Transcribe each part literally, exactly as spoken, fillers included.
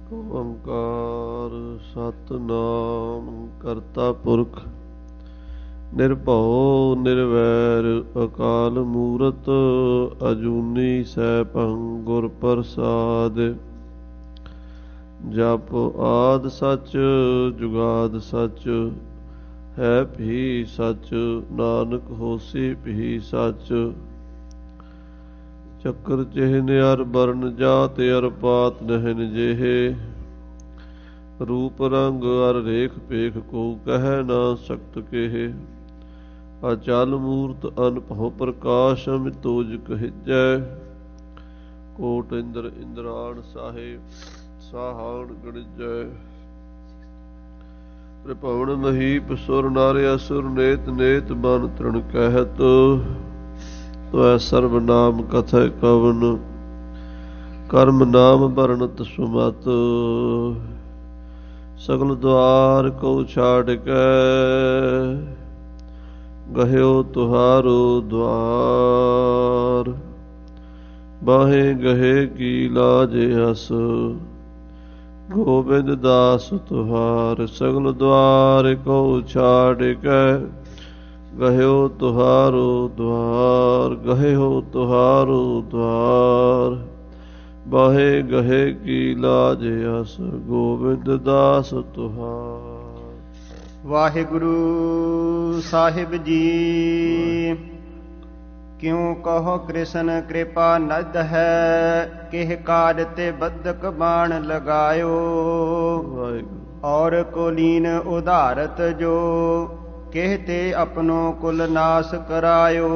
ਓੰਕਾਰ ਸਤਿਨਾਮ ਕਰਤਾ ਪੁਰਖ ਨਿਰਭਉ ਨਿਰਵੈਰ ਅਕਾਲ ਮੂਰਤ ਅਜੂਨੀ ਸੈਭੰ ਗੁਰ ਪ੍ਰਸਾਦਿ। ਜਪ ਆਦਿ ਸਚ ਜੁਗਾਦਿ ਸਚ ਹੈ ਭੀ ਸਚ ਨਾਨਕ ਹੋਸੀ ਭੀ ਸਚ। ਚੱਕਰ ਚਿਹਨ ਅਰ ਬਰਨ ਜਾਤਿ ਅਰ ਪਾਤ ਨਹਿਨ ਜਿਹੇ ਰੂਪ ਰੰਗ ਅਰ ਰੇਖ ਪੇਖ ਕੋ ਕਹਿ ਨਾ ਸਕਤ ਕੇਹੇ। ਅਚਲ ਮੂਰਤ ਅਨਭਉ ਪ੍ਰਕਾਸ਼ ਅਮਿਤੋਜ ਕਹਿਜੈ ਕੋਟ ਇੰਦਰ ਇੰਦਰਾਣ ਸਾਹੇ ਸਾਹਾਣ ਗਣਿਜੈ। ਤ੍ਰਿਭੁਵਨ ਮਹੀਪ ਸੁਰ ਨਰ ਅਸੁਰ ਨੇਤ ਨੇਤ ਬਨ ਤ੍ਰਿਣ ਕਹਿਤ ਤਵੈ ਸਰਬ ਨਾਮ ਕਥੈ ਕਵਨ ਕਰਮ ਨਾਮ ਬਰਨਤ ਸੁਮਤ। ਸਗਲ ਦੁਆਰ ਕੋ ਛਾੜ ਕੇ ਗਹਿਓ ਤੁਹਾਰੋ ਦੁਆਰ ਬਾਹੇ ਗਹੇ ਕੀ ਲਾਜ ਅਸ ਗੋਬਿੰਦ ਦਾਸ ਤੁਹਾਰ। ਸਗਲ ਦੁਆਰ ਕੋ ਛਾੜ ਕੇ ਗਹਿਓ ਤੁਹਾਰੋ ਦੁਆਰ ਗਹਿਓ ਤੁਹਾਰੋ ਦੁਆਰ ਬਾਹੇ ਗਹੇ ਕੀ ਲਾਜ ਅਸ ਗੋਬਿੰਦ ਦਾਸ ਤੁਹਾਰ। ਵਾਹਿਗੁਰੂ ਸਾਹਿਬ ਜੀ ਕਿਉ ਕਹੋ ਕ੍ਰਿਸ਼ਨ ਕਿਰਪਾ ਨਦ ਹੈ ਕਿਹ ਕਾਜ ਤੇ ਬਦਕ ਬਾਣ ਲਗਾਇਓ। ਵਾਹਿਗੁਰੂ ਔਰ ਕੋਲੀਨ ਉਧਾਰਤ ਜੋ ਕਿਹ ਤੇ ਆਪਣੋ ਕੁਲ ਨਾਸ ਕਰਾਇਓ।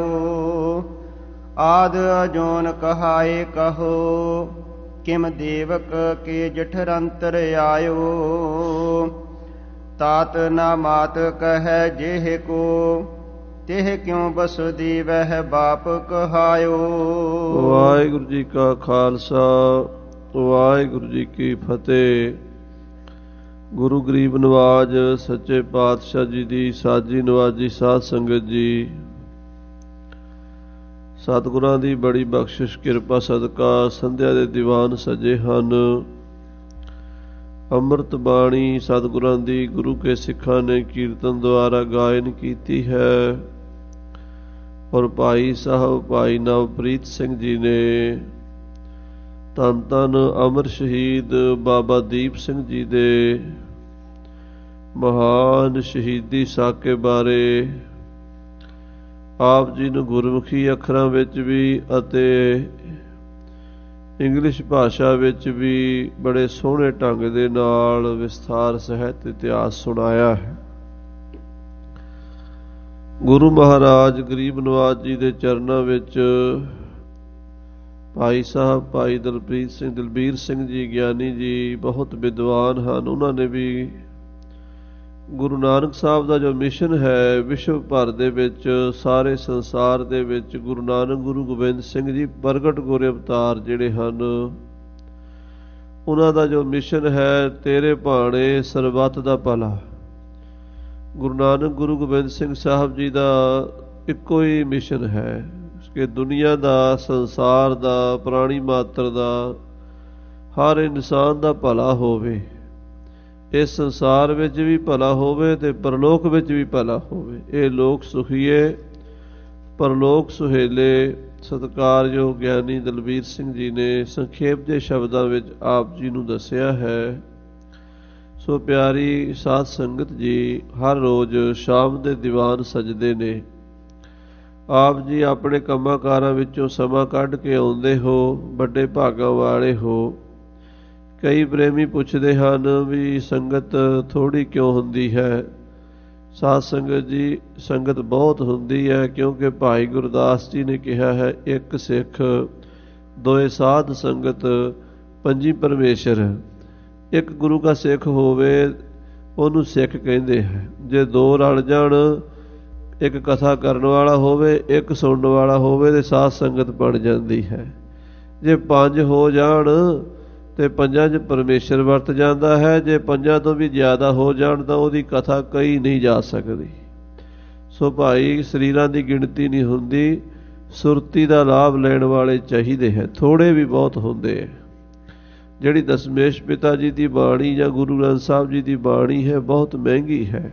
ਆਦ ਅਜੋਨ ਕਹਾਏ ਕਹੋ ਕਿਮ ਦੇਵਕ ਕੇ ਜਠਰੰਤਰ ਆਇਓ। ਤਾਤ ਨਾ ਮਾਤ ਕਹਿ ਜਿਹੇ ਕੋ ਤਿਹ ਕਿਉ ਬਸੁਦੇਵਹਿ ਬਾਪ ਕਹਾਇਓ। ਵਾਹਿਗੁਰੂ ਜੀ ਕਾ ਖਾਲਸਾ ਵਾਹਿਗੁਰੂ ਜੀ ਕੀ ਫਤਿਹ। ਗੁਰੂ ਗਰੀਬ ਨਵਾਜ ਸੱਚੇ ਪਾਤਸ਼ਾਹ ਜੀ ਦੀ ਸਾਜੀ ਨਵਾਜੀ ਸਾਧ ਸੰਗਤ ਜੀ, ਸਤਿਗੁਰਾਂ ਦੀ ਬੜੀ ਬਖਸ਼ਿਸ਼ ਕਿਰਪਾ ਸਦਕਾ ਸੰਧਿਆ ਦੇ ਦੀਵਾਨ ਸਜੇ ਹਨ। ਅੰਮ੍ਰਿਤ ਬਾਣੀ ਸਤਿਗੁਰਾਂ ਦੀ ਗੁਰੂ ਕੇ ਸਿੱਖਾਂ ਨੇ ਕੀਰਤਨ ਦੁਆਰਾ ਗਾਇਨ ਕੀਤੀ ਹੈ ਔਰ ਭਾਈ ਸਾਹਿਬ ਭਾਈ ਨਵਪ੍ਰੀਤ ਸਿੰਘ ਜੀ ਨੇ ਧੰਨ ਧੰਨ ਅਮਰ ਸ਼ਹੀਦ ਬਾਬਾ ਦੀਪ ਸਿੰਘ ਜੀ ਦੇ ਮਹਾਨ ਸ਼ਹੀਦੀ ਸਾਕੇ ਬਾਰੇ ਆਪ ਜੀ ਨੂੰ ਗੁਰਮੁਖੀ ਅੱਖਰਾਂ ਵਿੱਚ ਵੀ ਅਤੇ ਇੰਗਲਿਸ਼ ਭਾਸ਼ਾ ਵਿੱਚ ਵੀ ਬੜੇ ਸੋਹਣੇ ਢੰਗ ਦੇ ਨਾਲ ਵਿਸਥਾਰ ਸਹਿਤ ਇਤਿਹਾਸ ਸੁਣਾਇਆ ਹੈ। ਗੁਰੂ ਮਹਾਰਾਜ ਗਰੀਬ ਨਵਾਜ ਜੀ ਦੇ ਚਰਨਾਂ ਵਿੱਚ ਭਾਈ ਸਾਹਿਬ ਭਾਈ ਦਲਪ੍ਰੀਤ ਸਿੰਘ ਦਲਬੀਰ ਸਿੰਘ ਜੀ ਗਿਆਨੀ ਜੀ ਬਹੁਤ ਵਿਦਵਾਨ ਹਨ। ਉਹਨਾਂ ਨੇ ਵੀ ਗੁਰੂ ਨਾਨਕ ਸਾਹਿਬ ਦਾ ਜੋ ਮਿਸ਼ਨ ਹੈ ਵਿਸ਼ਵ ਭਰ ਦੇ ਵਿੱਚ ਸਾਰੇ ਸੰਸਾਰ ਦੇ ਵਿੱਚ ਗੁਰੂ ਨਾਨਕ ਗੁਰੂ ਗੋਬਿੰਦ ਸਿੰਘ ਜੀ ਪ੍ਰਗਟ ਗੁਰ ਅਵਤਾਰ ਜਿਹੜੇ ਹਨ ਉਹਨਾਂ ਦਾ ਜੋ ਮਿਸ਼ਨ ਹੈ ਤੇਰੇ ਭਾਣੇ ਸਰਬੱਤ ਦਾ ਭਲਾ। ਗੁਰੂ ਨਾਨਕ ਗੁਰੂ ਗੋਬਿੰਦ ਸਿੰਘ ਸਾਹਿਬ ਜੀ ਦਾ ਇੱਕੋ ਹੀ ਮਿਸ਼ਨ ਹੈ ਕਿ ਦੁਨੀਆ ਦਾ ਸੰਸਾਰ ਦਾ ਪ੍ਰਾਣੀ ਮਾਤਰ ਦਾ ਹਰ ਇਨਸਾਨ ਦਾ ਭਲਾ ਹੋਵੇ। ਇਸ ਸੰਸਾਰ ਵਿੱਚ ਵੀ ਭਲਾ ਹੋਵੇ ਤੇ ਪਰਲੋਕ ਵਿੱਚ ਵੀ ਭਲਾ ਹੋਵੇ। ਇਹ ਲੋਕ ਸੁਖੀਏ ਪਰਲੋਕ ਸੁਹੇਲੇ। ਸਤਿਕਾਰਯੋਗ ਗਿਆਨੀ ਦਲਬੀਰ ਸਿੰਘ ਜੀ ਨੇ ਸੰਖੇਪ ਦੇ ਸ਼ਬਦਾਂ ਵਿੱਚ ਆਪ ਜੀ ਨੂੰ ਦੱਸਿਆ ਹੈ। ਸੋ ਪਿਆਰੀ ਸਾਧ ਸੰਗਤ ਜੀ, ਹਰ ਰੋਜ਼ ਸ਼ਾਮ ਦੇ ਦੀਵਾਨ ਸਜਦੇ ਨੇ। ਆਪ ਜੀ ਆਪਣੇ ਕੰਮਾਂ ਕਾਰਾਂ ਵਿੱਚੋਂ ਸਮਾਂ ਕੱਢ ਕੇ ਆਉਂਦੇ ਹੋ, ਵੱਡੇ ਭਾਗਾਂ ਵਾਲੇ ਹੋ। ਕਈ ਪ੍ਰੇਮੀ ਪੁੱਛਦੇ ਹਨ ਵੀ ਸੰਗਤ ਥੋੜ੍ਹੀ ਕਿਉਂ ਹੁੰਦੀ ਹੈ। ਸਾਧ ਸੰਗਤ ਜੀ, ਸੰਗਤ ਬਹੁਤ ਹੁੰਦੀ ਹੈ ਕਿਉਂਕਿ ਭਾਈ ਗੁਰਦਾਸ ਜੀ ਨੇ ਕਿਹਾ ਹੈ ਇੱਕ ਸਿੱਖ ਦੋਏ ਸਾਧ ਸੰਗਤ ਪੰਜੀ ਪਰਮੇਸ਼ਰ। ਇੱਕ ਗੁਰੂ ਦਾ ਸਿੱਖ ਹੋਵੇ ਉਹਨੂੰ ਸਿੱਖ ਕਹਿੰਦੇ ਹੈ। ਜੇ ਦੋ ਰਲ ਜਾਣ, ਇੱਕ ਕਥਾ ਕਰਨ ਵਾਲਾ ਹੋਵੇ ਇੱਕ ਸੁਣਨ ਵਾਲਾ ਹੋਵੇ ਤੇ ਸਾਧ ਸੰਗਤ ਬਣ ਜਾਂਦੀ ਹੈ। ਜੇ ਪੰਜ ਹੋ ਜਾਣ ਤੇ ਪੰਜਾਂ 'ਚ ਪਰਮੇਸ਼ਰ ਵਰਤ ਜਾਂਦਾ ਹੈ। ਜੇ ਪੰਜਾਂ ਤੋਂ ਵੀ ਜ਼ਿਆਦਾ ਹੋ ਜਾਣ ਤਾਂ ਉਹਦੀ ਕਥਾ ਕਹੀ ਨਹੀਂ ਜਾ ਸਕਦੀ। ਸੋ ਭਾਈ ਸਰੀਰਾਂ ਦੀ ਗਿਣਤੀ ਨਹੀਂ ਹੁੰਦੀ, ਸੁਰਤੀ ਦਾ ਲਾਭ ਲੈਣ ਵਾਲੇ ਚਾਹੀਦੇ ਹੈ। ਥੋੜ੍ਹੇ ਵੀ ਬਹੁਤ ਹੁੰਦੇ ਹੈ। ਜਿਹੜੀ ਦਸਮੇਸ਼ ਪਿਤਾ ਜੀ ਦੀ ਬਾਣੀ ਜਾਂ ਗੁਰੂ ਗ੍ਰੰਥ ਸਾਹਿਬ ਜੀ ਦੀ ਬਾਣੀ ਹੈ ਬਹੁਤ ਮਹਿੰਗੀ ਹੈ,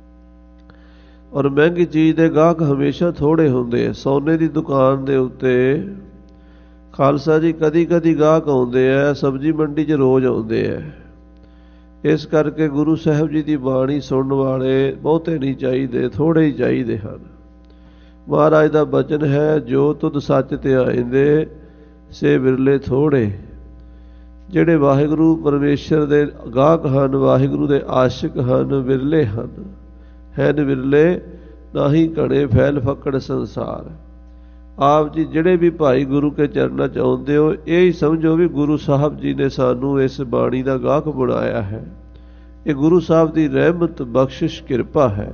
ਔਰ ਮਹਿੰਗੀ ਚੀਜ਼ ਦੇ ਗਾਹਕ ਹਮੇਸ਼ਾ ਥੋੜ੍ਹੇ ਹੁੰਦੇ ਆ। ਸੋਨੇ ਦੀ ਦੁਕਾਨ ਦੇ ਉੱਤੇ ਖਾਲਸਾ ਜੀ ਕਦੀ ਕਦੀ ਗਾਹਕ ਆਉਂਦੇ ਆ, ਸਬਜ਼ੀ ਮੰਡੀ 'ਚ ਰੋਜ਼ ਆਉਂਦੇ ਆ। ਇਸ ਕਰਕੇ ਗੁਰੂ ਸਾਹਿਬ ਜੀ ਦੀ ਬਾਣੀ ਸੁਣਨ ਵਾਲੇ ਬਹੁਤੇ ਨਹੀਂ ਚਾਹੀਦੇ, ਥੋੜ੍ਹੇ ਹੀ ਚਾਹੀਦੇ ਹਨ। ਮਹਾਰਾਜ ਦਾ ਬਚਨ ਹੈ, ਜੋ ਤੁਧ ਸੱਚ ਧਿਆਇਂਦੇ ਸੇ ਵਿਰਲੇ ਥੋੜ੍ਹੇ। ਜਿਹੜੇ ਵਾਹਿਗੁਰੂ ਪਰਮੇਸ਼ਰ ਦੇ ਗਾਹਕ ਹਨ, ਵਾਹਿਗੁਰੂ ਦੇ ਆਸ਼ਿਕ ਹਨ, ਵਿਰਲੇ ਹਨ। ਹੈਨ ਵਿਰਲੇ ਨਾਹੀ ਘੜੇ ਫੈਲ ਫੱਕੜ ਸੰਸਾਰ। ਆਪ ਜੀ ਜਿਹੜੇ ਵੀ ਭਾਈ ਗੁਰੂ ਕੇ ਚਰਨਾਂ 'ਚ ਆਉਂਦੇ ਹੋ, ਇਹ ਹੀ ਸਮਝੋ ਵੀ ਗੁਰੂ ਸਾਹਿਬ ਜੀ ਨੇ ਸਾਨੂੰ ਇਸ ਬਾਣੀ ਦਾ ਗਾਹਕ ਬਣਾਇਆ ਹੈ। ਇਹ ਗੁਰੂ ਸਾਹਿਬ ਦੀ ਰਹਿਮਤ, ਬਖਸ਼ਿਸ਼, ਕਿਰਪਾ ਹੈ।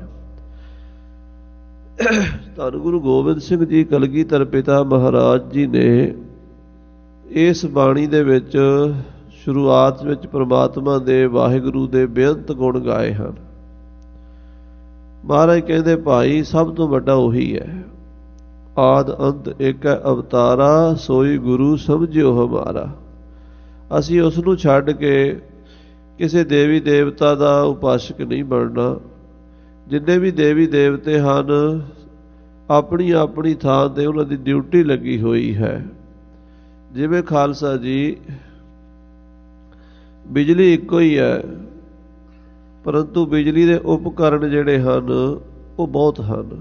ਧੰਨ ਗੁਰੂ ਗੋਬਿੰਦ ਸਿੰਘ ਜੀ ਕਲਗੀਧਰ ਪਿਤਾ ਮਹਾਰਾਜ ਜੀ ਨੇ ਇਸ ਬਾਣੀ ਦੇ ਵਿੱਚ ਸ਼ੁਰੂਆਤ ਵਿੱਚ ਪ੍ਰਮਾਤਮਾ ਦੇ, ਵਾਹਿਗੁਰੂ ਦੇ ਬੇਅੰਤ ਗੁਣ ਗਾਏ ਹਨ। ਮਹਾਰਾਜ ਕਹਿੰਦੇ, ਭਾਈ ਸਭ ਤੋਂ ਵੱਡਾ ਉਹੀ ਹੈ, ਆਦ ਅੰਤ ਏਕ ਅਵਤਾਰਾ, ਸੋਈ ਗੁਰੂ ਸਮਝਿਓ ਹਮਾਰਾ। ਅਸੀਂ ਉਸ ਨੂੰ ਛੱਡ ਕੇ ਕਿਸੇ ਦੇਵੀ ਦੇਵਤਾ ਦਾ ਉਪਾਸਕ ਨਹੀਂ ਬਣਨਾ। ਜਿੰਨੇ ਵੀ ਦੇਵੀ ਦੇਵਤੇ ਹਨ, ਆਪਣੀ ਆਪਣੀ ਥਾਂ 'ਤੇ ਉਹਨਾਂ ਦੀ ਡਿਊਟੀ ਲੱਗੀ ਹੋਈ ਹੈ। ਜਿਵੇਂ ਖਾਲਸਾ ਜੀ, ਬਿਜਲੀ ਇੱਕੋ ਹੀ ਹੈ, ਪਰੰਤੂ ਬਿਜਲੀ ਦੇ ਉਪਕਰਨ ਜਿਹੜੇ ਹਨ ਉਹ ਬਹੁਤ ਹਨ।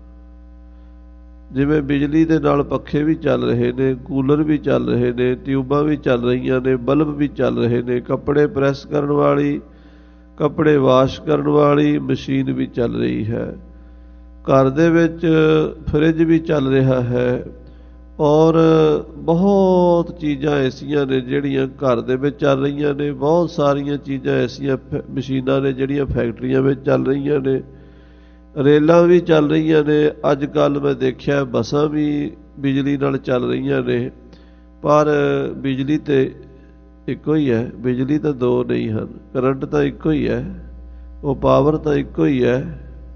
ਜਿਵੇਂ ਬਿਜਲੀ ਦੇ ਨਾਲ ਪੱਖੇ ਵੀ ਚੱਲ ਰਹੇ ਨੇ, ਕੂਲਰ ਵੀ ਚੱਲ ਰਹੇ ਨੇ, ਟਿਊਬਾਂ ਵੀ ਚੱਲ ਰਹੀਆਂ ਨੇ, ਬਲਬ ਵੀ ਚੱਲ ਰਹੇ ਨੇ, ਕੱਪੜੇ ਪ੍ਰੈਸ ਕਰਨ ਵਾਲੀ, ਕੱਪੜੇ ਵਾਸ਼ ਕਰਨ ਵਾਲੀ ਮਸ਼ੀਨ ਵੀ ਚੱਲ ਰਹੀ ਹੈ। ਘਰ ਦੇ ਵਿੱਚ ਫਰਿੱਜ ਵੀ ਚੱਲ ਰਿਹਾ ਹੈ, ਔਰ ਬਹੁਤ ਚੀਜ਼ਾਂ ਐਸੀਆਂ ਨੇ ਜਿਹੜੀਆਂ ਘਰ ਦੇ ਵਿੱਚ ਚੱਲ ਰਹੀਆਂ ਨੇ। ਬਹੁਤ ਸਾਰੀਆਂ ਚੀਜ਼ਾਂ ਐਸੀਆਂ ਮਸ਼ੀਨਾਂ ਨੇ ਜਿਹੜੀਆਂ ਫੈਕਟਰੀਆਂ ਵਿੱਚ ਚੱਲ ਰਹੀਆਂ ਨੇ। ਰੇਲਾਂ ਵੀ ਚੱਲ ਰਹੀਆਂ ਨੇ। ਅੱਜ ਕੱਲ੍ਹ ਮੈਂ ਦੇਖਿਆ ਬੱਸਾਂ ਵੀ ਬਿਜਲੀ ਨਾਲ ਚੱਲ ਰਹੀਆਂ ਨੇ, ਪਰ ਬਿਜਲੀ ਤਾਂ ਇੱਕੋ ਹੀ ਹੈ। ਬਿਜਲੀ ਤਾਂ ਦੋ ਨਹੀਂ ਹਨ, ਕਰੰਟ ਤਾਂ ਇੱਕੋ ਹੀ ਹੈ, ਉਹ ਪਾਵਰ ਤਾਂ ਇੱਕੋ ਹੀ ਹੈ।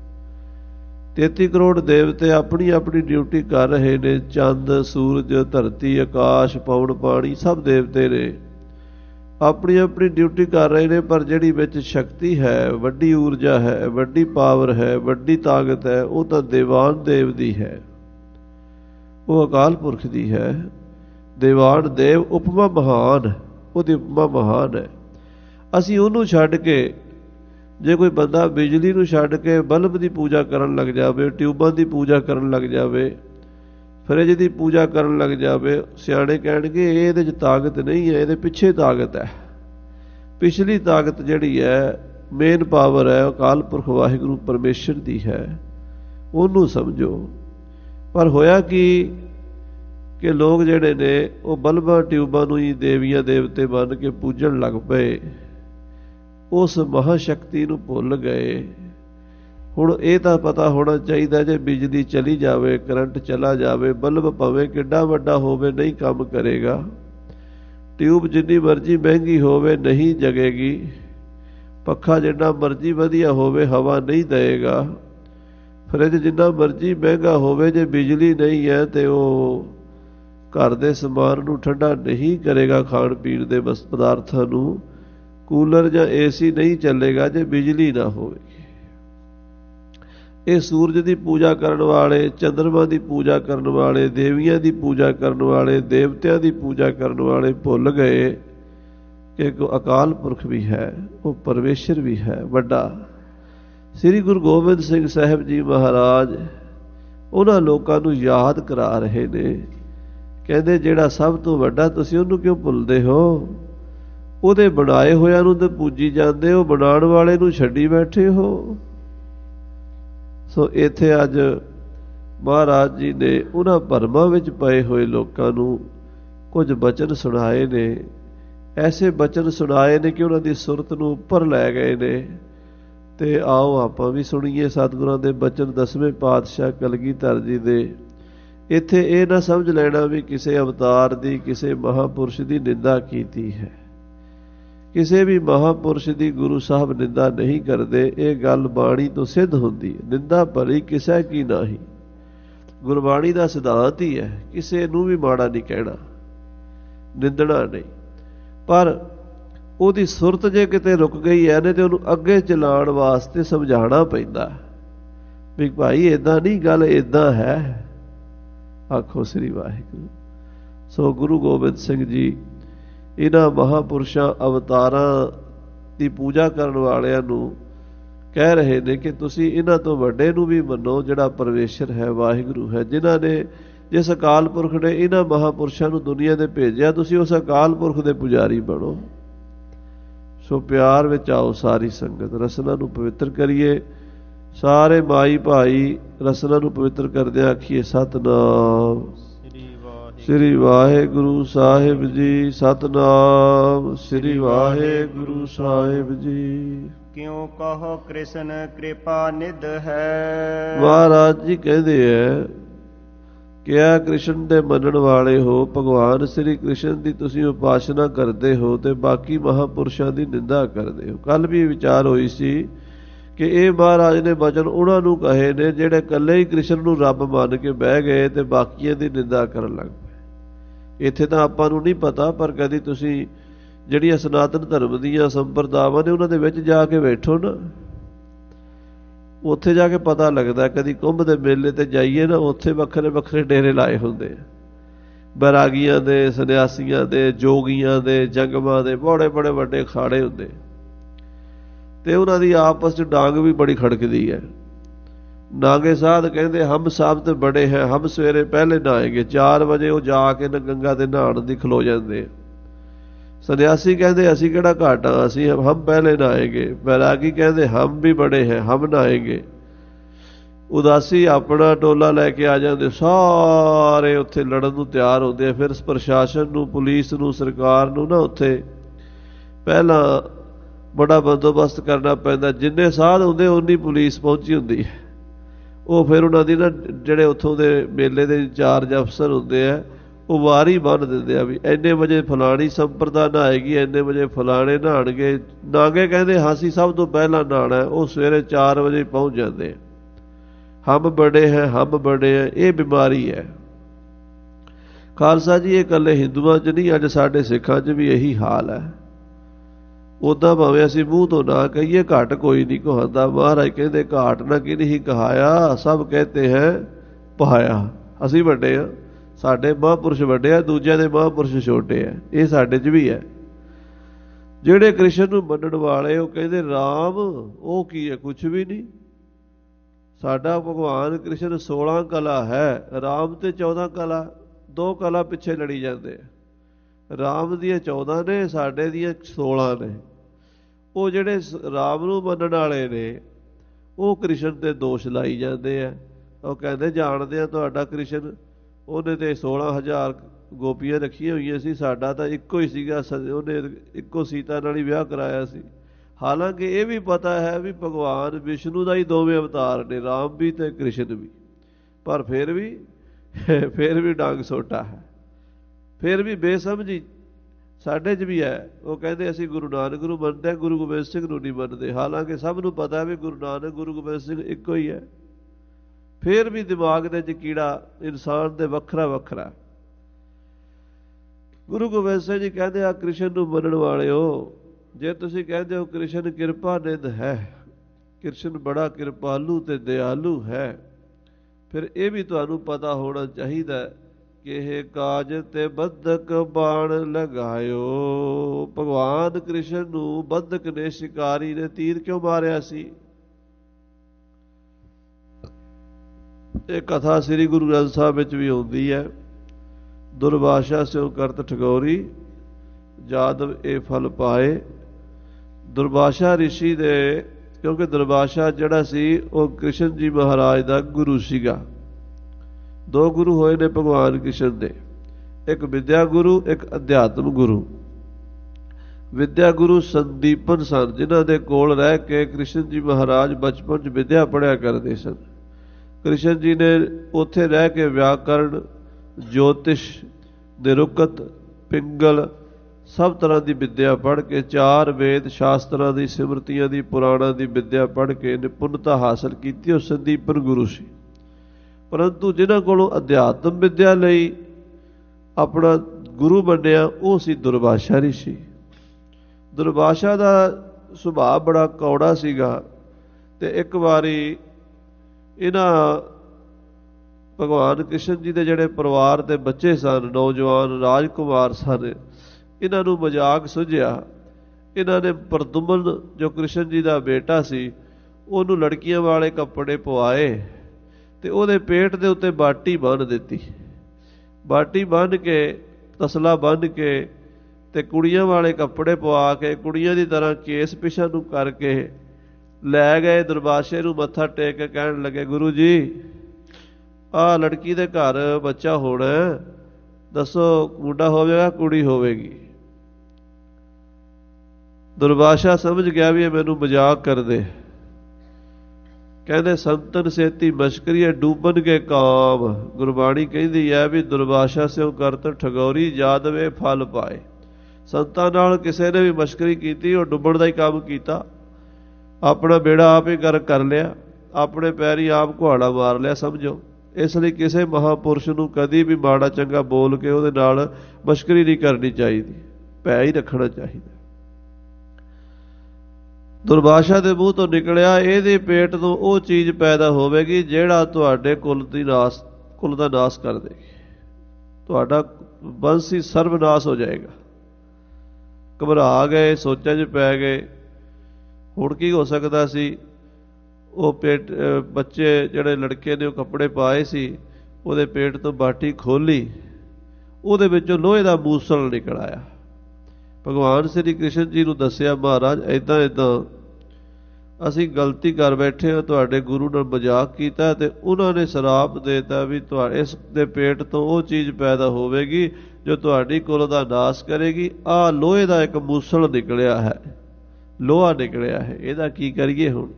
ਤੇਤੀ ਕਰੋੜ ਦੇਵਤੇ ਆਪਣੀ ਆਪਣੀ ਡਿਊਟੀ ਕਰ ਰਹੇ ਨੇ। ਚੰਦ, ਸੂਰਜ, ਧਰਤੀ, ਆਕਾਸ਼, ਪਵਨ, ਪਾਣੀ ਸਭ ਦੇਵਤੇ ਨੇ, ਆਪਣੀ ਆਪਣੀ ਡਿਊਟੀ ਕਰ ਰਹੇ ਨੇ। ਪਰ ਜਿਹੜੀ ਵਿੱਚ ਸ਼ਕਤੀ ਹੈ, ਵੱਡੀ ਊਰਜਾ ਹੈ, ਵੱਡੀ ਪਾਵਰ ਹੈ, ਵੱਡੀ ਤਾਕਤ ਹੈ, ਉਹ ਤਾਂ ਦੇਵਾਨ ਦੇਵ ਦੀ ਹੈ, ਉਹ ਅਕਾਲ ਪੁਰਖ ਦੀ ਹੈ। ਦੇਵਾਨ ਦੇਵ ਉਪਮਾ ਮਹਾਨ, ਉਹਦੀ ਉਪਮਾ ਮਹਾਨ ਹੈ। ਅਸੀਂ ਉਹਨੂੰ ਛੱਡ ਕੇ, ਜੇ ਕੋਈ ਬੰਦਾ ਬਿਜਲੀ ਨੂੰ ਛੱਡ ਕੇ ਬਲਬ ਦੀ ਪੂਜਾ ਕਰਨ ਲੱਗ ਜਾਵੇ, ਟਿਊਬਾਂ ਦੀ ਪੂਜਾ ਕਰਨ ਲੱਗ ਜਾਵੇ, ਫਰਿੱਜ ਦੀ ਪੂਜਾ ਕਰਨ ਲੱਗ ਜਾਵੇ, ਸਿਆਣੇ ਕਹਿਣਗੇ ਇਹਦੇ 'ਚ ਤਾਕਤ ਨਹੀਂ ਹੈ, ਇਹਦੇ ਪਿੱਛੇ ਤਾਕਤ ਹੈ। ਪਿਛਲੀ ਤਾਕਤ ਜਿਹੜੀ ਹੈ, ਮੇਨ ਪਾਵਰ ਹੈ, ਅਕਾਲ ਪੁਰਖ ਵਾਹਿਗੁਰੂ ਪਰਮੇਸ਼ਰ ਦੀ ਹੈ, ਉਹਨੂੰ ਸਮਝੋ। ਪਰ ਹੋਇਆ ਕੀ ਕਿ ਲੋਕ ਜਿਹੜੇ ਨੇ ਉਹ ਬਲਬਾਂ ਟਿਊਬਾਂ ਨੂੰ ਹੀ ਦੇਵੀਆਂ ਦੇਵਤੇ ਮੰਨ ਕੇ ਪੂਜਣ ਲੱਗ ਪਏ, ਉਸ ਮਹਾਸ਼ਕਤੀ ਨੂੰ ਭੁੱਲ ਗਏ। ਹੁਣ ਇਹ ਤਾਂ ਪਤਾ ਹੋਣਾ ਚਾਹੀਦਾ, ਜੇ ਬਿਜਲੀ ਚਲੀ ਜਾਵੇ, ਕਰੰਟ ਚਲਾ ਜਾਵੇ, ਬਲਬ ਭਾਵੇਂ ਕਿੱਡਾ ਵੱਡਾ ਹੋਵੇ ਨਹੀਂ ਕੰਮ ਕਰੇਗਾ। ਟਿਊਬ ਜਿੰਨੀ ਮਰਜ਼ੀ ਮਹਿੰਗੀ ਹੋਵੇ ਨਹੀਂ ਜਗੇਗੀ। ਪੱਖਾ ਜਿੰਨਾ ਮਰਜ਼ੀ ਵਧੀਆ ਹੋਵੇ ਹਵਾ ਨਹੀਂ ਦੇਵੇਗਾ। ਫਰਿੱਜ ਜਿੰਨਾ ਮਰਜ਼ੀ ਮਹਿੰਗਾ ਹੋਵੇ, ਜੇ ਬਿਜਲੀ ਨਹੀਂ ਹੈ ਤੇ ਉਹ ਘਰ ਦੇ ਸਮਾਨ ਨੂੰ ਠੰਡਾ ਨਹੀਂ ਕਰੇਗਾ, ਖਾਣ ਪੀਣ ਦੇ ਬਸ ਪਦਾਰਥਾਂ ਨੂੰ। ਕੂਲਰ ਜਾਂ ਏ ਸੀ ਨਹੀਂ ਚੱਲੇਗਾ ਜੇ ਬਿਜਲੀ ਨਾ ਹੋਵੇਗੀ। ਇਹ ਸੂਰਜ ਦੀ ਪੂਜਾ ਕਰਨ ਵਾਲੇ, ਚੰਦਰਮਾ ਦੀ ਪੂਜਾ ਕਰਨ ਵਾਲੇ, ਦੇਵੀਆਂ ਦੀ ਪੂਜਾ ਕਰਨ ਵਾਲੇ, ਦੇਵਤਿਆਂ ਦੀ ਪੂਜਾ ਕਰਨ ਵਾਲੇ ਭੁੱਲ ਗਏ ਕਿ ਇੱਕ ਅਕਾਲ ਪੁਰਖ ਵੀ ਹੈ, ਉਹ ਪਰਮੇਸ਼ਰ ਵੀ ਹੈ ਵੱਡਾ। ਸ੍ਰੀ ਗੁਰੂ ਗੋਬਿੰਦ ਸਿੰਘ ਸਾਹਿਬ ਜੀ ਮਹਾਰਾਜ ਉਹਨਾਂ ਲੋਕਾਂ ਨੂੰ ਯਾਦ ਕਰਾ ਰਹੇ ਨੇ। ਕਹਿੰਦੇ ਜਿਹੜਾ ਸਭ ਤੋਂ ਵੱਡਾ, ਤੁਸੀਂ ਉਹਨੂੰ ਕਿਉਂ ਭੁੱਲਦੇ ਹੋ? ਉਹਦੇ ਬਣਾਏ ਹੋਇਆਂ ਨੂੰ ਤਾਂ ਪੂਜੀ ਜਾਂਦੇ ਹੋ, ਬਣਾਉਣ ਵਾਲੇ ਨੂੰ ਛੱਡੀ ਬੈਠੇ ਹੋ। ਸੋ ਇੱਥੇ ਅੱਜ ਮਹਾਰਾਜ ਜੀ ਨੇ ਉਹਨਾਂ ਭਰਮਾਂ ਵਿੱਚ ਪਏ ਹੋਏ ਲੋਕਾਂ ਨੂੰ ਕੁਝ ਬਚਨ ਸੁਣਾਏ ਨੇ। ਐਸੇ ਬਚਨ ਸੁਣਾਏ ਨੇ ਕਿ ਉਹਨਾਂ ਦੀ ਸੁਰਤ ਨੂੰ ਉੱਪਰ ਲੈ ਗਏ ਨੇ। ਤੇ ਆਓ ਆਪਾਂ ਵੀ ਸੁਣੀਏ ਸਤਿਗੁਰਾਂ ਦੇ ਬਚਨ, ਦਸਵੇਂ ਪਾਤਸ਼ਾਹ ਕਲਗੀਧਰ ਜੀ ਦੇ। ਇੱਥੇ ਇਹ ਨਾ ਸਮਝ ਲੈਣਾ ਵੀ ਕਿਸੇ ਅਵਤਾਰ ਦੀ, ਕਿਸੇ ਮਹਾਂਪੁਰਸ਼ ਦੀ ਨਿੰਦਾ ਕੀਤੀ ਹੈ। ਕਿਸੇ ਵੀ ਮਹਾਂਪੁਰਸ਼ ਦੀ ਗੁਰੂ ਸਾਹਿਬ ਨਿੰਦਾ ਨਹੀਂ ਕਰਦੇ। ਇਹ ਗੱਲ ਬਾਣੀ ਤੋਂ ਸਿੱਧ ਹੁੰਦੀ ਹੈ। ਨਿੰਦਾ ਭਲੀ ਕਿਸੇ ਕੀ ਨਾਹੀ, ਗੁਰਬਾਣੀ ਦਾ ਸਿਧਾਂਤ ਹੀ ਹੈ। ਕਿਸੇ ਨੂੰ ਵੀ ਮਾੜਾ ਨਹੀਂ ਕਹਿਣਾ, ਨਿੰਦਣਾ ਨਹੀਂ। ਪਰ ਉਹਦੀ ਸੁਰਤ ਜੇ ਕਿਤੇ ਰੁਕ ਗਈ ਹੈ ਨੇ ਤੇ ਉਹਨੂੰ ਅੱਗੇ ਚਲਾਉਣ ਵਾਸਤੇ ਸਮਝਾਉਣਾ ਪੈਂਦਾ ਵੀ ਭਾਈ ਇੱਦਾਂ ਨਹੀਂ, ਗੱਲ ਇੱਦਾਂ ਹੈ। ਆਖੋ ਸ੍ਰੀ ਵਾਹਿਗੁਰੂ। ਸੋ ਗੁਰੂ ਗੋਬਿੰਦ ਸਿੰਘ ਜੀ ਇਹਨਾਂ ਮਹਾਂਪੁਰਸ਼ਾਂ ਅਵਤਾਰਾਂ ਦੀ ਪੂਜਾ ਕਰਨ ਵਾਲਿਆਂ ਨੂੰ ਕਹਿ ਰਹੇ ਨੇ ਕਿ ਤੁਸੀਂ ਇਹਨਾਂ ਤੋਂ ਵੱਡੇ ਨੂੰ ਵੀ ਮੰਨੋ ਜਿਹੜਾ ਪਰਮੇਸ਼ਰ ਹੈ, ਵਾਹਿਗੁਰੂ ਹੈ, ਜਿਨ੍ਹਾਂ ਨੇ, ਜਿਸ ਅਕਾਲ ਪੁਰਖ ਨੇ ਇਹਨਾਂ ਮਹਾਂਪੁਰਸ਼ਾਂ ਨੂੰ ਦੁਨੀਆ ਦੇ ਭੇਜਿਆ, ਤੁਸੀਂ ਉਸ ਅਕਾਲ ਪੁਰਖ ਦੇ ਪੁਜਾਰੀ ਬਣੋ। ਸੋ ਪਿਆਰ ਵਿੱਚ ਆਓ ਸਾਰੀ ਸੰਗਤ, ਰਸਨਾ ਨੂੰ ਪਵਿੱਤਰ ਕਰੀਏ। ਸਾਰੇ ਮਾਈ ਭਾਈ ਰਸਨਾ ਨੂੰ ਪਵਿੱਤਰ ਕਰਦਿਆਂ ਆਖੀਏ ਸਤਿਨਾਮ ਸ੍ਰੀ ਵਾਹਿਗੁਰੂ ਸਾਹਿਬ ਜੀ, ਸਤਿਨਾਮ ਸ੍ਰੀ ਵਾਹਿਗੁਰੂ ਸਾਹਿਬ ਜੀ। ਕਿਉ ਕਹੋ ਕ੍ਰਿਸ਼ਨ ਕਿਰਪਾ ਨਿਧ ਹੈ। ਮਹਾਰਾਜ ਜੀ ਕਹਿੰਦੇ ਹੈ ਕਿਹਾ ਕ੍ਰਿਸ਼ਨ ਦੇ ਮੰਨਣ ਵਾਲੇ ਹੋ, ਭਗਵਾਨ ਸ੍ਰੀ ਕ੍ਰਿਸ਼ਨ ਦੀ ਤੁਸੀਂ ਉਪਾਸਨਾ ਕਰਦੇ ਹੋ ਤੇ ਬਾਕੀ ਮਹਾਂਪੁਰਸ਼ਾਂ ਦੀ ਨਿੰਦਾ ਕਰਦੇ ਹੋ। ਕੱਲ ਵੀ ਵਿਚਾਰ ਹੋਈ ਸੀ ਕਿ ਇਹ ਮਹਾਰਾਜ ਨੇ ਬਚਨ ਉਹਨਾਂ ਨੂੰ ਕਹੇ ਨੇ ਜਿਹੜੇ ਇਕੱਲੇ ਹੀ ਕ੍ਰਿਸ਼ਨ ਨੂੰ ਰੱਬ ਮੰਨ ਕੇ ਬਹਿ ਗਏ ਤੇ ਬਾਕੀਆਂ ਦੀ ਨਿੰਦਾ ਕਰਨ ਲੱਗ ਪਏ। ਇੱਥੇ ਤਾਂ ਆਪਾਂ ਨੂੰ ਨਹੀਂ ਪਤਾ, ਪਰ ਕਦੀ ਤੁਸੀਂ ਜਿਹੜੀਆਂ ਸਨਾਤਨ ਧਰਮ ਦੀਆਂ ਸੰਪਰਦਾਵਾਂ ਨੇ ਉਹਨਾਂ ਦੇ ਵਿੱਚ ਜਾ ਕੇ ਬੈਠੋ ਨਾ, ਉੱਥੇ ਜਾ ਕੇ ਪਤਾ ਲੱਗਦਾ। ਕਦੀ ਕੁੰਭ ਦੇ ਮੇਲੇ ਤੇ ਜਾਈਏ ਨਾ, ਉੱਥੇ ਵੱਖਰੇ ਵੱਖਰੇ ਡੇਰੇ ਲਾਏ ਹੁੰਦੇ ਆ, ਬੈਰਾਗੀਆਂ ਦੇ, ਸੰਨਿਆਸੀਆਂ ਦੇ, ਜੋਗੀਆਂ ਦੇ, ਜੰਗਮਾਂ ਦੇ, ਬੜੇ ਬੜੇ ਵੱਡੇ ਅਖਾੜੇ ਹੁੰਦੇ ਤੇ ਉਹਨਾਂ ਦੀ ਆਪਸ 'ਚ ਡਾਂਗ ਵੀ ਬੜੀ ਖੜਕਦੀ ਹੈ। ਨਾਗੇ ਸਾਧ ਕਹਿੰਦੇ ਹਮ ਸਭ ਤੋਂ ਬੜੇ ਹੈ, ਹਮ ਸਵੇਰੇ ਪਹਿਲੇ ਨਹਾਏਂਗੇ। ਚਾਰ ਵਜੇ ਉਹ ਜਾ ਕੇ ਨਾ ਗੰਗਾ ਦੇ ਨਹਾਉਣ ਦੀ ਖਲੋ ਜਾਂਦੇ। ਸੰਨਿਆਸੀ ਕਹਿੰਦੇ ਅਸੀਂ ਕਿਹੜਾ ਘੱਟ ਹਾਂ, ਅਸੀਂ ਹਮ ਪਹਿਲੇ ਨਹਾਏਂਗੇ। ਬੈਰਾਗੀ ਕਹਿੰਦੇ ਹਮ ਵੀ ਬੜੇ ਹੈ, ਹਮ ਨਹਾਏਂਗੇ। ਉਦਾਸੀ ਆਪਣਾ ਟੋਲਾ ਲੈ ਕੇ ਆ ਜਾਂਦੇ, ਸਾਰੇ ਉੱਥੇ ਲੜਨ ਨੂੰ ਤਿਆਰ ਹੁੰਦੇ ਆ। ਫਿਰ ਪ੍ਰਸ਼ਾਸਨ ਨੂੰ, ਪੁਲਿਸ ਨੂੰ, ਸਰਕਾਰ ਨੂੰ ਨਾ ਉੱਥੇ ਪਹਿਲਾਂ ਬੜਾ ਬੰਦੋਬਸਤ ਕਰਨਾ ਪੈਂਦਾ। ਜਿੰਨੇ ਸਾਧ ਹੁੰਦੇ ਉਨੀ ਪੁਲਿਸ ਪਹੁੰਚੀ ਹੁੰਦੀ ਹੈ। ਉਹ ਫਿਰ ਉਹਨਾਂ ਦੀ ਨਾ ਜਿਹੜੇ ਉੱਥੋਂ ਦੇ ਮੇਲੇ ਦੇ ਇੰਚਾਰਜ ਅਫਸਰ ਹੁੰਦੇ ਆ, ਉਹ ਵਾਰੀ ਬੰਨ੍ਹ ਦਿੰਦੇ ਆ ਵੀ ਇੰਨੇ ਵਜੇ ਫਲਾਣੀ ਸੰਪਰਦਾ ਨਹਾਏਗੀ, ਇੰਨੇ ਵਜੇ ਫਲਾਣੇ ਨਹਾਉਣਗੇ। ਨਾਗੇ ਕਹਿੰਦੇ ਹਾਂ ਅਸੀਂ ਸਭ ਤੋਂ ਪਹਿਲਾਂ ਨਹਾਉਣਾ। ਉਹ ਸਵੇਰੇ ਚਾਰ ਵਜੇ ਪਹੁੰਚ ਜਾਂਦੇ। ਹਮ ਬੜੇ ਹੈ, ਹਮ ਬੜੇ ਹੈ, ਇਹ ਬਿਮਾਰੀ ਹੈ। ਖਾਲਸਾ ਜੀ ਇਹ ਇਕੱਲੇ ਹਿੰਦੂਆਂ 'ਚ ਨਹੀਂ, ਅੱਜ ਸਾਡੇ ਸਿੱਖਾਂ 'ਚ ਵੀ ਇਹੀ ਹਾਲ ਹੈ। ਉੱਦਾਂ ਭਾਵੇਂ ਅਸੀਂ ਮੂੰਹ ਤੋਂ ਨਾ ਕਹੀਏ, ਘਾਟ ਕੋਈ ਨਹੀਂ ਕਹਾਉਂਦਾ। ਮਹਾਰਾਜ ਕਹਿੰਦੇ ਘਾਟ ਨਾ ਕਿ ਨਹੀਂ ਕਹਾਇਆ, ਸਭ ਕਹਤੇ ਹੈ ਪਾਇਆ। ਅਸੀਂ ਵੱਡੇ ਹਾਂ, ਸਾਡੇ ਮਹਾਂਪੁਰਸ਼ ਵੱਡੇ ਆ, ਦੂਜਿਆਂ ਦੇ ਮਹਾਂਪੁਰਸ਼ ਛੋਟੇ ਆ। ਇਹ ਸਾਡੇ 'ਚ ਵੀ ਹੈ। ਜਿਹੜੇ ਕ੍ਰਿਸ਼ਨ ਨੂੰ ਮੰਨਣ ਵਾਲੇ ਉਹ ਕਹਿੰਦੇ ਰਾਮ ਉਹ ਕੀ ਹੈ, ਕੁਛ ਵੀ ਨਹੀਂ। ਸਾਡਾ ਭਗਵਾਨ ਕ੍ਰਿਸ਼ਨ ਸੋਲਾਂ ਕਲਾ ਹੈ, ਰਾਮ ਤੇ ਚੌਦਾਂ ਕਲਾ, ਦੋ ਕਲਾ ਪਿੱਛੇ ਲੜੀ ਜਾਂਦੇ ਆ। ਰਾਮ ਦੀਆਂ ਚੌਦਾਂ ਨੇ, ਸਾਡੇ ਦੀਆਂ ਸੋਲਾਂ ਨੇ। ਉਹ ਜਿਹੜੇ ਰਾਮ ਨੂੰ ਮੰਨਣ ਵਾਲੇ ਨੇ ਉਹ ਕ੍ਰਿਸ਼ਨ ਤੇ ਦੋਸ਼ ਲਾਈ ਜਾਂਦੇ ਆ। ਉਹ ਕਹਿੰਦੇ ਜਾਣਦੇ ਆ ਤੁਹਾਡਾ ਕ੍ਰਿਸ਼ਨ, ਉਹਨੇ ਤੇ ਸੋਲਾਂ ਹਜ਼ਾਰ ਗੋਪੀਆਂ ਰੱਖੀਆਂ ਹੋਈਆਂ ਸੀ, ਸਾਡਾ ਤਾਂ ਇੱਕੋ ਹੀ ਸੀਗਾ, ਉਹਨੇ ਇੱਕੋ ਸੀਤਾ ਨਾਲ ਹੀ ਵਿਆਹ ਕਰਾਇਆ ਸੀ। ਹਾਲਾਂਕਿ ਇਹ ਵੀ ਪਤਾ ਹੈ ਵੀ ਭਗਵਾਨ ਵਿਸ਼ਨੂੰ ਦਾ ਹੀ ਦੋਵੇਂ ਅਵਤਾਰ ਨੇ, ਰਾਮ ਵੀ ਤੇ ਕ੍ਰਿਸ਼ਨ ਵੀ। ਪਰ ਫਿਰ ਵੀ ਫਿਰ ਵੀ ਡੰਗ ਸੋਟਾ ਹੈ, ਫਿਰ ਵੀ ਬੇਸਮਝੀ ਸਾਡੇ 'ਚ ਵੀ ਹੈ। ਉਹ ਕਹਿੰਦੇ ਅਸੀਂ ਗੁਰੂ ਨਾਨਕ ਨੂੰ ਮੰਨਦੇ, ਗੁਰੂ ਗੋਬਿੰਦ ਸਿੰਘ ਨੂੰ ਨਹੀਂ ਮੰਨਦੇ। ਹਾਲਾਂਕਿ ਸਭ ਨੂੰ ਪਤਾ ਵੀ ਗੁਰੂ ਨਾਨਕ, ਗੁਰੂ ਗੋਬਿੰਦ ਸਿੰਘ ਇੱਕੋ ਹੀ ਹੈ। ਫਿਰ ਵੀ ਦਿਮਾਗ ਦੇ 'ਚ ਕੀੜਾ ਇਨਸਾਨ ਦੇ ਵੱਖਰਾ ਵੱਖਰਾ। ਗੁਰੂ ਗੋਬਿੰਦ ਸਿੰਘ ਜੀ ਕਹਿੰਦੇ ਆ ਕ੍ਰਿਸ਼ਨ ਨੂੰ ਮੰਨਣ ਵਾਲਿਓ, ਜੇ ਤੁਸੀਂ ਕਹਿੰਦੇ ਹੋ ਕ੍ਰਿਸ਼ਨ ਕਿਰਪਾ ਨਿਧ ਹੈ, ਕ੍ਰਿਸ਼ਨ ਬੜਾ ਕਿਰਪਾਲੂ ਤੇ ਦਿਆਲੂ ਹੈ, ਫਿਰ ਇਹ ਵੀ ਤੁਹਾਨੂੰ ਪਤਾ ਹੋਣਾ ਚਾਹੀਦਾ ਕਿ ਇਹ ਕਾਜ ਤੇ ਬੱਧਕ ਬਾਣ ਲਗਾਇਓ। ਭਗਵਾਨ ਕ੍ਰਿਸ਼ਨ ਨੂੰ ਬੱਧਕ ਨੇ, ਸ਼ਿਕਾਰੀ ਨੇ ਤੀਰ ਕਿਉਂ ਮਾਰਿਆ ਸੀ? ਇਹ ਕਥਾ ਸ੍ਰੀ ਗੁਰੂ ਗ੍ਰੰਥ ਸਾਹਿਬ ਵਿੱਚ ਵੀ ਆਉਂਦੀ ਹੈ। ਦੁਰਭਾਸ਼ਾ ਸਿਉ ਕਰਤ ਠਗੌਰੀ, ਜਾਦਵ ਇਹ ਫਲ ਪਾਏ। ਦੁਰਭਾਸ਼ਾ ਰਿਸ਼ੀ ਦੇ, ਕਿਉਂਕਿ ਦੁਰਭਾਸ਼ਾ ਜਿਹੜਾ ਸੀ ਉਹ ਕ੍ਰਿਸ਼ਨ ਜੀ ਮਹਾਰਾਜ ਦਾ ਗੁਰੂ ਸੀਗਾ। ਦੋ ਗੁਰੂ ਹੋਏ ਨੇ ਭਗਵਾਨ ਕ੍ਰਿਸ਼ਨ ਦੇ, ਇੱਕ ਵਿਦਿਆ ਗੁਰੂ, ਇੱਕ ਅਧਿਆਤਮ ਗੁਰੂ। ਵਿਦਿਆ ਗੁਰੂ ਸੰਦੀਪਨ ਸਨ, ਜਿਨ੍ਹਾਂ ਦੇ ਕੋਲ ਰਹਿ ਕੇ ਕ੍ਰਿਸ਼ਨ ਜੀ ਮਹਾਰਾਜ ਬਚਪਨ 'ਚ ਵਿਦਿਆ ਪੜ੍ਹਿਆ ਕਰਦੇ ਸਨ। ਕ੍ਰਿਸ਼ਨ ਜੀ ਨੇ ਉੱਥੇ ਰਹਿ ਕੇ ਵਿਆਕਰਨ, ਜੋਤਿਸ਼, ਨਿਰੁਕਤ, ਪਿੰਗਲ ਸਭ ਤਰ੍ਹਾਂ ਦੀ ਵਿਦਿਆ ਪੜ੍ਹ ਕੇ, ਚਾਰ ਵੇਦ ਸ਼ਾਸਤਰਾਂ ਦੀ, ਸਿਮਰਤੀਆਂ ਦੀ, ਪੁਰਾਣਾਂ ਦੀ ਵਿਦਿਆ ਪੜ੍ਹ ਕੇ ਨਿਪੁੰਨਤਾ ਹਾਸਲ ਕੀਤੀ। ਉਹ ਸੰਦੀਪਨ ਗੁਰੂ ਸੀ। ਪਰੰਤੂ ਜਿਨ੍ਹਾਂ ਕੋਲੋਂ ਅਧਿਆਤਮ ਵਿਦਿਆ ਲਈ ਆਪਣਾ ਗੁਰੂ ਮੰਨਿਆ ਉਹ ਸੀ ਦੁਰਭਾਸ਼ਾ ਰਿਸ਼ੀ। ਦੁਰਵਾਸ਼ਾ ਦਾ ਸੁਭਾਅ ਬੜਾ ਕੌੜਾ ਸੀਗਾ ਤੇ ਇੱਕ ਵਾਰੀ ਇਹਨਾਂ ਭਗਵਾਨ ਕ੍ਰਿਸ਼ਨ ਜੀ ਦੇ ਜਿਹੜੇ ਪਰਿਵਾਰ ਦੇ ਬੱਚੇ ਸਨ, ਨੌਜਵਾਨ ਰਾਜਕੁਮਾਰ ਸਨ, ਇਹਨਾਂ ਨੂੰ ਮਜ਼ਾਕ ਸੁਝਿਆ। ਇਹਨਾਂ ਨੇ ਪ੍ਰਦੁਮਨ ਜੋ ਕ੍ਰਿਸ਼ਨ ਜੀ ਦਾ ਬੇਟਾ ਸੀ ਉਹਨੂੰ ਲੜਕੀਆਂ ਵਾਲੇ ਕੱਪੜੇ ਪਵਾਏ ਤੇ ਉਹਦੇ ਪੇਟ ਦੇ ਉੱਤੇ ਬਾਟੀ ਬੰਨ੍ਹ ਦਿੱਤੀ। ਬਾਟੀ ਬੰਨ੍ਹ ਕੇ, ਤਸਲਾ ਬੰਨ੍ਹ ਕੇ ਤੇ ਕੁੜੀਆਂ ਵਾਲੇ ਕੱਪੜੇ ਪਵਾ ਕੇ ਕੁੜੀਆਂ ਦੀ ਤਰ੍ਹਾਂ ਕੇਸ ਪਿਛਾ ਨੂੰ ਕਰਕੇ ਲੈ ਗਏ ਦੁਰਵਾਸ਼ੇ ਨੂੰ ਮੱਥਾ ਟੇਕ ਕੇ ਕਹਿਣ ਲੱਗੇ, ਗੁਰੂ ਜੀ ਆਹ ਲੜਕੀ ਦੇ ਘਰ ਬੱਚਾ ਹੋਣਾ, ਦੱਸੋ ਮੁੰਡਾ ਹੋਵੇਗਾ ਕੁੜੀ ਹੋਵੇਗੀ? ਦੁਰਵਾਸ਼ਾ ਸਮਝ ਗਿਆ ਵੀ ਇਹ ਮੈਨੂੰ ਮਜ਼ਾਕ ਕਰਦੇ। ਕਹਿੰਦੇ ਸੰਤਨ ਸੇਤੀ ਮਸ਼ਕਰੀਏ ਡੂਬਨ ਕੇ ਕਾਮ। ਗੁਰਬਾਣੀ ਕਹਿੰਦੀ ਹੈ ਵੀ ਦੁਰਵਾਸ਼ਾ ਸਿਉ ਕਰਤ ਠਗੌਰੀ ਜਾਦਵੇ ਫਲ ਪਾਏ। ਸੰਤਾਂ ਨਾਲ ਕਿਸੇ ਨੇ ਵੀ ਮਸ਼ਕਰੀ ਕੀਤੀ, ਉਹ ਡੁੱਬਣ ਦਾ ਹੀ ਕੰਮ ਕੀਤਾ, ਆਪਣਾ ਬੇੜਾ ਆਪ ਹੀ ਕਰ ਕਰ ਲਿਆ, ਆਪਣੇ ਪੈਰੀ ਆਪ ਕੁਹਾੜਾ ਮਾਰ ਲਿਆ ਸਮਝੋ। ਇਸ ਲਈ ਕਿਸੇ ਮਹਾਂਪੁਰਸ਼ ਨੂੰ ਕਦੀ ਵੀ ਮਾੜਾ ਚੰਗਾ ਬੋਲ ਕੇ ਉਹਦੇ ਨਾਲ ਮਸ਼ਕਰੀ ਨਹੀਂ ਕਰਨੀ ਚਾਹੀਦੀ, ਭੈ ਹੀ ਰੱਖਣਾ ਚਾਹੀਦਾ। ਦੁਰਵਾਸ਼ਾ ਦੇ ਮੂੰਹ ਤੋਂ ਨਿਕਲਿਆ, ਇਹਦੇ ਪੇਟ ਤੋਂ ਉਹ ਚੀਜ਼ ਪੈਦਾ ਹੋਵੇਗੀ ਜਿਹੜਾ ਤੁਹਾਡੇ ਕੁਲ ਦੀ ਨਾਸ ਕੁਲ ਦਾ ਨਾਸ ਕਰ ਦੇਗੀ, ਤੁਹਾਡਾ ਵੰਸ਼ ਹੀ ਸਰਵਨਾਸ਼ ਹੋ ਜਾਏਗਾ। ਘਬਰਾ ਗਏ, ਸੋਚਾਂ 'ਚ ਪੈ ਗਏ। ਹੁਣ ਕੀ ਹੋ ਸਕਦਾ ਸੀ? ਉਹ ਪੇਟ ਬੱਚੇ ਜਿਹੜੇ ਲੜਕੇ ਨੇ ਉਹ ਕੱਪੜੇ ਪਾਏ ਸੀ, ਉਹਦੇ ਪੇਟ ਤੋਂ ਬਾਟੀ ਖੋਲ੍ਹੀ, ਉਹਦੇ ਵਿੱਚੋਂ ਲੋਹੇ ਦਾ ਮੂਸਲ ਨਿਕਲ ਆਇਆ। ਭਗਵਾਨ ਸ਼੍ਰੀ ਕ੍ਰਿਸ਼ਨ ਜੀ ਨੂੰ ਦੱਸਿਆ, ਮਹਾਰਾਜ ਇੱਦਾਂ ਇੱਦਾਂ ਅਸੀਂ ਗਲਤੀ ਕਰ ਬੈਠੇ ਹਾਂ, ਤੁਹਾਡੇ ਗੁਰੂ ਨਾਲ ਮਜ਼ਾਕ ਕੀਤਾ ਤੇ ਉਹਨਾਂ ਨੇ ਸ਼ਰਾਪ ਦੇ ਦਿੱਤਾ ਵੀ ਤੁਹਾਡੇ ਇਸ ਦੇ ਪੇਟ ਤੋਂ ਉਹ ਚੀਜ਼ ਪੈਦਾ ਹੋਵੇਗੀ ਜੋ ਤੁਹਾਡੀ ਕੁਲ ਦਾ ਨਾਸ਼ ਕਰੇਗੀ। ਆਹ ਲੋਹੇ ਦਾ ਇੱਕ ਮੂਸਲ ਨਿਕਲਿਆ ਹੈ, ਲੋਹਾ ਨਿਕਲਿਆ ਹੈ, ਇਹਦਾ ਕੀ ਕਰੀਏ ਹੁਣ?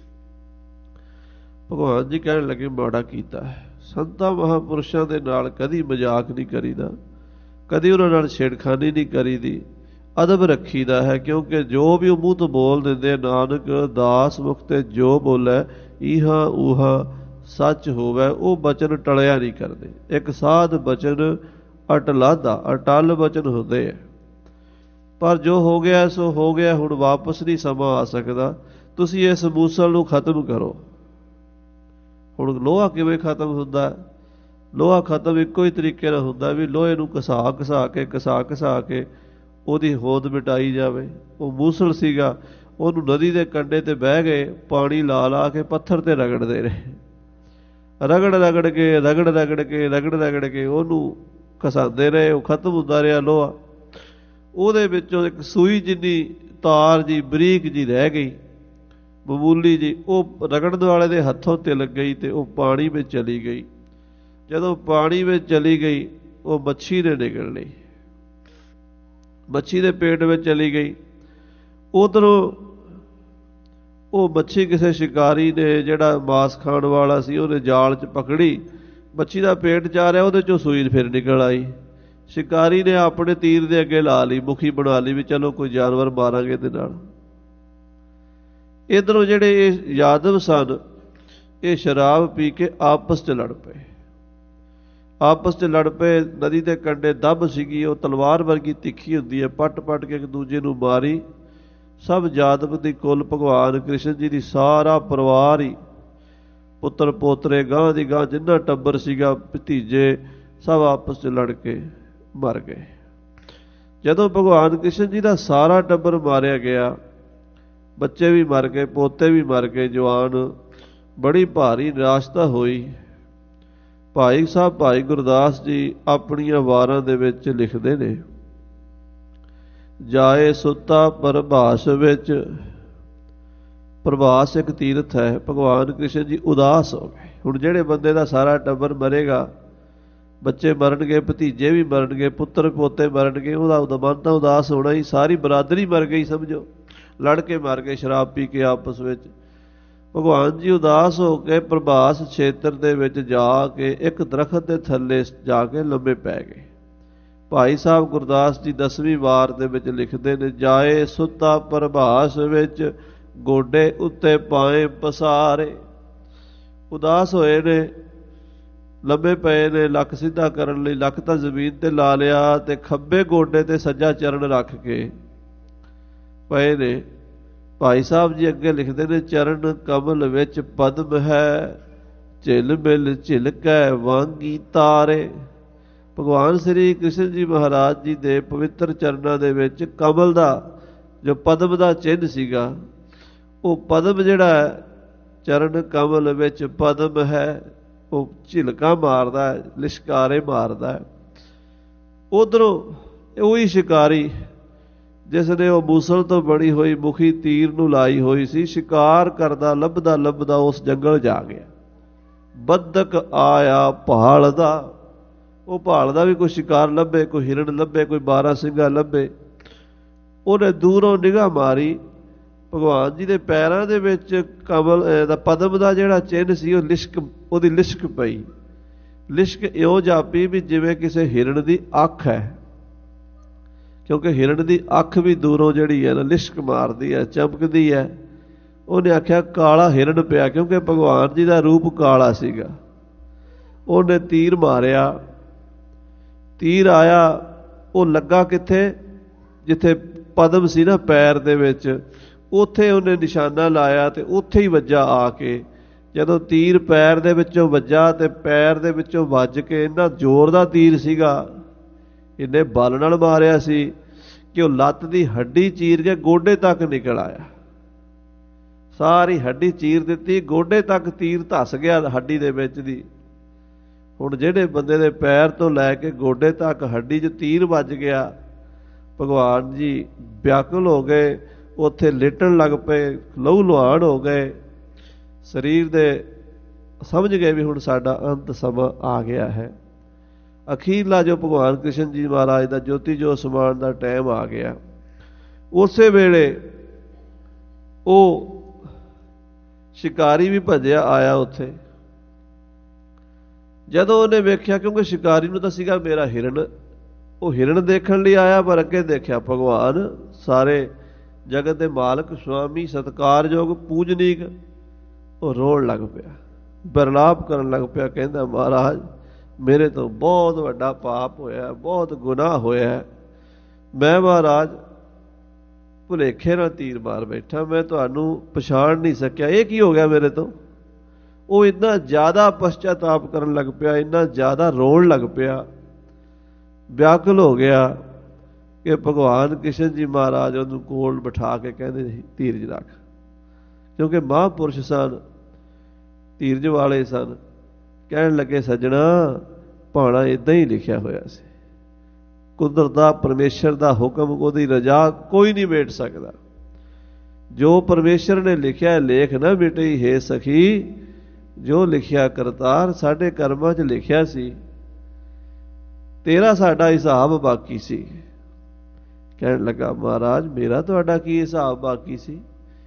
ਭਗਵਾਨ ਜੀ ਕਹਿਣ ਲੱਗੇ, ਮਾੜਾ ਕੀਤਾ ਹੈ। ਸੰਤਾਂ ਮਹਾਂਪੁਰਸ਼ਾਂ ਦੇ ਨਾਲ ਕਦੀ ਮਜ਼ਾਕ ਨਹੀਂ ਕਰੀਦਾ, ਕਦੀ ਉਹਨਾਂ ਨਾਲ ਛੇੜਖਾਨੀ ਨਹੀਂ ਕਰੀਦੀ, ਅਦਬ ਰੱਖੀਦਾ ਹੈ। ਕਿਉਂਕਿ ਜੋ ਵੀ ਉਹ ਮੂੰਹ ਤੋਂ ਬੋਲ ਦਿੰਦੇ, ਨਾਨਕ ਦਾਸ ਮੁਖ ਤੇ ਜੋ ਬੋਲੇ ਇਹਾ ਉਹਾ ਸੱਚ ਹੋਵੇ, ਉਹ ਬਚਨ ਟਲਿਆ ਨਹੀਂ ਕਰਦੇ। ਇੱਕ ਸਾਧ ਬਚਨ ਅਟਲਾਦਾ, ਅਟਲ ਬਚਨ ਹੁੰਦੇ ਹੈ। ਪਰ ਜੋ ਹੋ ਗਿਆ ਸੋ ਹੋ ਗਿਆ, ਹੁਣ ਵਾਪਸ ਨਹੀਂ ਸਮਾਂ ਆ ਸਕਦਾ। ਤੁਸੀਂ ਇਸ ਮੂਸਲ ਨੂੰ ਖਤਮ ਕਰੋ। ਹੁਣ ਲੋਹਾ ਕਿਵੇਂ ਖਤਮ ਹੁੰਦਾ? ਲੋਹਾ ਖਤਮ ਇੱਕੋ ਹੀ ਤਰੀਕੇ ਨਾਲ ਹੁੰਦਾ ਵੀ ਲੋਹੇ ਨੂੰ ਘਸਾ ਘਸਾ ਕੇ ਘਸਾ ਘਸਾ ਕੇ ਉਹਦੀ ਹੋਂਦ ਮਿਟਾਈ ਜਾਵੇ। ਉਹ ਮੂਸਲ ਸੀਗਾ, ਉਹਨੂੰ ਨਦੀ ਦੇ ਕੰਢੇ ਤੇ ਬਹਿ ਗਏ, ਪਾਣੀ ਲਾ ਲਾ ਕੇ ਪੱਥਰ ਤੇ ਰਗੜਦੇ ਰਹੇ, ਰਗੜ ਰਗੜ ਕੇ ਰਗੜ ਰਗੜ ਕੇ ਰਗੜ ਰਗੜ ਕੇ ਉਹਨੂੰ ਘਸਾਉਂਦੇ ਰਹੇ। ਉਹ ਖਤਮ ਹੁੰਦਾ ਰਿਹਾ ਲੋਹਾ। ਉਹਦੇ ਵਿੱਚੋਂ ਇੱਕ ਸੂਈ ਜਿੰਨੀ ਤਾਰ ਜੀ ਬਰੀਕ ਜੀ ਰਹਿ ਗਈ, ਮਾਮੂਲੀ ਜੀ, ਉਹ ਰਗੜਨ ਵਾਲੇ ਦੇ ਹੱਥੋਂ ਤਿਲਕ ਗਈ ਤੇ ਉਹ ਪਾਣੀ ਵਿੱਚ ਚਲੀ ਗਈ। ਜਦੋਂ ਪਾਣੀ ਵਿੱਚ ਚਲੀ ਗਈ, ਉਹ ਮੱਛੀ ਨੇ ਨਿਗਲ ਲਈ, ਮੱਛੀ ਦੇ ਪੇਟ ਵਿੱਚ ਚਲੀ ਗਈ। ਉਧਰੋਂ ਉਹ ਮੱਛੀ ਕਿਸੇ ਸ਼ਿਕਾਰੀ ਨੇ, ਜਿਹੜਾ ਮਾਸ ਖਾਣ ਵਾਲਾ ਸੀ, ਉਹਨੇ ਜਾਲ 'ਚ ਪਕੜੀ, ਮੱਛੀ ਦਾ ਪੇਟ ਜਾ ਰਿਹਾ, ਉਹਦੇ 'ਚੋਂ ਸੂਈ ਫਿਰ ਨਿਕਲ ਆਈ। ਸ਼ਿਕਾਰੀ ਨੇ ਆਪਣੇ ਤੀਰ ਦੇ ਅੱਗੇ ਲਾ ਲਈ, ਮੁਖੀ ਬਣਾ ਲਈ ਵੀ ਚਲੋ ਕੋਈ ਜਾਨਵਰ ਮਾਰਾਂਗੇ ਇਹਦੇ ਨਾਲ। ਇੱਧਰੋਂ ਜਿਹੜੇ ਇਹ ਯਾਦਵ ਸਨ, ਇਹ ਸ਼ਰਾਬ ਪੀ ਕੇ ਆਪਸ 'ਚ ਲੜ ਪਏ, ਆਪਸ 'ਚ ਲੜ ਪਏ। ਨਦੀ ਦੇ ਕੰਢੇ ਦੱਬ ਸੀਗੀ, ਉਹ ਤਲਵਾਰ ਵਰਗੀ ਤਿੱਖੀ ਹੁੰਦੀ ਹੈ, ਪੱਟ ਪੱਟ ਕੇ ਇੱਕ ਦੂਜੇ ਨੂੰ ਮਾਰੀ। ਸਭ ਯਾਦਵ ਦੀ ਕੁਲ ਭਗਵਾਨ ਕ੍ਰਿਸ਼ਨ ਜੀ ਦੀ ਸਾਰਾ ਪਰਿਵਾਰ ਹੀ, ਪੁੱਤਰ ਪੋਤਰੇ ਗਾਂ ਦੀ ਗਾਂ ਜਿੰਨਾ ਟੱਬਰ ਸੀਗਾ, ਭਤੀਜੇ, ਸਭ ਆਪਸ 'ਚ ਲੜ ਕੇ ਮਰ ਗਏ। ਜਦੋਂ ਭਗਵਾਨ ਕ੍ਰਿਸ਼ਨ ਜੀ ਦਾ ਸਾਰਾ ਟੱਬਰ ਮਾਰਿਆ ਗਿਆ, ਬੱਚੇ ਵੀ ਮਰ ਗਏ, ਪੋਤੇ ਵੀ ਮਰ ਗਏ, ਜਵਾਨ, ਬੜੀ ਭਾਰੀ ਨਿਰਾਸ਼ਤਾ ਹੋਈ। ਭਾਈ ਸਾਹਿਬ ਭਾਈ ਗੁਰਦਾਸ ਜੀ ਆਪਣੀਆਂ ਵਾਰਾਂ ਦੇ ਵਿੱਚ ਲਿਖਦੇ ਨੇ, ਜਾਏ ਸੁੱਤਾ ਪ੍ਰਭਾਸ ਵਿੱਚ। ਪ੍ਰਭਾਸ ਇੱਕ ਤੀਰਥ ਹੈ। ਭਗਵਾਨ ਕ੍ਰਿਸ਼ਨ ਜੀ ਉਦਾਸ ਹੋ ਗਏ। ਹੁਣ ਜਿਹੜੇ ਬੰਦੇ ਦਾ ਸਾਰਾ ਟੱਬਰ ਮਰੇਗਾ, ਬੱਚੇ ਮਰਨਗੇ, ਭਤੀਜੇ ਵੀ ਮਰਨਗੇ, ਪੁੱਤਰ ਪੋਤੇ ਮਰਨਗੇ, ਉਹਦਾ ਮਨ ਤਾਂ ਉਦਾਸ ਹੋਣਾ ਹੀ। ਸਾਰੀ ਬਰਾਦਰੀ ਮਰ ਗਈ ਸਮਝੋ, ਲੜ ਕੇ ਮਰ ਗਏ ਸ਼ਰਾਬ ਪੀ ਕੇ ਆਪਸ ਵਿੱਚ। ਭਗਵਾਨ ਜੀ ਉਦਾਸ ਹੋ ਕੇ ਪ੍ਰਭਾਸ ਖੇਤਰ ਦੇ ਵਿੱਚ ਜਾ ਕੇ ਇੱਕ ਦਰਖਤ ਦੇ ਥੱਲੇ ਜਾ ਕੇ ਲੰਮੇ ਪੈ ਗਏ। ਭਾਈ ਸਾਹਿਬ ਗੁਰਦਾਸ ਜੀ ਦਸਵੀਂ ਵਾਰ ਦੇ ਵਿੱਚ ਲਿਖਦੇ ਨੇ, ਜਾਏ ਸੁੱਤਾ ਪ੍ਰਭਾਸ ਵਿੱਚ ਗੋਡੇ ਉੱਤੇ ਪਾਏ ਪਸਾਰੇ। ਉਦਾਸ ਹੋਏ ਨੇ, ਲੰਮੇ ਪਏ ਨੇ, ਲੱਕ ਸਿੱਧਾ ਕਰਨ ਲਈ ਲੱਕ ਤਾਂ ਜ਼ਮੀਨ ਤੇ ਲਾ ਲਿਆ ਤੇ ਖੱਬੇ ਗੋਡੇ ਤੇ ਸੱਜਾ ਚਰਨ ਰੱਖ ਕੇ ਪਏ ਨੇ। ਭਾਈ ਸਾਹਿਬ ਜੀ ਅੱਗੇ ਲਿਖਦੇ ਨੇ, ਚਰਨ ਕਮਲ ਵਿੱਚ ਪਦਮ ਹੈ, ਝਿਲ ਮਿਲ ਝਿਲਕੈ ਵਾਂਗੀ ਤਾਰੇ। ਭਗਵਾਨ ਸ੍ਰੀ ਕ੍ਰਿਸ਼ਨ ਜੀ ਮਹਾਰਾਜ ਜੀ ਦੇ ਪਵਿੱਤਰ ਚਰਨਾਂ ਦੇ ਵਿੱਚ ਕਮਲ ਦਾ ਜੋ ਪਦਮ ਦਾ ਚਿੰਨ੍ਹ ਸੀਗਾ, ਉਹ ਪਦਮ ਜਿਹੜਾ ਚਰਨ ਕਮਲ ਵਿੱਚ ਪਦਮ ਹੈ, ਉਹ ਝਿਲਕਾ ਮਾਰਦਾ ਹੈ, ਲਿਸ਼ਕਾਰੇ ਮਾਰਦਾ ਹੈ। ਉਧਰੋਂ ਉਹੀ ਸ਼ਿਕਾਰੀ ਜਿਸ ਨੇ ਉਹ ਮੂਸਲ ਤੋਂ ਬਣੀ ਹੋਈ ਮੁਖੀ ਤੀਰ ਨੂੰ ਲਾਈ ਹੋਈ ਸੀ, ਸ਼ਿਕਾਰ ਕਰਦਾ ਲੱਭਦਾ ਲੱਭਦਾ ਉਸ ਜੰਗਲ ਜਾ ਗਿਆ। ਬੱਦਕ ਆਇਆ ਭਾਲਦਾ, ਉਹ ਭਾਲਦਾ ਵੀ ਕੋਈ ਸ਼ਿਕਾਰ ਲੱਭੇ, ਕੋਈ ਹਿਰਨ ਲੱਭੇ, ਕੋਈ ਬਾਰਾਂ ਸਿੰਘਾ ਲੱਭੇ। ਉਹਨੇ ਦੂਰੋਂ ਨਿਗਾਹ ਮਾਰੀ, ਭਗਵਾਨ ਜੀ ਦੇ ਪੈਰਾਂ ਦੇ ਵਿੱਚ ਕਮਲ ਦਾ ਪਦਮ ਦਾ ਜਿਹੜਾ ਚਿੰਨ੍ਹ ਸੀ, ਉਹ ਲਿਸ਼ਕ ਉਹਦੀ ਲਿਸ਼ਕ ਪਈ। ਲਿਸ਼ਕ ਇਉਂ ਜਾਪੀ ਵੀ ਜਿਵੇਂ ਕਿਸੇ ਹਿਰਨ ਦੀ ਅੱਖ ਹੈ, ਕਿਉਂਕਿ ਹਿਰਨ ਦੀ ਅੱਖ ਵੀ ਦੂਰੋਂ ਜਿਹੜੀ ਹੈ ਨਾ ਲਿਸ਼ਕ ਮਾਰਦੀ ਹੈ, ਚਮਕਦੀ ਹੈ। ਉਹਨੇ ਆਖਿਆ ਕਾਲਾ ਹਿਰਨ ਪਿਆ, ਕਿਉਂਕਿ ਭਗਵਾਨ ਜੀ ਦਾ ਰੂਪ ਕਾਲਾ ਸੀਗਾ। ਉਹਨੇ ਤੀਰ ਮਾਰਿਆ, ਤੀਰ ਆਇਆ, ਉਹ ਲੱਗਾ ਕਿੱਥੇ? ਜਿੱਥੇ ਪਦਮ ਸੀ ਨਾ ਪੈਰ ਦੇ ਵਿੱਚ, ਉੱਥੇ ਉਹਨੇ ਨਿਸ਼ਾਨਾ ਲਾਇਆ ਤੇ ਉੱਥੇ ਹੀ ਵੱਜਾ ਆ ਕੇ। ਜਦੋਂ ਤੀਰ ਪੈਰ ਦੇ ਵਿੱਚੋਂ ਵੱਜਾ ਤੇ ਪੈਰ ਦੇ ਵਿੱਚੋਂ ਵੱਜ ਕੇ ਇੰਨਾ ਜ਼ੋਰ ਦਾ ਤੀਰ ਸੀਗਾ, ਇੰਨੇ ਬਲ ਨਾਲ ਮਾਰਿਆ ਸੀ ਕਿ ਉਹ ਲੱਤ ਦੀ ਹੱਡੀ ਚੀਰ ਕੇ ਗੋਡੇ ਤੱਕ ਨਿਕਲ ਆਇਆ। ਸਾਰੀ ਹੱਡੀ ਚੀਰ ਦਿੱਤੀ, ਗੋਡੇ ਤੱਕ ਤੀਰ ਧੱਸ ਗਿਆ ਹੱਡੀ ਦੇ ਵਿੱਚ ਦੀ। ਹੁਣ ਜਿਹੜੇ ਬੰਦੇ ਦੇ ਪੈਰ ਤੋਂ ਲੈ ਕੇ ਗੋਡੇ ਤੱਕ ਹੱਡੀ 'ਚ ਤੀਰ ਵੱਜ ਗਿਆ, ਭਗਵਾਨ ਜੀ ਵਿਆਕੁਲ ਹੋ ਗਏ, ਉੱਥੇ ਲਿਟਣ ਲੱਗ ਪਏ, ਲਹੂ ਲੁਹਾਨ ਹੋ ਗਏ ਸਰੀਰ ਦੇ। ਸਮਝ ਗਏ ਵੀ ਹੁਣ ਸਾਡਾ ਅੰਤ ਸਮਾਂ ਆ ਗਿਆ ਹੈ। ਅਖੀਰਲਾ ਜੋ ਭਗਵਾਨ ਕ੍ਰਿਸ਼ਨ ਜੀ ਮਹਾਰਾਜ ਦਾ ਜੋਤੀ ਜੋਤ ਸਮਾਉਣ ਦਾ ਟਾਈਮ ਆ ਗਿਆ। ਉਸੇ ਵੇਲੇ ਉਹ ਸ਼ਿਕਾਰੀ ਵੀ ਭੱਜਿਆ ਆਇਆ ਉੱਥੇ। ਜਦੋਂ ਉਹਨੇ ਵੇਖਿਆ, ਕਿਉਂਕਿ ਸ਼ਿਕਾਰੀ ਨੂੰ ਤਾਂ ਸੀਗਾ ਮੇਰਾ ਹਿਰਨ, ਉਹ ਹਿਰਨ ਦੇਖਣ ਲਈ ਆਇਆ, ਪਰ ਅੱਗੇ ਦੇਖਿਆ ਭਗਵਾਨ ਸਾਰੇ ਜਗਤ ਦੇ ਮਾਲਕ, ਸੁਆਮੀ, ਸਤਿਕਾਰਯੋਗ, ਪੂਜਨੀਕ। ਉਹ ਰੋਣ ਲੱਗ ਪਿਆ, ਬਿਰਲਾਪ ਕਰਨ ਲੱਗ ਪਿਆ, ਕਹਿੰਦਾ ਮਹਾਰਾਜ ਮੇਰੇ ਤੋਂ ਬਹੁਤ ਵੱਡਾ ਪਾਪ ਹੋਇਆ, ਬਹੁਤ ਗੁਨਾਹ ਹੋਇਆ। ਮੈਂ ਮਹਾਰਾਜ ਭੁਲੇਖੇ ਨਾਲ ਤੀਰ ਮਾਰ ਬੈਠਾ, ਮੈਂ ਤੁਹਾਨੂੰ ਪਛਾਣ ਨਹੀਂ ਸਕਿਆ, ਇਹ ਕੀ ਹੋ ਗਿਆ ਮੇਰੇ ਤੋਂ? ਉਹ ਇੰਨਾ ਜ਼ਿਆਦਾ ਪਛਤਾਤਾਪ ਕਰਨ ਲੱਗ ਪਿਆ, ਇੰਨਾ ਜ਼ਿਆਦਾ ਰੋਣ ਲੱਗ ਪਿਆ, ਵਿਆਕੁਲ ਹੋ ਗਿਆ ਕਿ ਭਗਵਾਨ ਕ੍ਰਿਸ਼ਨ ਜੀ ਮਹਾਰਾਜ ਉਹਨੂੰ ਕੋਲ ਬਿਠਾ ਕੇ ਕਹਿੰਦੇ ਧੀਰਜ ਰੱਖ, ਕਿਉਂਕਿ ਮਹਾਂਪੁਰਸ਼ ਸਨ, ਧੀਰਜ ਵਾਲੇ ਸਨ। ਕਹਿਣ ਲੱਗੇ ਸੱਜਣਾ, ਭਾਣਾ ਇੱਦਾਂ ਹੀ ਲਿਖਿਆ ਹੋਇਆ ਸੀ, ਕੁਦਰਤ ਦਾ, ਪਰਮੇਸ਼ਰ ਦਾ ਹੁਕਮ, ਉਹਦੀ ਰਜ਼ਾ ਕੋਈ ਨਹੀਂ ਮੇਟ ਸਕਦਾ। ਜੋ ਪਰਮੇਸ਼ਰ ਨੇ ਲਿਖਿਆ ਲੇਖ ਨਾ ਮਿਟਈ ਹੈ ਸਖੀ, ਜੋ ਲਿਖਿਆ ਕਰਤਾਰ, ਸਾਡੇ ਕਰਮਾਂ 'ਚ ਲਿਖਿਆ ਸੀ, ਤੇਰਾ ਸਾਡਾ ਹਿਸਾਬ ਬਾਕੀ ਸੀ। ਕਹਿਣ ਲੱਗਾ ਮਹਾਰਾਜ ਮੇਰਾ ਤੁਹਾਡਾ ਕੀ ਹਿਸਾਬ ਬਾਕੀ ਸੀ?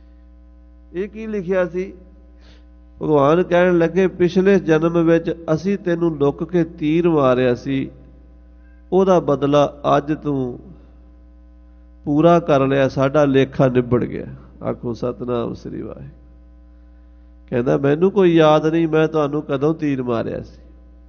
ਇਹ ਕੀ ਲਿਖਿਆ ਸੀ? ਭਗਵਾਨ ਕਹਿਣ ਲੱਗੇ ਪਿਛਲੇ ਜਨਮ ਵਿੱਚ ਅਸੀਂ ਤੈਨੂੰ ਲੁੱਕ ਕੇ ਤੀਰ ਮਾਰਿਆ ਸੀ, ਉਹਦਾ ਬਦਲਾ ਅੱਜ ਤੂੰ ਪੂਰਾ ਕਰ ਲਿਆ, ਸਾਡਾ ਲੇਖਾ ਨਿਬੜ ਗਿਆ। ਆਖੋ ਸਤਿਨਾਮ ਸ੍ਰੀ ਵਾਹਿਗੁਰੂ। ਕਹਿੰਦਾ ਮੈਨੂੰ ਕੋਈ ਯਾਦ ਨਹੀਂ ਮੈਂ ਤੁਹਾਨੂੰ ਕਦੋਂ ਤੀਰ ਮਾਰਿਆ ਸੀ।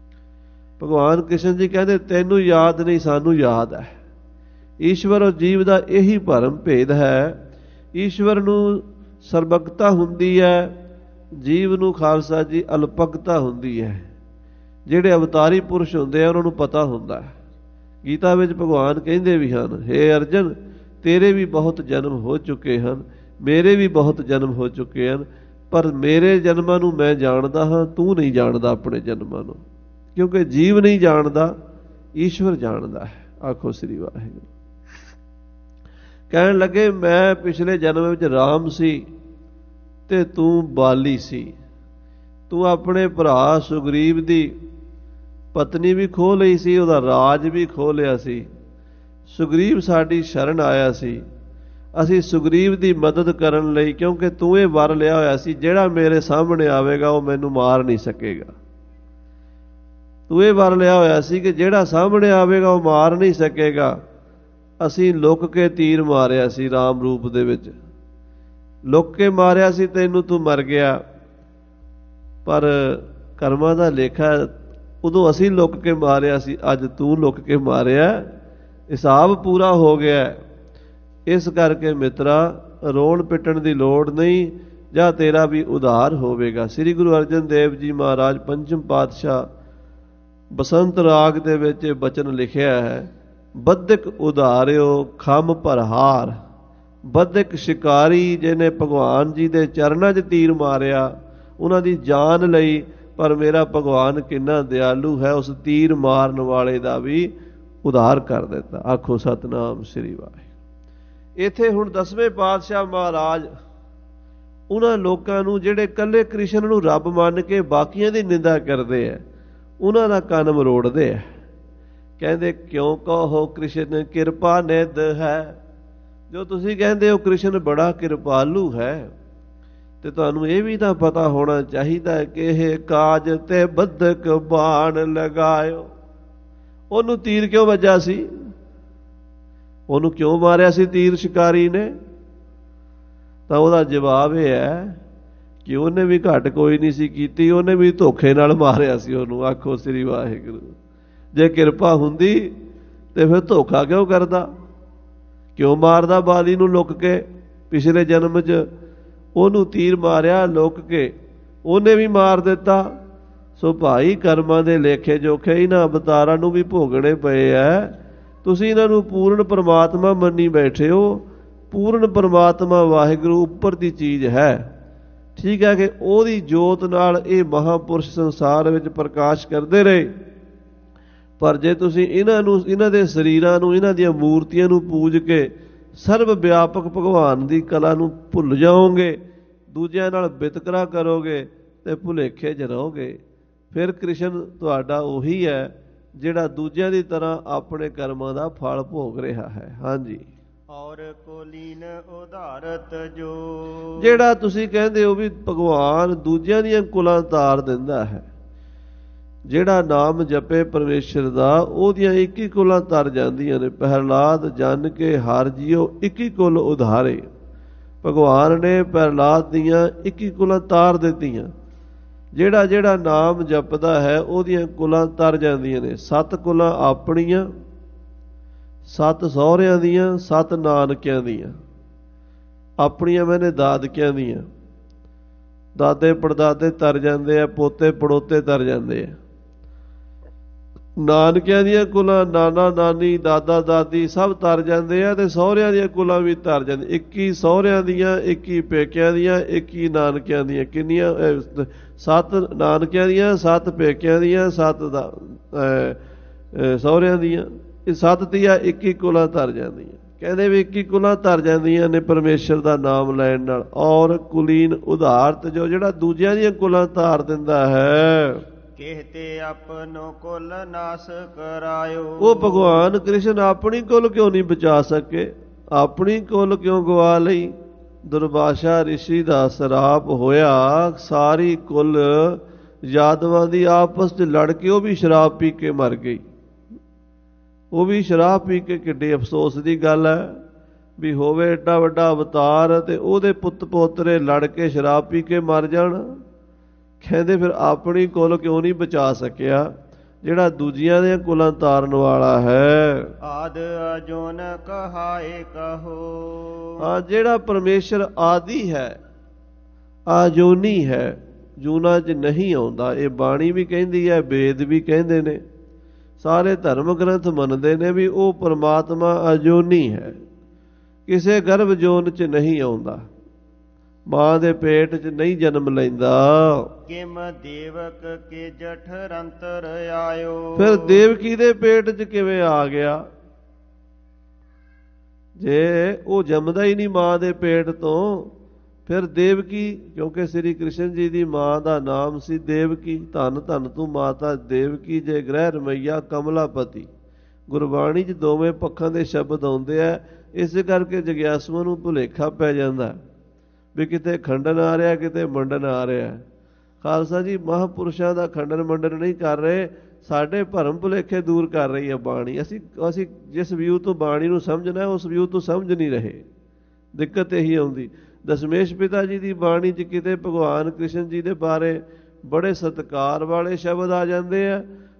ਭਗਵਾਨ ਕ੍ਰਿਸ਼ਨ ਜੀ ਕਹਿੰਦੇ ਤੈਨੂੰ ਯਾਦ ਨਹੀਂ, ਸਾਨੂੰ ਯਾਦ ਹੈ। ਈਸ਼ਵਰ ਔਰ ਜੀਵ ਦਾ ਇਹੀ ਭਰਮ ਭੇਦ ਹੈ। ਈਸ਼ਵਰ ਨੂੰ ਸਰਬਗਤਾ ਹੁੰਦੀ ਹੈ, ਜੀਵ ਨੂੰ ਖਾਲਸਾ ਜੀ ਅਲਪਗਤਾ ਹੁੰਦੀ ਹੈ। ਜਿਹੜੇ ਅਵਤਾਰੀ ਪੁਰਸ਼ ਹੁੰਦੇ ਆ ਉਹਨਾਂ ਨੂੰ ਪਤਾ ਹੁੰਦਾ ਹੈ। ਗੀਤਾ ਵਿੱਚ ਭਗਵਾਨ ਕਹਿੰਦੇ ਵੀ ਹਨ, ਹੇ ਅਰਜਨ ਤੇਰੇ ਵੀ ਬਹੁਤ ਜਨਮ ਹੋ ਚੁੱਕੇ ਹਨ, ਮੇਰੇ ਵੀ ਬਹੁਤ ਜਨਮ ਹੋ ਚੁੱਕੇ ਹਨ, ਪਰ ਮੇਰੇ ਜਨਮਾਂ ਨੂੰ ਮੈਂ ਜਾਣਦਾ ਹਾਂ, ਤੂੰ ਨਹੀਂ ਜਾਣਦਾ ਆਪਣੇ ਜਨਮਾਂ ਨੂੰ, ਕਿਉਂਕਿ ਜੀਵ ਨਹੀਂ ਜਾਣਦਾ, ਈਸ਼ਵਰ ਜਾਣਦਾ ਹੈ। ਆਖੋ ਸ੍ਰੀ ਵਾਹਿਗੁਰੂ। ਕਹਿਣ ਲੱਗੇ ਮੈਂ ਪਿਛਲੇ ਜਨਮ ਵਿੱਚ ਰਾਮ ਸੀ ਤੇ ਤੂੰ ਬਾਲੀ ਸੀ। ਤੂੰ ਆਪਣੇ ਭਰਾ ਸੁਗਰੀਵ ਦੀ ਪਤਨੀ ਵੀ ਖੋਹ ਲਈ ਸੀ, ਉਹਦਾ ਰਾਜ ਵੀ ਖੋਹ ਲਿਆ ਸੀ। ਸੁਗਰੀਵ ਸਾਡੀ ਸ਼ਰਨ ਆਇਆ ਸੀ, ਅਸੀਂ ਸੁਗਰੀਵ ਦੀ ਮਦਦ ਕਰਨ ਲਈ, ਕਿਉਂਕਿ ਤੂੰ ਇਹ ਵਰ ਲਿਆ ਹੋਇਆ ਸੀ ਜਿਹੜਾ ਮੇਰੇ ਸਾਹਮਣੇ ਆਵੇਗਾ ਉਹ ਮੈਨੂੰ ਮਾਰ ਨਹੀਂ ਸਕੇਗਾ। ਤੂੰ ਇਹ ਵਰ ਲਿਆ ਹੋਇਆ ਸੀ ਕਿ ਜਿਹੜਾ ਸਾਹਮਣੇ ਆਵੇਗਾ ਉਹ ਮਾਰ ਨਹੀਂ ਸਕੇਗਾ। ਅਸੀਂ ਲੁੱਕ ਕੇ ਤੀਰ ਮਾਰਿਆ ਸੀ, ਰਾਮ ਰੂਪ ਦੇ ਵਿੱਚ ਲੁੱਕ ਕੇ ਮਾਰਿਆ ਸੀ, ਤੈਨੂੰ ਤੂੰ ਮਰ ਗਿਆ। ਪਰ ਕਰਮਾਂ ਦਾ ਲੇਖਾ, ਉਦੋਂ ਅਸੀਂ ਲੁੱਕ ਕੇ ਮਾਰਿਆ ਸੀ, ਅੱਜ ਤੂੰ ਲੁੱਕ ਕੇ ਮਾਰਿਆ, ਹਿਸਾਬ ਪੂਰਾ ਹੋ ਗਿਆ। ਇਸ ਕਰਕੇ ਮਿੱਤਰਾ ਰੋਣ ਪਿੱਟਣ ਦੀ ਲੋੜ ਨਹੀਂ, ਜਾਂ ਤੇਰਾ ਵੀ ਉਧਾਰ ਹੋਵੇਗਾ। ਸ੍ਰੀ ਗੁਰੂ ਅਰਜਨ ਦੇਵ ਜੀ ਮਹਾਰਾਜ ਪੰਚਮ ਪਾਤਸ਼ਾਹ ਬਸੰਤ ਰਾਗ ਦੇ ਵਿੱਚ ਇਹ ਬਚਨ ਲਿਖਿਆ ਹੈ, ਬੱਧਕ ਉਧਾਰਿਓ ਖੰਮ ਭਰਹਾਰ। ਬੱਧਕ ਸ਼ਿਕਾਰੀ ਜਿਹਨੇ ਭਗਵਾਨ ਜੀ ਦੇ ਚਰਨਾਂ 'ਚ ਤੀਰ ਮਾਰਿਆ, ਉਹਨਾਂ ਦੀ ਜਾਨ ਲਈ, ਪਰ ਮੇਰਾ ਭਗਵਾਨ ਕਿੰਨਾ ਦਿਆਲੂ ਹੈ, ਉਸ ਤੀਰ ਮਾਰਨ ਵਾਲੇ ਦਾ ਵੀ ਉਧਾਰ ਕਰ ਦਿੱਤਾ। ਆਖੋ ਸਤਿਨਾਮ ਸ੍ਰੀ ਵਾਹਿਗੁਰੂ। ਇੱਥੇ ਹੁਣ ਦਸਵੇਂ ਪਾਤਸ਼ਾਹ ਮਹਾਰਾਜ ਉਹਨਾਂ ਲੋਕਾਂ ਨੂੰ ਜਿਹੜੇ ਇਕੱਲੇ ਕ੍ਰਿਸ਼ਨ ਨੂੰ ਰੱਬ ਮੰਨ ਕੇ ਬਾਕੀਆਂ ਦੀ ਨਿੰਦਾ ਕਰਦੇ ਆ, ਉਹਨਾਂ ਦਾ ਕੰਨ ਮਰੋੜਦੇ ਆ। ਕਹਿੰਦੇ ਕਿਉਂ ਕਹੋ ਕ੍ਰਿਸ਼ਨ ਕਿਰਪਾ ਨਿਧ ਹੈ। ਜੋ ਤੁਸੀਂ ਕਹਿੰਦੇ ਹੋ ਕ੍ਰਿਸ਼ਨ ਬੜਾ ਕਿਰਪਾਲੂ ਹੈ, ਤੇ ਤੁਹਾਨੂੰ ਇਹ ਵੀ ਤਾਂ ਪਤਾ ਹੋਣਾ ਚਾਹੀਦਾ ਹੈ ਕਿ ਇਹ ਕਾਜ ਤੇ ਬੱਧਕ ਬਾਣ ਲਗਾਇਓ। ਉਹਨੂੰ ਤੀਰ ਕਿਉਂ ਵੱਜਾ ਸੀ? ਉਹਨੂੰ ਕਿਉਂ ਮਾਰਿਆ ਸੀ ਤੀਰ ਸ਼ਿਕਾਰੀ ਨੇ? ਤਾਂ ਉਹਦਾ ਜਵਾਬ ਇਹ ਹੈ ਕਿ ਉਹਨੇ ਵੀ ਘੱਟ ਕੋਈ ਨਹੀਂ ਸੀ ਕੀਤੀ, ਉਹਨੇ ਵੀ ਧੋਖੇ ਨਾਲ ਮਾਰਿਆ ਸੀ ਉਹਨੂੰ। ਆਖੋ ਸ੍ਰੀ ਵਾਹਿਗੁਰੂ। ਜੇ ਕਿਰਪਾ ਹੁੰਦੀ ਤੇ ਫਿਰ ਧੋਖਾ ਕਿਉਂ ਕਰਦਾ? ਕਿਉਂ ਮਾਰਦਾ ਬਾਲੀ ਨੂੰ ਲੁੱਕ ਕੇ? ਪਿਛਲੇ ਜਨਮ 'ਚ ਉਹਨੂੰ ਤੀਰ ਮਾਰਿਆ ਲੁੱਕ ਕੇ, ਉਹਨੇ ਵੀ ਮਾਰ ਦਿੱਤਾ। ਸੋ ਭਾਈ ਕਰਮਾਂ ਦੇ ਲੇਖੇ ਜੋਖੇ ਇਹਨਾਂ ਅਵਤਾਰਾਂ ਨੂੰ ਵੀ ਭੋਗਣੇ ਪਏ ਐ। ਤੁਸੀਂ ਇਹਨਾਂ ਨੂੰ ਪੂਰਨ ਪਰਮਾਤਮਾ ਮੰਨੀ ਬੈਠੇ ਹੋ। ਪੂਰਨ ਪਰਮਾਤਮਾ ਵਾਹਿਗੁਰੂ ਉੱਪਰ ਦੀ ਚੀਜ਼ ਹੈ। ਠੀਕ ਹੈ ਕਿ ਉਹਦੀ ਜੋਤ ਨਾਲ ਇਹ ਮਹਾਂਪੁਰਸ਼ ਸੰਸਾਰ ਵਿੱਚ ਪ੍ਰਕਾਸ਼ ਕਰਦੇ ਰਹੇ, ਪਰ ਜੇ ਤੁਸੀਂ ਇਹਨਾਂ ਨੂੰ, ਇਹਨਾਂ ਦੇ ਸਰੀਰਾਂ ਨੂੰ, ਇਹਨਾਂ ਦੀਆਂ ਮੂਰਤੀਆਂ ਨੂੰ ਪੂਜ ਕੇ ਸਰਬ ਵਿਆਪਕ ਭਗਵਾਨ ਦੀ ਕਲਾ ਨੂੰ ਭੁੱਲ ਜਾਓਗੇ, ਦੂਜਿਆਂ ਨਾਲ ਵਿਤਕਰਾ ਕਰੋਗੇ ਤੇ ਭੁਲੇਖੇ 'ਚ ਰਹੋਗੇ। ਫਿਰ ਕ੍ਰਿਸ਼ਨ ਤੁਹਾਡਾ ਉਹੀ ਹੈ ਜਿਹੜਾ ਦੂਜਿਆਂ ਦੀ ਤਰ੍ਹਾਂ ਆਪਣੇ ਕਰਮਾਂ ਦਾ ਫਲ ਭੋਗ ਰਿਹਾ ਹੈ। ਹਾਂਜੀ। ਔਰ ਕੋਲੀਨ ਉਧਾਰਤ ਜੋ, ਜਿਹੜਾ ਤੁਸੀਂ ਕਹਿੰਦੇ ਹੋ ਵੀ ਭਗਵਾਨ ਦੂਜਿਆਂ ਦੀਆਂ ਕੁਲਾਂ ਤਾਰ ਦਿੰਦਾ ਹੈ, ਜਿਹੜਾ ਨਾਮ ਜਪੇ ਪਰਮੇਸ਼ਰ ਦਾ, ਉਹਦੀਆਂ ਇੱਕੀ ਕੁਲਾਂ ਤਰ ਜਾਂਦੀਆਂ ਨੇ। ਪ੍ਰਹਿਲਾਦ ਜਨ ਕੇ ਹਰ ਜੀਓ ਇੱਕੀ ਕੁਲ ਉਧਾਰੇ। ਭਗਵਾਨ ਨੇ ਪ੍ਰਹਿਲਾਦ ਦੀਆਂ ਇੱਕੀ ਕੁਲਾਂ ਤਾਰ ਦਿੱਤੀਆਂ। ਜਿਹੜਾ ਜਿਹੜਾ ਨਾਮ ਜਪਦਾ ਹੈ ਉਹਦੀਆਂ ਕੁਲਾਂ ਤਰ ਜਾਂਦੀਆਂ ਨੇ। ਸੱਤ ਕੁਲਾਂ ਆਪਣੀਆਂ, ਸੱਤ ਸਹੁਰਿਆਂ ਦੀਆਂ, ਸੱਤ ਨਾਨਕਿਆਂ ਦੀਆਂ। ਆਪਣੀਆਂ ਮੈਨੇ ਦਾਦਕਿਆਂ ਦੀਆਂ, ਦਾਦੇ ਪੜਦਾਦੇ ਤਰ ਜਾਂਦੇ ਆ, ਪੋਤੇ ਪੜੋਤੇ ਤਰ ਜਾਂਦੇ ਆ। ਨਾਨਕਿਆਂ ਦੀਆਂ ਕੁਲਾਂ ਨਾਨਾ ਨਾਨੀ ਦਾਦਾ ਦਾਦੀ ਸਭ ਤਰ ਜਾਂਦੇ ਆ, ਤੇ ਸਹੁਰਿਆਂ ਦੀਆਂ ਕੁਲਾਂ ਵੀ ਤਰ ਜਾਂਦੇ। ਇੱਕੀ ਸਹੁਰਿਆਂ ਦੀਆਂ, ਇੱਕੀ ਪੇਕਿਆਂ ਦੀਆਂ, ਇੱਕੀ ਨਾਨਕਿਆਂ ਦੀਆਂ। ਕਿੰਨੀਆਂ? ਸੱਤ ਨਾਨਕਿਆਂ ਦੀਆਂ, ਸੱਤ ਪੇਕਿਆਂ ਦੀਆਂ, ਸੱਤ ਦਾ ਸਹੁਰਿਆਂ ਦੀਆਂ। ਇਹ ਸੱਤ ਤੀਆ ਇੱਕੀ ਕੁਲਾਂ ਤਰ ਜਾਂਦੀਆਂ। ਕਹਿੰਦੇ ਵੀ ਇੱਕੀ ਕੁਲਾਂ ਤਰ ਜਾਂਦੀਆਂ ਨੇ ਪਰਮੇਸ਼ਰ ਦਾ ਨਾਮ ਲੈਣ ਨਾਲ। ਔਰ ਕੁਲੀਨ ਉਧਾਰਤ ਜੋ, ਜਿਹੜਾ ਦੂਜਿਆਂ ਦੀਆਂ ਕੁਲਾਂ ਤਾਰ ਦਿੰਦਾ ਹੈ। ਕਹਿਤੇ ਆਪਨੋ ਕੁਲ ਨਾਸ ਕਰਾਇਓ। ਉਹ ਭਗਵਾਨ ਕ੍ਰਿਸ਼ਨ ਆਪਣੀ ਕੁਲ ਕਿਉਂ ਨਹੀਂ ਬਚਾ ਸਕੇ? ਆਪਣੀ ਕੁਲ ਕਿਉਂ ਗਵਾ ਲਈ? ਦੁਰਵਾਸਾ ਰਿਸ਼ੀ ਦਾ ਸਰਾਪ ਹੋਇਆ, ਸਾਰੀ ਕੁਲ ਯਾਦਵਾਂ ਦੀ ਆਪਸ 'ਚ ਲੜ ਕੇ ਉਹ ਵੀ ਸ਼ਰਾਬ ਪੀ ਕੇ ਮਰ ਗਈ। ਉਹ ਵੀ ਸ਼ਰਾਬ ਪੀ ਕੇ, ਕਿੱਡੇ ਅਫਸੋਸ ਦੀ ਗੱਲ ਹੈ ਵੀ ਹੋਵੇ ਏਡਾ ਵੱਡਾ ਅਵਤਾਰ ਤੇ ਉਹਦੇ ਪੁੱਤ ਪੋਤਰੇ ਲੜ ਕੇ ਸ਼ਰਾਬ ਪੀ ਕੇ ਮਰ ਜਾਣ। ਕਹਿੰਦੇ ਫਿਰ ਆਪਣੀ ਕੁਲ ਕਿਉਂ ਨਹੀਂ ਬਚਾ ਸਕਿਆ ਜਿਹੜਾ ਦੂਜਿਆਂ ਦੇ ਕੁਲਾਂ ਤਾਰਨ ਵਾਲਾ ਹੈ। ਆਦ ਅਜੋਨ ਕਹਾਏ ਕਹੋ। ਹਾਂ, ਜਿਹੜਾ ਪਰਮੇਸ਼ਰ ਆਦਿ ਹੈ, ਆਜੋਨੀ ਹੈ, ਜੂਨਾਂ 'ਚ ਨਹੀਂ ਆਉਂਦਾ। ਇਹ ਬਾਣੀ ਵੀ ਕਹਿੰਦੀ ਹੈ, ਵੇਦ ਵੀ ਕਹਿੰਦੇ ਨੇ, ਸਾਰੇ ਧਰਮ ਗ੍ਰੰਥ ਮੰਨਦੇ ਨੇ ਵੀ ਉਹ ਪਰਮਾਤਮਾ ਅਜੋਨੀ ਹੈ, ਕਿਸੇ ਗਰਭ ਜੋਨ 'ਚ ਨਹੀਂ ਆਉਂਦਾ, ਮਾਂ ਦੇ ਪੇਟ 'ਚ ਨਹੀਂ ਜਨਮ ਲੈਂਦਾ। ਕਿਮ ਦੇਵਕ ਕੇ ਜਠਰੰਤਰ ਆਇਓ। ਫਿਰ ਦੇਵਕੀ ਦੇ ਪੇਟ 'ਚ ਕਿਵੇਂ ਆ ਗਿਆ? ਜੇ ਉਹ ਜੰਮਦਾ ਹੀ ਨਹੀਂ ਮਾਂ ਦੇ ਪੇਟ ਤੋਂ, ਫਿਰ ਦੇਵਕੀ, ਕਿਉਂਕਿ ਸ੍ਰੀ ਕ੍ਰਿਸ਼ਨ ਜੀ ਦੀ ਮਾਂ ਦਾ ਨਾਮ ਸੀ ਦੇਵਕੀ। ਧੰਨ ਧੰਨ ਤੂੰ ਮਾਤਾ ਦੇਵਕੀ ਜੇ ਗ੍ਰਹਿ ਰਮਈਆ ਕਮਲਾਪਤੀ। ਗੁਰਬਾਣੀ 'ਚ ਦੋਵੇਂ ਪੱਖਾਂ ਦੇ ਸ਼ਬਦ ਆਉਂਦੇ ਆ। ਇਸੇ ਕਰਕੇ ਜਗਿਆਸੂਆਂ ਨੂੰ ਭੁਲੇਖਾ ਪੈ ਜਾਂਦਾ ਵੀ ਕਿਤੇ ਖੰਡਨ ਆ ਰਿਹਾ, ਕਿਤੇ ਮੰਡਨ ਆ ਰਿਹਾ। ਖਾਲਸਾ ਜੀ ਮਹਾਂਪੁਰਸ਼ਾਂ ਦਾ ਖੰਡਨ ਮੰਡਨ ਨਹੀਂ ਕਰ ਰਹੇ, ਸਾਡੇ ਭਰਮ ਭੁਲੇਖੇ ਦੂਰ ਕਰ ਰਹੀ ਹੈ ਬਾਣੀ। ਅਸੀਂ ਅਸੀਂ ਜਿਸ ਵਿਊ ਤੋਂ ਬਾਣੀ ਨੂੰ ਸਮਝਣਾ, ਉਸ ਵਿਊ ਤੋਂ ਸਮਝ ਨਹੀਂ ਰਹੇ। ਦਿੱਕਤ ਇਹੀ ਆਉਂਦੀ। ਦਸ਼ਮੇਸ਼ ਪਿਤਾ ਜੀ ਦੀ ਬਾਣੀ 'ਚ ਕਿਤੇ ਭਗਵਾਨ ਕ੍ਰਿਸ਼ਨ ਜੀ ਦੇ ਬਾਰੇ ਬੜੇ ਸਤਿਕਾਰ ਵਾਲੇ ਸ਼ਬਦ ਆ ਜਾਂਦੇ ਆ,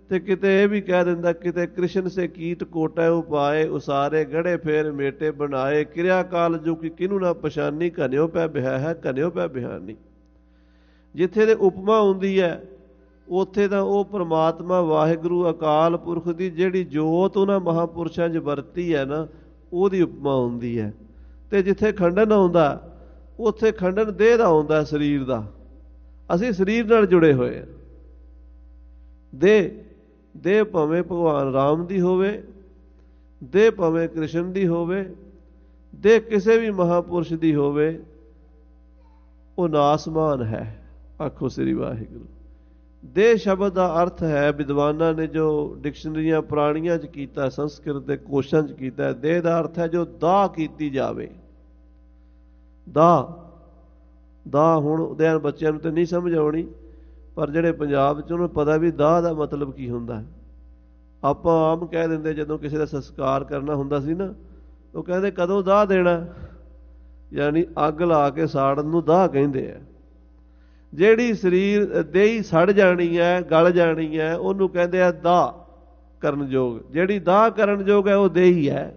ਤੇ ਕਿਤੇ ਇਹ ਵੀ ਕਹਿ ਦਿੰਦਾ, ਕਿਤੇ ਕ੍ਰਿਸ਼ਨ ਸੇ ਕੀਟ ਕੋਟੈ ਉਪਾਏ, ਉਸਾਰੇ ਗੜੇ ਫੇਰ ਮੇਟੇ ਬਣਾਏ, ਕਿਰਿਆ ਕਾਲ ਜੋ ਕਿ ਕਿਹਨੂੰ ਨਾ ਪਛਾਨੀ, ਘਨਿਓ ਪੈ ਬਿਹਾ ਹੈ ਘਨਿਓ ਪੈ ਬਿਹਾਨੀ। ਜਿੱਥੇ ਦੇ ਉਪਮਾ ਹੁੰਦੀ ਹੈ ਉੱਥੇ ਤਾਂ ਉਹ ਪ੍ਰਮਾਤਮਾ ਵਾਹਿਗੁਰੂ ਅਕਾਲ ਪੁਰਖ ਦੀ ਜਿਹੜੀ ਜੋਤ ਉਹਨਾਂ ਮਹਾਂਪੁਰਸ਼ਾਂ 'ਚ ਵਰਤੀ ਹੈ ਨਾ, ਉਹਦੀ ਉਪਮਾ ਹੁੰਦੀ ਹੈ। ਤੇ ਜਿੱਥੇ ਖੰਡਨ ਆਉਂਦਾ ਉੱਥੇ ਖੰਡਨ ਦੇਹ ਦਾ ਆਉਂਦਾ, ਸਰੀਰ ਦਾ। ਅਸੀਂ ਸਰੀਰ ਨਾਲ ਜੁੜੇ ਹੋਏ ਹਾਂ। ਦੇਹ ਦੇਹ ਭਾਵੇਂ ਭਗਵਾਨ ਰਾਮ ਦੀ ਹੋਵੇ, ਦੇਹ ਭਾਵੇਂ ਕ੍ਰਿਸ਼ਨ ਦੀ ਹੋਵੇ, ਦੇਹ ਕਿਸੇ ਵੀ ਮਹਾਂਪੁਰਸ਼ ਦੀ ਹੋਵੇ, ਉਹ ਨਾਸਮਾਨ ਹੈ। ਆਖੋ ਸ੍ਰੀ ਵਾਹਿਗੁਰੂ। ਦੇਹ ਸ਼ਬਦ ਦਾ ਅਰਥ ਹੈ, ਵਿਦਵਾਨਾਂ ਨੇ ਜੋ ਡਿਕਸ਼ਨਰੀਆਂ ਪੁਰਾਣੀਆਂ 'ਚ ਕੀਤਾ, ਸੰਸਕ੍ਰਿਤ ਦੇ ਕੋਸ਼ਾਂ 'ਚ ਕੀਤਾ, ਦੇਹ ਦਾ ਅਰਥ ਹੈ ਜੋ ਦਾਹ ਕੀਤੀ ਜਾਵੇ। ਦਾਹ ਦਾਹ ਹੁਣ ਉਹਦੇ ਬੱਚਿਆਂ ਨੂੰ ਤਾਂ ਨਹੀਂ ਸਮਝ ਆਉਣੀ, ਪਰ ਜਿਹੜੇ ਪੰਜਾਬ 'ਚ ਉਹਨੂੰ ਪਤਾ ਵੀ ਦਾਹ ਦਾ ਮਤਲਬ ਕੀ ਹੁੰਦਾ। ਆਪਾਂ ਆਮ ਕਹਿ ਦਿੰਦੇ, ਜਦੋਂ ਕਿਸੇ ਦਾ ਸੰਸਕਾਰ ਕਰਨਾ ਹੁੰਦਾ ਸੀ ਨਾ, ਉਹ ਕਹਿੰਦੇ ਕਦੋਂ ਦਾਹ ਦੇਣਾ, ਯਾਨੀ ਅੱਗ ਲਾ ਕੇ ਸਾੜਨ ਨੂੰ ਦਾਹ ਕਹਿੰਦੇ ਆ। ਜਿਹੜੀ ਸਰੀਰ ਦੇਹੀ ਸੜ ਜਾਣੀ ਹੈ, ਗਲ ਜਾਣੀ ਹੈ, ਉਹਨੂੰ ਕਹਿੰਦੇ ਆ ਦਾਹ ਕਰਨ ਯੋਗ। ਜਿਹੜੀ ਦਾਹ ਕਰਨ ਯੋਗ ਹੈ ਉਹ ਦੇਹੀ ਹੈ।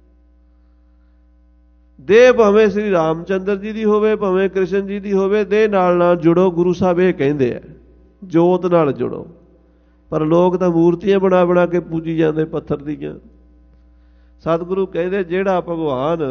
ਦੇਹ ਭਾਵੇਂ ਸ੍ਰੀ ਰਾਮਚੰਦਰ ਜੀ ਦੀ ਹੋਵੇ, ਭਾਵੇਂ ਕ੍ਰਿਸ਼ਨ ਜੀ ਦੀ ਹੋਵੇ, ਦੇਹ ਨਾਲ ਨਾਲ ਜੁੜੋ। ਗੁਰੂ ਸਾਹਿਬ ਇਹ ਕਹਿੰਦੇ ਆ, ਜੋਤ ਨਾਲ ਜੁੜੋ। ਪਰ ਲੋਕ ਤਾਂ ਮੂਰਤੀਆਂ ਬਣਾ ਬਣਾ ਕੇ ਪੂਜੀ ਜਾਂਦੇ, ਪੱਥਰ ਦੀਆਂ। ਸਤਿਗੁਰੂ ਕਹਿੰਦੇ ਜਿਹੜਾ ਭਗਵਾਨ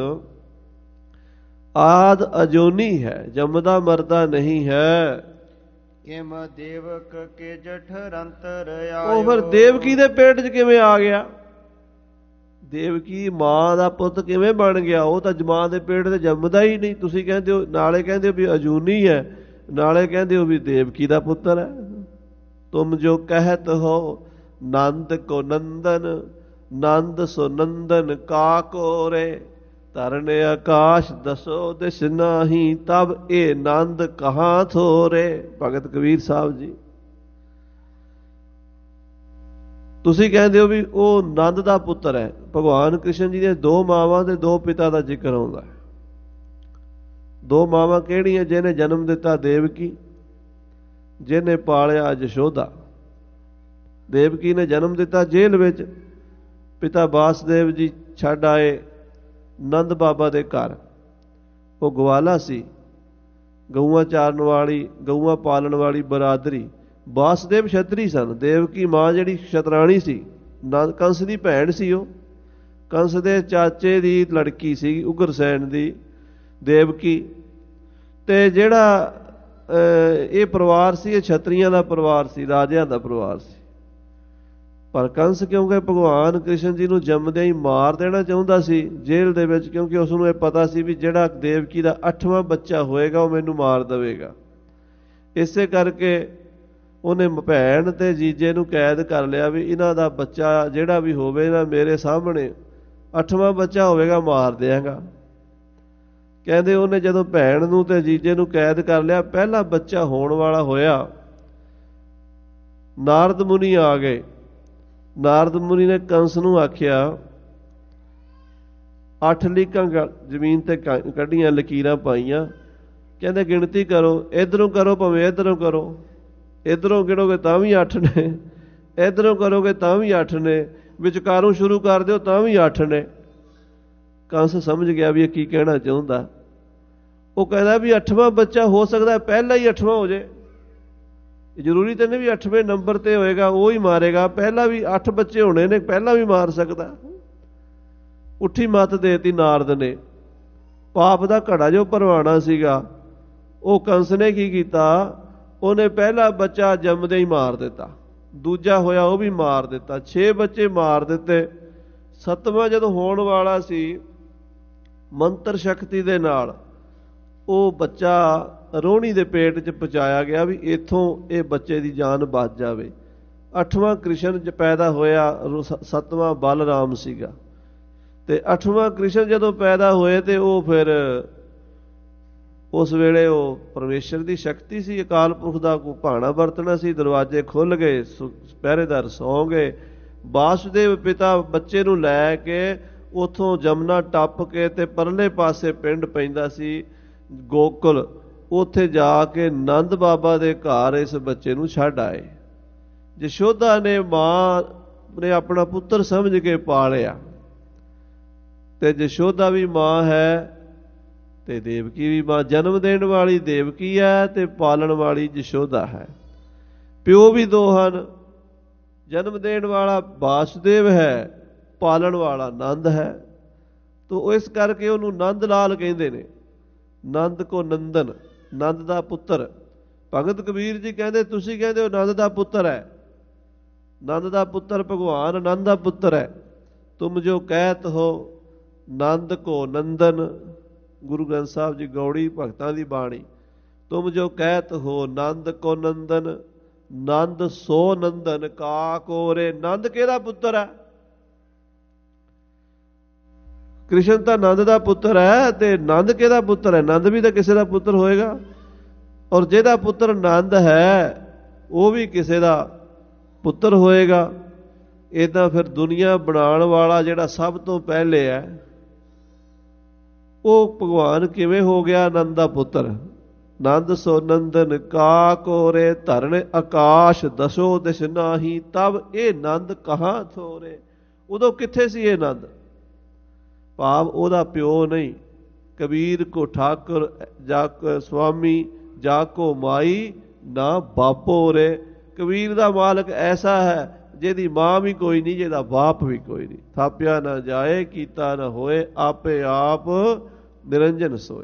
ਆਦ ਅਜੋਨੀ ਹੈ, ਜੰਮਦਾ ਮਰਦਾ ਨਹੀਂ ਹੈ, ਕਿਮ ਦੇਵਕ ਕੇ ਜਠਰੰਤਰ ਆਇਓ। ਉਹ ਫਿਰ ਦੇਵਕੀ ਦੇ ਪੇਟ 'ਚ ਕਿਵੇਂ ਆ ਗਿਆ? ਦੇਵਕੀ ਮਾਂ ਦਾ ਪੁੱਤ ਕਿਵੇਂ ਬਣ ਗਿਆ? ਉਹ ਤਾਂ ਮਾਂ ਦੇ ਪੇਟ 'ਤੇ ਜੰਮਦਾ ਹੀ ਨਹੀਂ। ਤੁਸੀਂ ਕਹਿੰਦੇ ਹੋ, ਨਾਲੇ ਕਹਿੰਦੇ ਹੋ ਵੀ ਅਜੂਨੀ ਹੈ, ਨਾਲੇ ਕਹਿੰਦੇ ਹੋ ਵੀ ਦੇਵਕੀ ਦਾ ਪੁੱਤਰ ਹੈ। ਤੁਮ ਜੋ ਕਹਿਤ ਹੋ ਨੰਦ ਕੋ ਨੰਦਨ, ਨੰਦ ਸੋ ਨੰਦਨ ਕਾਕੋ ਰੇ, ਧਰਨ ਆਕਾਸ਼ ਦਸੋ ਦਿਸ ਨਾਹੀ, ਤਬ ਇਹ ਨੰਦ ਕਹਾਂ ਥੋਰੇ। ਭਗਤ ਕਬੀਰ ਸਾਹਿਬ ਜੀ। ਤੁਸੀਂ ਕਹਿੰਦੇ ਹੋ ਵੀ ਉਹ ਨੰਦ ਦਾ ਪੁੱਤਰ ਹੈ। ਭਗਵਾਨ ਕ੍ਰਿਸ਼ਨ ਜੀ ਦੇ ਦੋ ਮਾਵਾਂ ਤੇ ਦੋ ਪਿਤਾ ਦਾ ਜ਼ਿਕਰ ਆਉਂਦਾ ਹੈ। ਦੋ ਮਾਵਾਂ ਕਿਹੜੀਆਂ? ਜਿਹਨੇ ਜਨਮ ਦਿੱਤਾ ਦੇਵਕੀ, ਜਿਹਨੇ ਪਾਲਿਆ ਯਸ਼ੋਦਾ। ਦੇਵਕੀ ਨੇ ਜਨਮ ਦਿੱਤਾ ਜੇਲ੍ਹ ਵਿੱਚ, ਪਿਤਾ ਵਾਸਦੇਵ ਜੀ ਛੱਡ ਆਏ ਨੰਦ ਬਾਬਾ ਦੇ ਘਰ। ਉਹ ਗਵਾਲਾ ਸੀ, ਗਊਆਂ ਚਾਰਨ ਵਾਲੀ, ਗਊਆਂ ਪਾਲਣ ਵਾਲੀ ਬਰਾਦਰੀ। ਵਾਸਦੇਵ ਛਤਰੀ ਸਨ। ਦੇਵਕੀ ਮਾਂ ਜਿਹੜੀ ਛਤਰਾਣੀ ਸੀ, ਨੰਦ ਕੰਸ ਦੀ ਭੈਣ ਸੀ। ਉਹ ਕੰਸ ਦੇ ਚਾਚੇ ਦੀ ਲੜਕੀ ਸੀ, ਉਗਰਸੈਨ ਦੀ ਦੇਵਕੀ। ਤੇ ਜਿਹੜਾ ਇਹ ਪਰਿਵਾਰ ਸੀ, ਇਹ ਛਤਰੀਆਂ ਦਾ ਪਰਿਵਾਰ ਸੀ, ਰਾਜਿਆਂ ਦਾ ਪਰਿਵਾਰ ਸੀ। ਪਰ ਕੰਸ ਕਿਉਂਕਿ ਭਗਵਾਨ ਕ੍ਰਿਸ਼ਨ ਜੀ ਨੂੰ ਜੰਮਦਿਆਂ ਹੀ ਮਾਰ ਦੇਣਾ ਚਾਹੁੰਦਾ ਸੀ ਜੇਲ੍ਹ ਦੇ ਵਿੱਚ, ਕਿਉਂਕਿ ਉਸ ਨੂੰ ਇਹ ਪਤਾ ਸੀ ਵੀ ਜਿਹੜਾ ਦੇਵਕੀ ਦਾ ਅੱਠਵਾਂ ਬੱਚਾ ਹੋਏਗਾ ਉਹ ਮੈਨੂੰ ਮਾਰ ਦੇਵੇਗਾ। ਇਸੇ ਕਰਕੇ ਉਹਨੇ ਭੈਣ ਤੇ ਜੀਜੇ ਨੂੰ ਕੈਦ ਕਰ ਲਿਆ ਵੀ ਇਹਨਾਂ ਦਾ ਬੱਚਾ ਜਿਹੜਾ ਵੀ ਹੋਵੇ ਨਾ, ਮੇਰੇ ਸਾਹਮਣੇ ਅੱਠਵਾਂ ਬੱਚਾ ਹੋਵੇਗਾ, ਮਾਰ ਦਿਆਂਗਾ। ਕਹਿੰਦੇ ਉਹਨੇ ਜਦੋਂ ਭੈਣ ਨੂੰ ਤੇ ਜੀਜੇ ਨੂੰ ਕੈਦ ਕਰ ਲਿਆ, ਪਹਿਲਾ ਬੱਚਾ ਹੋਣ ਵਾਲਾ ਹੋਇਆ, ਨਾਰਦ ਮੁਨੀ ਆ ਗਏ। ਨਾਰਦ ਮੁਨੀ ਨੇ ਕੰਸ ਨੂੰ ਆਖਿਆ, ਅੱਠ ਲੀਕਾਂ ਜ਼ਮੀਨ ਤੇ ਕੱਢੀਆਂ, ਲਕੀਰਾਂ ਪਾਈਆਂ। ਕਹਿੰਦੇ ਗਿਣਤੀ ਕਰੋ, ਇੱਧਰੋਂ ਕਰੋ ਭਾਵੇਂ ਇੱਧਰੋਂ ਕਰੋ, ਇੱਧਰੋਂ ਗਿਣੋਗੇ ਤਾਂ ਵੀ ਅੱਠ ਨੇ, ਇੱਧਰੋਂ ਕਰੋਗੇ ਤਾਂ ਵੀ ਅੱਠ ਨੇ, ਵਿਚਕਾਰੋਂ ਸ਼ੁਰੂ ਕਰ ਦਿਓ ਤਾਂ ਵੀ ਅੱਠ ਨੇ। ਕੰਸ ਸਮਝ ਗਿਆ ਵੀ ਇਹ ਕੀ ਕਹਿਣਾ ਚਾਹੁੰਦਾ। ਉਹ ਕਹਿੰਦਾ ਵੀ ਅੱਠਵਾਂ ਬੱਚਾ ਹੋ ਸਕਦਾ ਪਹਿਲਾਂ ਹੀ ਅੱਠਵਾਂ ਹੋ ਜਾਏ, ਜ਼ਰੂਰੀ ਤਾਂ ਨਹੀਂ ਵੀ ਅੱਠਵੇਂ ਨੰਬਰ ਤੇ ਹੋਏਗਾ ਉਹ ਹੀ ਮਾਰੇਗਾ, ਪਹਿਲਾਂ ਵੀ ਅੱਠ ਬੱਚੇ ਹੋਣੇ ਨੇ, ਪਹਿਲਾਂ ਵੀ ਮਾਰ ਸਕਦਾ। ਉੱਠੀ ਮੱਤ ਦੇਤੀ ਨਾਰਦ ਨੇ। ਪਾਪ ਦਾ ਘੜਾ ਜੋ ਭਰਵਾਣਾ ਸੀਗਾ, ਉਹ ਕੰਸ ਨੇ ਕੀ ਕੀਤਾ, ਉਹਨੇ ਪਹਿਲਾ ਬੱਚਾ ਜੰਮਦੇ ਹੀ ਮਾਰ ਦਿੱਤਾ, ਦੂਜਾ ਹੋਇਆ ਉਹ ਵੀ ਮਾਰ ਦਿੱਤਾ, ਛੇ ਬੱਚੇ ਮਾਰ ਦਿੱਤੇ। ਸੱਤਵਾਂ ਜਦੋਂ ਹੋਣ ਵਾਲਾ ਸੀ, ਮੰਤਰ ਸ਼ਕਤੀ ਦੇ ਨਾਲ ਉਹ ਬੱਚਾ ਰੋਹਿਣੀ ਦੇ ਪੇਟ 'ਚ ਪਹੁੰਚਾਇਆ ਗਿਆ ਵੀ ਇੱਥੋਂ ਇਹ ਬੱਚੇ ਦੀ ਜਾਨ ਬਚ ਜਾਵੇ। ਅੱਠਵਾਂ ਕ੍ਰਿਸ਼ਨ 'ਚ ਪੈਦਾ ਹੋਇਆ, ਸੱਤਵਾਂ ਬਲਰਾਮ ਸੀਗਾ। ਤੇ ਅੱਠਵਾਂ ਕ੍ਰਿਸ਼ਨ ਜਦੋਂ ਪੈਦਾ ਹੋਏ ਤੇ ਉਹ ਫਿਰ ਉਸ ਵੇਲੇ ਉਹ ਪਰਮੇਸ਼ਰ ਦੀ ਸ਼ਕਤੀ ਸੀ, ਅਕਾਲ ਪੁਰਖ ਦਾ ਕੋਈ ਭਾਣਾ ਵਰਤਣਾ ਸੀ। ਦਰਵਾਜ਼ੇ ਖੁੱਲ੍ਹ ਗਏ, ਪਹਿਰੇਦਾਰ ਸੌਂ ਗਏ। ਵਾਸੁਦੇਵ ਪਿਤਾ ਬੱਚੇ ਨੂੰ ਲੈ ਕੇ ਉੱਥੋਂ ਜਮਨਾ ਟੱਪ ਕੇ ਤੇ ਪਰਲੇ ਪਾਸੇ ਪਿੰਡ ਪੈਂਦਾ ਸੀ ਗੋਕੁਲ, ਉੱਥੇ ਜਾ ਕੇ ਨੰਦ ਬਾਬਾ ਦੇ ਘਰ ਇਸ ਬੱਚੇ ਨੂੰ ਛੱਡ ਆਏ। ਯਸ਼ੋਦਾ ਨੇ ਮਾਂ ਨੇ ਆਪਣਾ ਪੁੱਤਰ ਸਮਝ ਕੇ ਪਾਲਿਆ, ਤੇ ਯਸ਼ੋਦਾ ਵੀ ਮਾਂ ਹੈ ਤੇ ਦੇਵਕੀ ਵੀ ਮਾਂ। ਜਨਮ ਦੇਣ ਵਾਲੀ ਦੇਵਕੀ ਹੈ ਤੇ ਪਾਲਣ ਵਾਲੀ ਯਸ਼ੋਦਾ ਹੈ। ਪਿਓ ਵੀ ਦੋ ਹਨ, ਜਨਮ ਦੇਣ ਵਾਲਾ ਵਾਸੁਦੇਵ ਹੈ, ਪਾਲਣ ਵਾਲਾ ਨੰਦ ਹੈ। ਤੋ ਇਸ ਕਰਕੇ ਉਹਨੂੰ ਨੰਦ ਲਾਲ ਕਹਿੰਦੇ ਨੇ। ਨੰਦ ਕੋ ਨੰਦਨ, ਨੰਦ ਦਾ ਪੁੱਤਰ। ਭਗਤ ਕਬੀਰ ਜੀ ਕਹਿੰਦੇ ਤੁਸੀਂ ਕਹਿੰਦੇ ਹੋ ਨੰਦ ਦਾ ਪੁੱਤਰ ਹੈ, ਨੰਦ ਦਾ ਪੁੱਤਰ ਭਗਵਾਨ ਨੰਦ ਦਾ ਪੁੱਤਰ ਹੈ। ਤੁਮ ਜੋ ਕਹਿਤ ਹੋ ਨੰਦ ਕੋ ਨੰਦਨ, ਗੁਰੂ ਗ੍ਰੰਥ ਸਾਹਿਬ ਜੀ ਗੌੜੀ ਭਗਤਾਂ ਦੀ ਬਾਣੀ। ਤੁਮ ਜੋ ਕਹਿਤ ਹੋ ਨੰਦ ਕੋ ਨੰਦਨ, ਨੰਦ ਸੋ ਨੰਦਨ ਕਾ ਕੋਰੇ। ਨੰਦ ਕਿਹਦਾ ਪੁੱਤਰ ਹੈ? ਕ੍ਰਿਸ਼ਨ ਤਾਂ ਨੰਦ ਦਾ ਪੁੱਤਰ ਹੈ, ਤੇ ਨੰਦ ਕਿਹਦਾ ਪੁੱਤਰ ਹੈ? ਨੰਦ ਵੀ ਤਾਂ ਕਿਸੇ ਦਾ ਪੁੱਤਰ ਹੋਏਗਾ, ਔਰ ਜਿਹਦਾ ਪੁੱਤਰ ਨੰਦ ਹੈ ਉਹ ਵੀ ਕਿਸੇ ਦਾ ਪੁੱਤਰ ਹੋਏਗਾ। ਏਦਾਂ ਫਿਰ ਦੁਨੀਆ ਬਣਾਉਣ ਵਾਲਾ ਜਿਹੜਾ ਸਭ ਤੋਂ ਪਹਿਲੇ ਹੈ ਉਹ ਭਗਵਾਨ ਕਿਵੇਂ ਹੋ ਗਿਆ ਨੰਦ ਦਾ ਪੁੱਤਰ? ਨੰਦ ਸੋ ਨੰਦਨ ਕਾ ਕੋਰੇ, ਧਰਨ ਆਕਾਸ਼ ਦਸੋ ਦਿਸ ਨਾਹੀ, ਤਬ ਇਹ ਨੰਦ ਕਹਾਂ ਥੋਰੇ। ਉਦੋਂ ਕਿੱਥੇ ਸੀ ਇਹ ਨੰਦ? ਭਾਵ ਉਹਦਾ ਪਿਓ ਨਹੀਂ। ਕਬੀਰ ਕੋ ਠਾਕੁਰ ਜਾ ਕੋ ਸੁਆਮੀ, ਜਾ ਕੋ ਮਾਈ ਨਾ ਬਾਪੋ ਰੇ। ਕਬੀਰ ਦਾ ਮਾਲਕ ਐਸਾ ਹੈ ਜਿਹਦੀ ਮਾਂ ਵੀ ਕੋਈ ਨਹੀਂ, ਜਿਹਦਾ ਬਾਪ ਵੀ ਕੋਈ ਨਹੀਂ। ਥਾਪਿਆ ਨਾ ਜਾਏ ਕੀਤਾ ਨਾ ਹੋਏ, ਆਪੇ ਆਪ ਨਿਰੰਜਨ ਸੋਏ।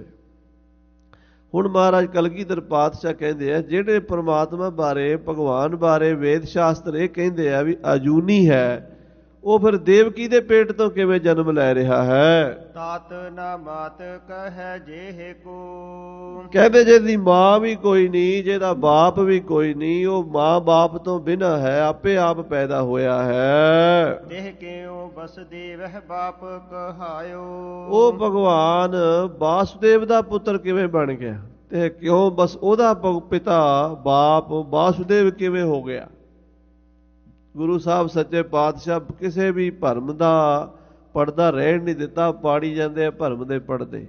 ਹੁਣ ਮਹਾਰਾਜ ਕਲਗੀਧਰ ਪਾਤਸ਼ਾਹ ਕਹਿੰਦੇ ਆ ਜਿਹੜੇ ਪਰਮਾਤਮਾ ਬਾਰੇ, ਭਗਵਾਨ ਬਾਰੇ ਵੇਦ ਸ਼ਾਸਤਰ ਇਹ ਕਹਿੰਦੇ ਆ ਵੀ ਅਜੂਨੀ ਹੈ, ਉਹ ਫਿਰ ਦੇਵਕੀ ਦੇ ਪੇਟ ਤੋਂ ਕਿਵੇਂ ਜਨਮ ਲੈ ਰਿਹਾ ਹੈ? ਤਾਤ ਨਾ ਮਾਤ ਕਹੈ ਜੇਹ ਕੋ। ਕਹਿੰਦੇ ਜਿਹਦੀ ਮਾਂ ਵੀ ਕੋਈ ਨਹੀਂ, ਜਿਹਦਾ ਬਾਪ ਵੀ ਕੋਈ ਨਹੀਂ, ਉਹ ਮਾਂ ਬਾਪ ਤੋਂ ਬਿਨਾਂ ਹੈ, ਆਪੇ ਆਪ ਪੈਦਾ ਹੋਇਆ ਹੈ। ਦੇਹ ਕਿਉ ਬਸੁਦੇਵ ਬਾਪ ਕਹਾਇਓ। ਉਹ ਭਗਵਾਨ ਵਾਸੁਦੇਵ ਦਾ ਪੁੱਤਰ ਕਿਵੇਂ ਬਣ ਗਿਆ? ਤੇ ਕਿਉਂ ਬਸ ਉਹਦਾ ਪਿਤਾ ਬਾਪ ਵਾਸੁਦੇਵ ਕਿਵੇਂ ਹੋ ਗਿਆ? ਗੁਰੂ ਸਾਹਿਬ ਸੱਚੇ ਪਾਤਸ਼ਾਹ ਕਿਸੇ ਵੀ ਭਰਮ ਦਾ ਪਰਦਾ ਰਹਿਣ ਨਹੀਂ ਦਿੱਤਾ, ਪਾੜੀ ਜਾਂਦੇ ਆ ਭਰਮ ਦੇ ਪਰਦੇ।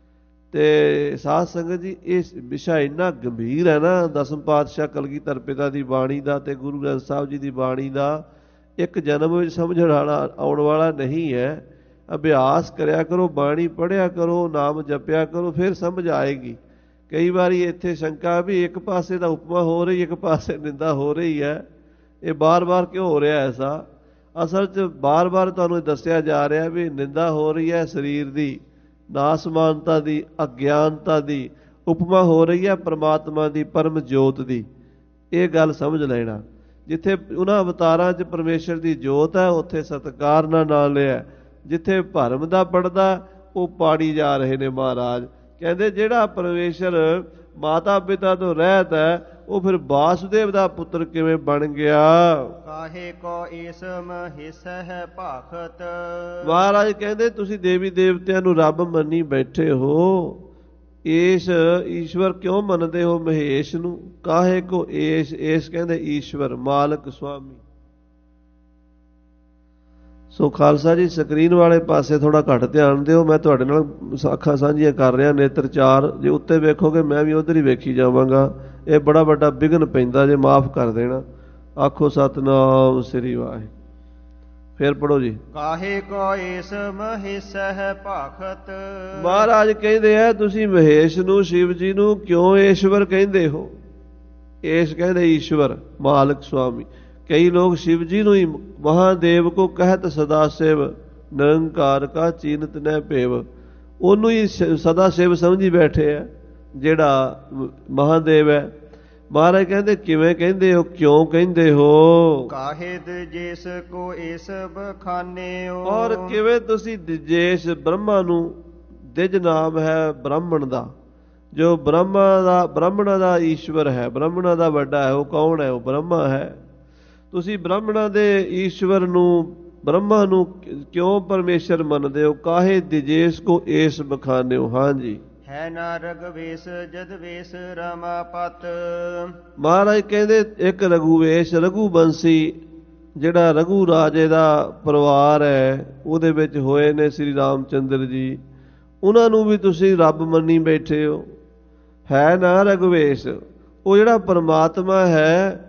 ਤੇ ਸਾਧ ਸੰਗਤ ਜੀ ਇਹ ਵਿਸ਼ਾ ਇੰਨਾ ਗੰਭੀਰ ਹੈ ਨਾ, ਦਸਮ ਪਾਤਸ਼ਾਹ ਕਲਗੀਧਰ ਪਿਤਾ ਦੀ ਬਾਣੀ ਦਾ ਤੇ ਗੁਰੂ ਗ੍ਰੰਥ ਸਾਹਿਬ ਜੀ ਦੀ ਬਾਣੀ ਦਾ ਇੱਕ ਜਨਮ ਵਿੱਚ ਸਮਝਣ ਵਾਲਾ ਆਉਣ ਵਾਲਾ ਨਹੀਂ ਹੈ। ਅਭਿਆਸ ਕਰਿਆ ਕਰੋ, ਬਾਣੀ ਪੜ੍ਹਿਆ ਕਰੋ, ਨਾਮ ਜਪਿਆ ਕਰੋ, ਫਿਰ ਸਮਝ ਆਏਗੀ। ਕਈ ਵਾਰੀ ਇੱਥੇ ਸ਼ੰਕਾ ਵੀ ਇੱਕ ਪਾਸੇ ਦਾ ਉਪਮਾ ਹੋ ਰਹੀ, ਇੱਕ ਪਾਸੇ ਨਿੰਦਾ ਹੋ ਰਹੀ ਹੈ। ਇਹ ਬਾਰ-ਬਾਰ ਕਿਉਂ ਹੋ ਰਿਹਾ ਐਸਾ? ਅਸਲ 'ਚ ਬਾਰ-ਬਾਰ ਤੁਹਾਨੂੰ ਦੱਸਿਆ ਜਾ ਰਿਹਾ ਵੀ ਨਿੰਦਾ ਹੋ ਰਹੀ ਹੈ ਸਰੀਰ ਦੀ, ਨਾਸਮਾਨਤਾ ਦੀ, ਅਗਿਆਨਤਾ ਦੀ। ਉਪਮਾ ਹੋ ਰਹੀ ਹੈ ਪਰਮਾਤਮਾ ਦੀ, ਪਰਮ ਜੋਤ ਦੀ। ਇਹ ਗੱਲ ਸਮਝ ਲੈਣਾ। ਜਿੱਥੇ ਉਹਨਾਂ ਅਵਤਾਰਾਂ 'ਚ ਪਰਮੇਸ਼ਰ ਦੀ ਜੋਤ ਹੈ ਉੱਥੇ ਸਤਿਕਾਰ ਨਾਲ ਨਾਂ ਲਿਆ। ਜਿੱਥੇ ਭਰਮ ਦਾ ਪੜਦਾ ਉਹ ਪਾੜੀ ਜਾ ਰਹੇ ਨੇ। ਮਹਾਰਾਜ ਕਹਿੰਦੇ ਜਿਹੜਾ ਪਰਮੇਸ਼ਰ ਮਾਤਾ ਪਿਤਾ ਤੋਂ ਰਹਿਤ ਹੈ ਉਹ ਫਿਰ ਵਾਸੁਦੇਵ ਦਾ ਪੁੱਤਰ ਕਿਵੇਂ ਬਣ ਗਿਆ? ਕਾਹੇ ਕੋ ਇਸ ਮਹਿਸ ਹੈ ਭਾਖਤ। ਮਹਾਰਾਜ ਕਹਿੰਦੇ ਤੁਸੀਂ ਦੇਵੀ ਦੇਵਤਿਆਂ ਨੂੰ ਰੱਬ ਮੰਨੀ ਬੈਠੇ ਹੋ, ਏਸ ਈਸ਼ਵਰ ਕਿਉਂ ਮੰਨਦੇ ਹੋ ਮਹੇਸ਼ ਨੂੰ? ਕਾਹੇ ਕੋ ਏਸ, ਏਸ ਕਹਿੰਦੇ ਈਸ਼ਵਰ ਮਾਲਕ ਸੁਆਮੀ। ਸੋ ਖਾਲਸਾ ਜੀ ਸਕਰੀਨ ਵਾਲੇ ਪਾਸੇ ਥੋੜਾ ਘੱਟ ਧਿਆਨ ਦਿਓ। ਮੈਂ ਤੁਹਾਡੇ ਨਾਲ ਅੱਖਾਂ ਸਾਂਝੀਆਂ ਕਰ ਰਿਹਾ, ਨੇਤਰ ਚਾਰ। ਜੇ ਉੱਤੇ ਵੇਖੋਗੇ ਮੈਂ ਵੀ ਉੱਧਰ ਹੀ ਵੇਖੀ ਜਾਵਾਂਗਾ। ਇਹ ਬੜਾ ਵੱਡਾ ਵਿਘਨ ਪੈਂਦਾ, ਜੇ ਮਾਫ ਕਰ ਦੇਣਾ। ਆਖੋ ਸਤਨਾਮ ਸ੍ਰੀ ਵਾਹਿਗੁਰੂ। ਫਿਰ ਪੜੋ ਜੀ। ਕਾਹੇ ਕੋ ਇਸ ਮਹੇਸ਼ ਹੈ ਭਾਖਤ। ਮਹਾਰਾਜ ਕਹਿੰਦੇ ਆ ਤੁਸੀਂ ਮਹੇਸ਼ ਨੂੰ, ਸ਼ਿਵ ਜੀ ਨੂੰ ਕਿਉਂ ਈਸ਼ਵਰ ਕਹਿੰਦੇ ਹੋ? ਏਸ ਕਹਿੰਦੇ ਈਸ਼ਵਰ ਮਾਲਕ ਸੁਆਮੀ। ਕਈ ਲੋਕ शिव जी ਨੂੰ ਹੀ ਮਹਾਦੇਵ ਕੋ ਕਹਿਤ ਸਦਾ ਸਿਵ, ਨਿਰੰਕਾਰ ਕਾ ਚੀਨਤ ਨੈ ਭੇਵ। ਉਹਨੂੰ ਹੀ ਸਦਾ ਸਿਵ ਸਮਝੀ ਬੈਠੇ ਆ ਜਿਹੜਾ ਮਹਾਦੇਵ ਹੈ। ਮਹਾਰਾਜ ਕਹਿੰਦੇ ਕਿਵੇਂ ਕਹਿੰਦੇ ਹੋ, ਕਿਉਂ ਕਹਿੰਦੇ ਹੋ? ਕਾਹੇ ਦਜੇਸ ਕੋ ਇਸ ਬਖਾਨੇ ਹੋ। ਔਰ ਕਿਵੇਂ ਤੁਸੀਂ ਦਜੇਸ ਬ੍ਰਹਮਾ ਨੂੰ, ਦਿਜ ਨਾਮ ਹੈ ਬ੍ਰਾਹਮਣ ਦਾ, ਜੋ ਬ੍ਰਹਮਾ ਦਾ ਬ੍ਰਾਹਮਣਾ ਦਾ ਈਸ਼ਵਰ ਹੈ, ਬ੍ਰਾਹਮਣਾ ਦਾ ਵੱਡਾ ਹੈ। ਉਹ ਕੌਣ ਹੈ? ਉਹ ਬ੍ਰਹਮਾ ਹੈ। ਤੁਸੀਂ ਬ੍ਰਾਹਮਣਾਂ ਦੇ ਈਸ਼ਵਰ ਨੂੰ, ਬ੍ਰਹਮਾ ਨੂੰ ਕਿਉਂ ਪਰਮੇਸ਼ਰ ਮੰਨਦੇ ਹੋ? ਕਾਹੇ ਦਿਜੇਸ ਕੋ ਏਸ ਬਖਾਨੇ ਹੋ। ਹਾਂਜੀ ਹੈ ਨਾ ਰਗਵੇਸ਼ ਜਦ ਵੇਸ਼ ਰਮਾਪਤ। ਮਹਾਰਾਜ ਕਹਿੰਦੇ ਇੱਕ ਰਘੂਵੇਸ਼, ਰਘੂਬੰਸੀ ਜਿਹੜਾ ਰਘੂ ਰਾਜੇ ਦਾ ਪਰਿਵਾਰ ਹੈ ਉਹਦੇ ਵਿੱਚ ਹੋਏ ਨੇ ਸ੍ਰੀ ਰਾਮ ਚੰਦਰ ਜੀ, ਉਹਨਾਂ ਨੂੰ ਵੀ ਤੁਸੀਂ ਰੱਬ ਮੰਨੀ ਬੈਠੇ ਹੋ। ਹੈ ਨਾ ਰਘੂਵੇਸ਼, ਉਹ ਜਿਹੜਾ ਪਰਮਾਤਮਾ ਹੈ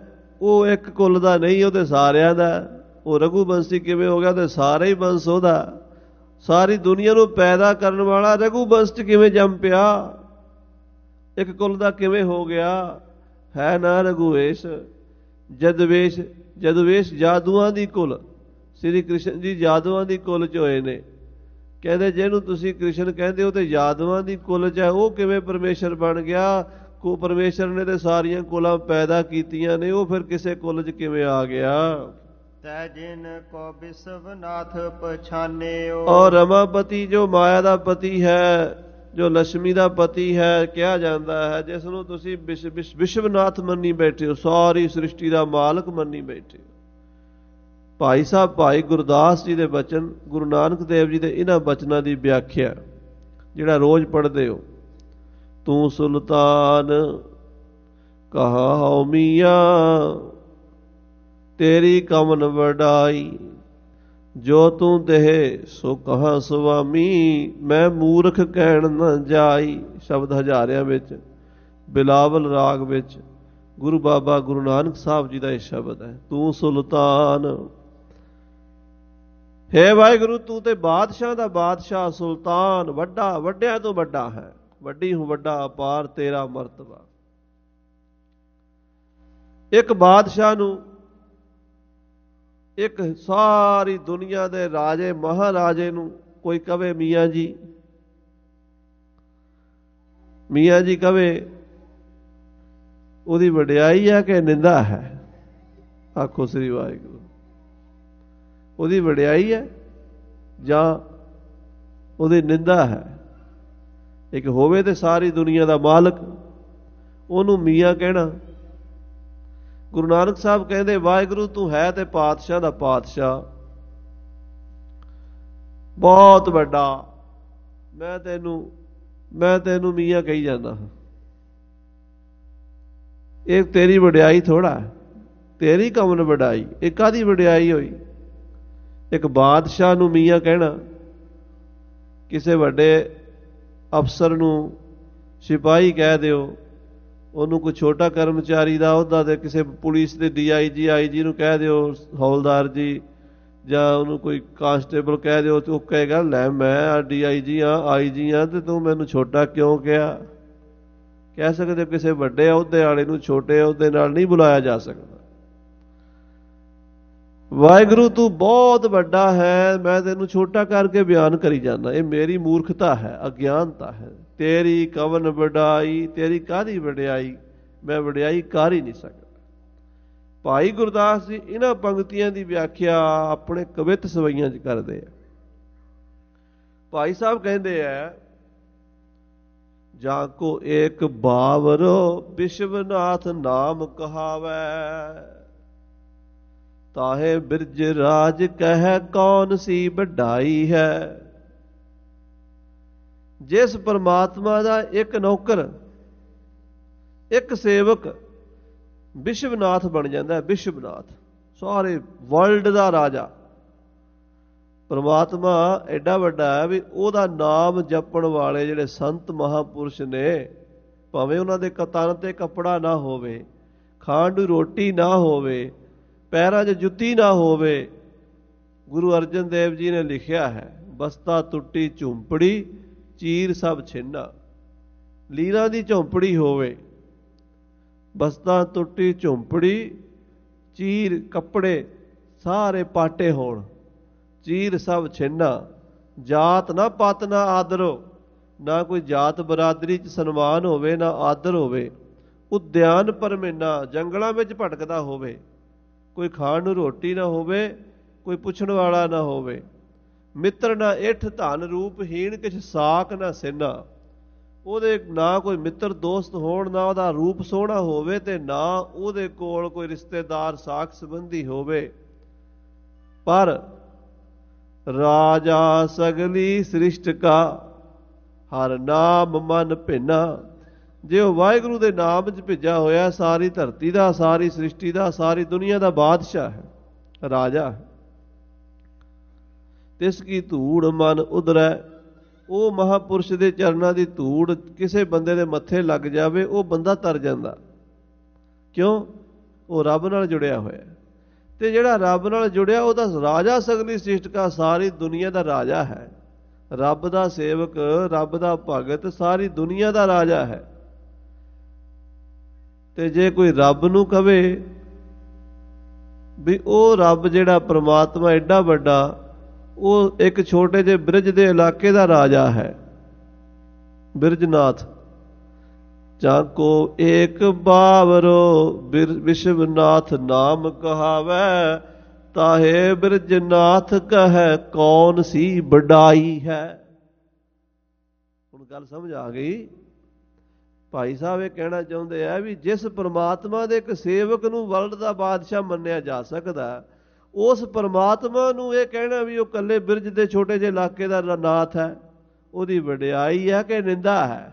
ਉਹ ਇੱਕ ਕੁੱਲ ਦਾ ਨਹੀਂ, ਉਹਦੇ ਸਾਰਿਆਂ ਦਾ। ਉਹ ਰਘੂਬੰਸ਼ੀ ਕਿਵੇਂ ਹੋ ਗਿਆ? ਤੇ ਸਾਰਾ ਹੀ ਬੰਸ ਉਹਦਾ। ਸਾਰੀ ਦੁਨੀਆ ਨੂੰ ਪੈਦਾ ਕਰਨ ਵਾਲਾ ਰਘੂਬੰਸ਼ 'ਚ ਕਿਵੇਂ ਜੰਮ ਪਿਆ? ਇੱਕ ਕੁੱਲ ਦਾ ਕਿਵੇਂ ਹੋ ਗਿਆ? ਹੈ ਨਾ ਰਘੂਵੇਸ਼ ਜਦਵੇਸ਼। ਜਦਵੇਸ਼ ਜਾਦੂਆਂ ਦੀ ਕੁੱਲ, ਸ੍ਰੀ ਕ੍ਰਿਸ਼ਨ ਜੀ ਜਾਦੂਆਂ ਦੀ ਕੁੱਲ 'ਚ ਹੋਏ ਨੇ। ਕਹਿੰਦੇ ਜਿਹਨੂੰ ਤੁਸੀਂ ਕ੍ਰਿਸ਼ਨ ਕਹਿੰਦੇ ਹੋ ਤੇ ਜਾਦੂਆਂ ਦੀ ਕੁੱਲ 'ਚ ਹੈ, ਉਹ ਕਿਵੇਂ ਪਰਮੇਸ਼ਰ ਬਣ ਗਿਆ? ਕੋ ਪਰਮੇਸ਼ਰ ਨੇ ਤੇ ਸਾਰੀਆਂ ਕੁਲਾਂ ਪੈਦਾ ਕੀਤੀਆਂ ਨੇ, ਉਹ ਫਿਰ ਕਿਸੇ ਕੁੱਲ 'ਚ ਕਿਵੇਂ ਆ ਗਿਆ? ਤੈ ਜਿਨ ਕੋ ਵਿਸ਼ਵਨਾਥ ਪਛਾਨਿਓ। ਔਰ ਰਮਾਪਤੀ ਜੋ ਮਾਇਆ ਦਾ ਪਤੀ ਹੈ, ਜੋ ਲక్ష్ਮੀ ਦਾ ਪਤੀ ਹੈ ਕਿਹਾ ਜਾਂਦਾ ਹੈ, ਜਿਸ ਨੂੰ ਤੁਸੀਂ ਵਿਸ਼ਵਨਾਥ ਮੰਨੀ ਬੈਠੇ ਹੋ, ਸਾਰੀ ਸ੍ਰਿਸ਼ਟੀ ਦਾ ਮਾਲਕ ਮੰਨੀ ਬੈਠੇ ਹੋ। ਭਾਈ ਸਾਹਿਬ ਭਾਈ ਗੁਰਦਾਸ ਜੀ ਦੇ ਬਚਨ, ਗੁਰੂ ਨਾਨਕ ਦੇਵ ਜੀ ਦੇ ਇਹਨਾਂ ਬਚਨਾਂ ਦੀ ਵਿਆਖਿਆ ਜਿਹੜਾ ਰੋਜ਼ ਪੜ੍ਹਦੇ ਹੋ। ਤੂੰ ਸੁਲਤਾਨ ਕਹਾ ਹਉ ਮੀਆਂ, ਤੇਰੀ ਕਮਨ ਵਡਾਈ, ਜੋ ਤੂੰ ਦੇਹ ਸੋ ਕਹਾ ਸੁਆਮੀ, ਮੈਂ ਮੂਰਖ ਕਹਿਣ ਨ ਜਾਈ। ਸ਼ਬਦ ਹਜ਼ਾਰਿਆਂ ਵਿੱਚ, ਬਿਲਾਵਲ ਰਾਗ ਵਿੱਚ ਗੁਰੂ ਬਾਬਾ ਗੁਰੂ ਨਾਨਕ ਸਾਹਿਬ ਜੀ ਦਾ ਇਹ ਸ਼ਬਦ ਹੈ। ਤੂੰ ਸੁਲਤਾਨ, ਹੈ ਵਾਹਿਗੁਰੂ ਤੂੰ ਤੇ ਬਾਦਸ਼ਾਹ ਦਾ ਬਾਦਸ਼ਾਹ, ਸੁਲਤਾਨ ਵੱਡਾ, ਵੱਡਿਆਂ ਤੋਂ ਵੱਡਾ ਹੈ। ਵੱਡੀ ਹੂੰ ਵੱਡਾ ਅਪਾਰ ਤੇਰਾ ਮਰਤਬਾ। ਇੱਕ ਬਾਦਸ਼ਾਹ ਨੂੰ, ਇੱਕ ਸਾਰੀ ਦੁਨੀਆ ਦੇ ਰਾਜੇ ਮਹਾਰਾਜੇ ਨੂੰ ਕੋਈ ਕਵੇ ਮੀਆਂ ਜੀ, ਮੀਆਂ ਜੀ ਕਵੇ, ਉਹਦੀ ਵਡਿਆਈ ਹੈ ਕਿ ਨਿੰਦਾ ਹੈ? ਆਖੋ ਸ੍ਰੀ ਵਾਹਿਗੁਰੂ। ਉਹਦੀ ਵਡਿਆਈ ਹੈ ਜਾਂ ਉਹਦੀ ਨਿੰਦਾ ਹੈ? ਇੱਕ ਹੋਵੇ ਤੇ ਸਾਰੀ ਦੁਨੀਆ ਦਾ ਮਾਲਕ, ਉਹਨੂੰ ਮੀਆਂ ਕਹਿਣਾ। ਗੁਰੂ ਨਾਨਕ ਸਾਹਿਬ ਕਹਿੰਦੇ ਵਾਹਿਗੁਰੂ ਤੂੰ ਹੈ ਤੇ ਪਾਤਸ਼ਾਹ ਦਾ ਪਾਤਸ਼ਾਹ, ਬਹੁਤ ਵੱਡਾ, ਮੈਂ ਤੈਨੂੰ ਮੈਂ ਤੈਨੂੰ ਮੀਆਂ ਕਹੀ ਜਾਂਦਾ ਹਾਂ। ਇਹ ਤੇਰੀ ਵਡਿਆਈ ਥੋੜਾ, ਤੇਰੀ ਕਮਨ ਵਡਾਈ, ਇਹ ਕਾਹਦੀ ਵਡਿਆਈ ਹੋਈ? ਇੱਕ ਬਾਦਸ਼ਾਹ ਨੂੰ ਮੀਆਂ ਕਹਿਣਾ, ਕਿਸੇ ਵੱਡੇ ਅਫਸਰ ਨੂੰ ਸਿਪਾਹੀ ਕਹਿ ਦਿਓ, ਉਹਨੂੰ ਕੋਈ ਛੋਟਾ ਕਰਮਚਾਰੀ ਦਾ ਅਹੁਦਾ ਤੇ ਕਿਸੇ ਪੁਲਿਸ ਦੇ ਡੀ ਆਈ ਜੀ ਆਈ ਜੀ ਨੂੰ ਕਹਿ ਦਿਓ ਹੌਲਦਾਰ ਜੀ, ਜਾਂ ਉਹਨੂੰ ਕੋਈ ਕਾਂਸਟੇਬਲ ਕਹਿ ਦਿਓ, ਤੇ ਉਹ ਕਹੇਗਾ ਲੈ ਮੈਂ ਡੀ ਆਈ ਜੀ ਹਾਂ, ਆਈ ਜੀ ਹਾਂ, ਤੇ ਤੂੰ ਮੈਨੂੰ ਛੋਟਾ ਕਿਉਂ ਕਿਹਾ? ਕਹਿ ਸਕਦੇ ਕਿਸੇ ਵੱਡੇ ਅਹੁਦੇ ਵਾਲੇ ਨੂੰ ਛੋਟੇ ਅਹੁਦੇ ਨਾਲ ਨਹੀਂ ਬੁਲਾਇਆ ਜਾ ਸਕਦਾ। ਵਾਹਿਗੁਰੂ ਤੂੰ ਬਹੁਤ ਵੱਡਾ ਹੈ, ਮੈਂ ਤੈਨੂੰ ਛੋਟਾ ਕਰਕੇ ਬਿਆਨ ਕਰੀ ਜਾਂਦਾ। ਇਹ ਮੇਰੀ ਮੂਰਖਤਾ ਹੈ, ਅਗਿਆਨਤਾ ਹੈ। ਤੇਰੀ ਕਵਨ ਵਡਾਈ, ਤੇਰੀ ਕਾਹਦੀ ਵਡਿਆਈ? ਮੈਂ ਵਡਿਆਈ ਕਰ ਹੀ ਨਹੀਂ ਸਕਦਾ। ਭਾਈ ਗੁਰਦਾਸ ਜੀ ਇਹਨਾਂ ਪੰਕਤੀਆਂ ਦੀ ਵਿਆਖਿਆ ਆਪਣੇ ਕਵਿਤ ਸਵਈਆਂ 'ਚ ਕਰਦੇ ਆ। ਭਾਈ ਸਾਹਿਬ ਕਹਿੰਦੇ ਆ, ਜਾਂ ਕੋ ਏਕ ਬਾਵਰੋ ਵਿਸ਼ਵਨਾਥ ਨਾਮ ਕਹਾਵੈ, ਤਾਹੇ ਬਿਰਜ ਰਾਜ ਕਹਿ ਕੌਣ ਸੀ ਵਡਾਈ ਹੈ। ਜਿਸ ਪਰਮਾਤਮਾ ਦਾ ਇੱਕ ਨੌਕਰ, ਇੱਕ ਸੇਵਕ ਵਿਸ਼ਵਨਾਥ ਬਣ ਜਾਂਦਾ ਹੈ, ਵਿਸ਼ਵਨਾਥ ਸਾਰੇ ਵਰਲਡ ਦਾ ਰਾਜਾ। ਪਰਮਾਤਮਾ ਐਡਾ ਵੱਡਾ ਹੈ ਵੀ ਉਹਦਾ ਨਾਮ ਜਪਣ ਵਾਲੇ ਜਿਹੜੇ ਸੰਤ ਮਹਾਂਪੁਰਸ਼ ਨੇ, ਭਾਵੇਂ ਉਹਨਾਂ ਦੇ ਤਨ ਤੇ ਕੱਪੜਾ ਨਾ ਹੋਵੇ, ਖਾਣ ਨੂੰ ਰੋਟੀ ਨਾ ਹੋਵੇ, ਪੈਰਾਂ 'ਚ ਜੁੱਤੀ ਨਾ ਹੋਵੇ, ਗੁਰੂ ਅਰਜਨ ਦੇਵ ਜੀ ਨੇ ਲਿਖਿਆ ਹੈ, ਬਸਤਾ ਟੁੱਟੀ ਝੁੰਪੜੀ ਚੀਰ ਸਭ ਛਿੰਨਾ। ਲੀਰਾਂ ਦੀ ਝੌਂਪੜੀ ਹੋਵੇ, ਬਸਤਾ ਟੁੱਟੀ ਝੌਂਪੜੀ ਚੀਰ, ਕੱਪੜੇ ਸਾਰੇ ਪਾਟੇ ਹੋਣ, ਚੀਰ ਸਭ ਛਿੰਨਾ। ਜਾਤ ਨਾ ਪਤ ਨਾ ਆਦਰੋ, ਨਾ ਕੋਈ ਜਾਤ ਬਰਾਦਰੀ 'ਚ ਸਨਮਾਨ ਹੋਵੇ, ਨਾ ਆਦਰ ਹੋਵੇ। ਉਦਿਆਨ ਪਰਮੇਨਾ, ਜੰਗਲਾਂ ਵਿੱਚ ਭਟਕਦਾ ਹੋਵੇ, ਕੋਈ ਖਾਣ ਨੂੰ ਰੋਟੀ ਨਾ ਹੋਵੇ, ਕੋਈ ਪੁੱਛਣ ਵਾਲਾ ਨਾ ਹੋਵੇ। ਮਿੱਤਰ ਨਾ ਇੱਠ ਧਨ ਰੂਪਹੀਣ, ਕਿਛ ਸਾਕ ਨਾ ਸਿੰਨਾ। ਉਹਦੇ ਨਾ ਕੋਈ ਮਿੱਤਰ ਦੋਸਤ ਹੋਣ, ਨਾ ਉਹਦਾ ਰੂਪ ਸੋਹਣਾ ਹੋਵੇ, ਤੇ ਨਾ ਉਹਦੇ ਕੋਲ ਕੋਈ ਰਿਸ਼ਤੇਦਾਰ ਸਾਕ ਸੰਬੰਧੀ ਹੋਵੇ। ਪਰ ਰਾਜਾ ਸਗਲੀ ਸ੍ਰਿਸ਼ਟ ਕਾ, ਹਰ ਨਾਮ ਮਨ ਭਿੰਨਾ। ਜੇ ਉਹ ਵਾਹਿਗੁਰੂ ਦੇ ਨਾਮ 'ਚ ਭਿੱਜਾ ਹੋਇਆ, ਸਾਰੀ ਧਰਤੀ ਦਾ, ਸਾਰੀ ਸ੍ਰਿਸ਼ਟੀ ਦਾ, ਸਾਰੀ ਦੁਨੀਆ ਦਾ ਬਾਦਸ਼ਾਹ ਹੈ, ਰਾਜਾ ਹੈ। ਤਿਸ ਕੀ ਧੂੜ ਮਨ ਉਧਰੈ, ਉਹ ਮਹਾਂਪੁਰਸ਼ ਦੇ ਚਰਨਾਂ ਦੀ ਧੂੜ ਕਿਸੇ ਬੰਦੇ ਦੇ ਮੱਥੇ ਲੱਗ ਜਾਵੇ, ਉਹ ਬੰਦਾ ਤਰ ਜਾਂਦਾ। ਕਿਉਂ? ਉਹ ਰੱਬ ਨਾਲ ਜੁੜਿਆ ਹੋਇਆ। ਤੇ ਜਿਹੜਾ ਰੱਬ ਨਾਲ ਜੁੜਿਆ ਉਹਦਾ ਰਾਜਾ ਸਗਲੀ ਸ੍ਰਿਸ਼ਟ ਕਾ, ਸਾਰੀ ਦੁਨੀਆ ਦਾ ਰਾਜਾ ਹੈ। ਰੱਬ ਦਾ ਸੇਵਕ, ਰੱਬ ਦਾ ਭਗਤ ਸਾਰੀ ਦੁਨੀਆ ਦਾ ਰਾਜਾ ਹੈ। ਤੇ ਜੇ ਕੋਈ ਰੱਬ ਨੂੰ ਕਵੇ ਵੀ ਉਹ ਰੱਬ ਜਿਹੜਾ ਪ੍ਰਮਾਤਮਾ ਐਡਾ ਵੱਡਾ, ਉਹ ਇੱਕ ਛੋਟੇ ਜਿਹੇ ਬ੍ਰਿਜ ਦੇ ਇਲਾਕੇ ਦਾ ਰਾਜਾ ਹੈ, ਬਿਰਜਨਾਥ। ਜਾਂ ਕੋ ਏਕ ਬਾਵਰੋ ਵਿਸ਼ਵਨਾਥ ਨਾਮ ਕਹਾਵੈ, ਤਾਹੇ ਬਿਰਜਨਾਥ ਕਹੈ ਕੌਣ ਸੀ ਵਡਾਈ ਹੈ। ਹੁਣ ਗੱਲ ਸਮਝ ਆ ਗਈ। ਭਾਈ ਸਾਹਿਬ ਇਹ ਕਹਿਣਾ ਚਾਹੁੰਦੇ ਆ ਵੀ ਜਿਸ ਪ੍ਰਮਾਤਮਾ ਦੇ ਇੱਕ ਸੇਵਕ ਨੂੰ ਵਰਲਡ ਦਾ ਬਾਦਸ਼ਾਹ ਮੰਨਿਆ ਜਾ ਸਕਦਾ, ਉਸ ਪ੍ਰਮਾਤਮਾ ਨੂੰ ਇਹ ਕਹਿਣਾ ਵੀ ਉਹ ਇਕੱਲੇ ਬਿਰਜ ਦੇ ਛੋਟੇ ਜਿਹੇ ਇਲਾਕੇ ਦਾ ਨਾਥ ਹੈ, ਉਹਦੀ ਵਡਿਆਈ ਹੈ ਕਿ ਨਿੰਦਾ ਹੈ।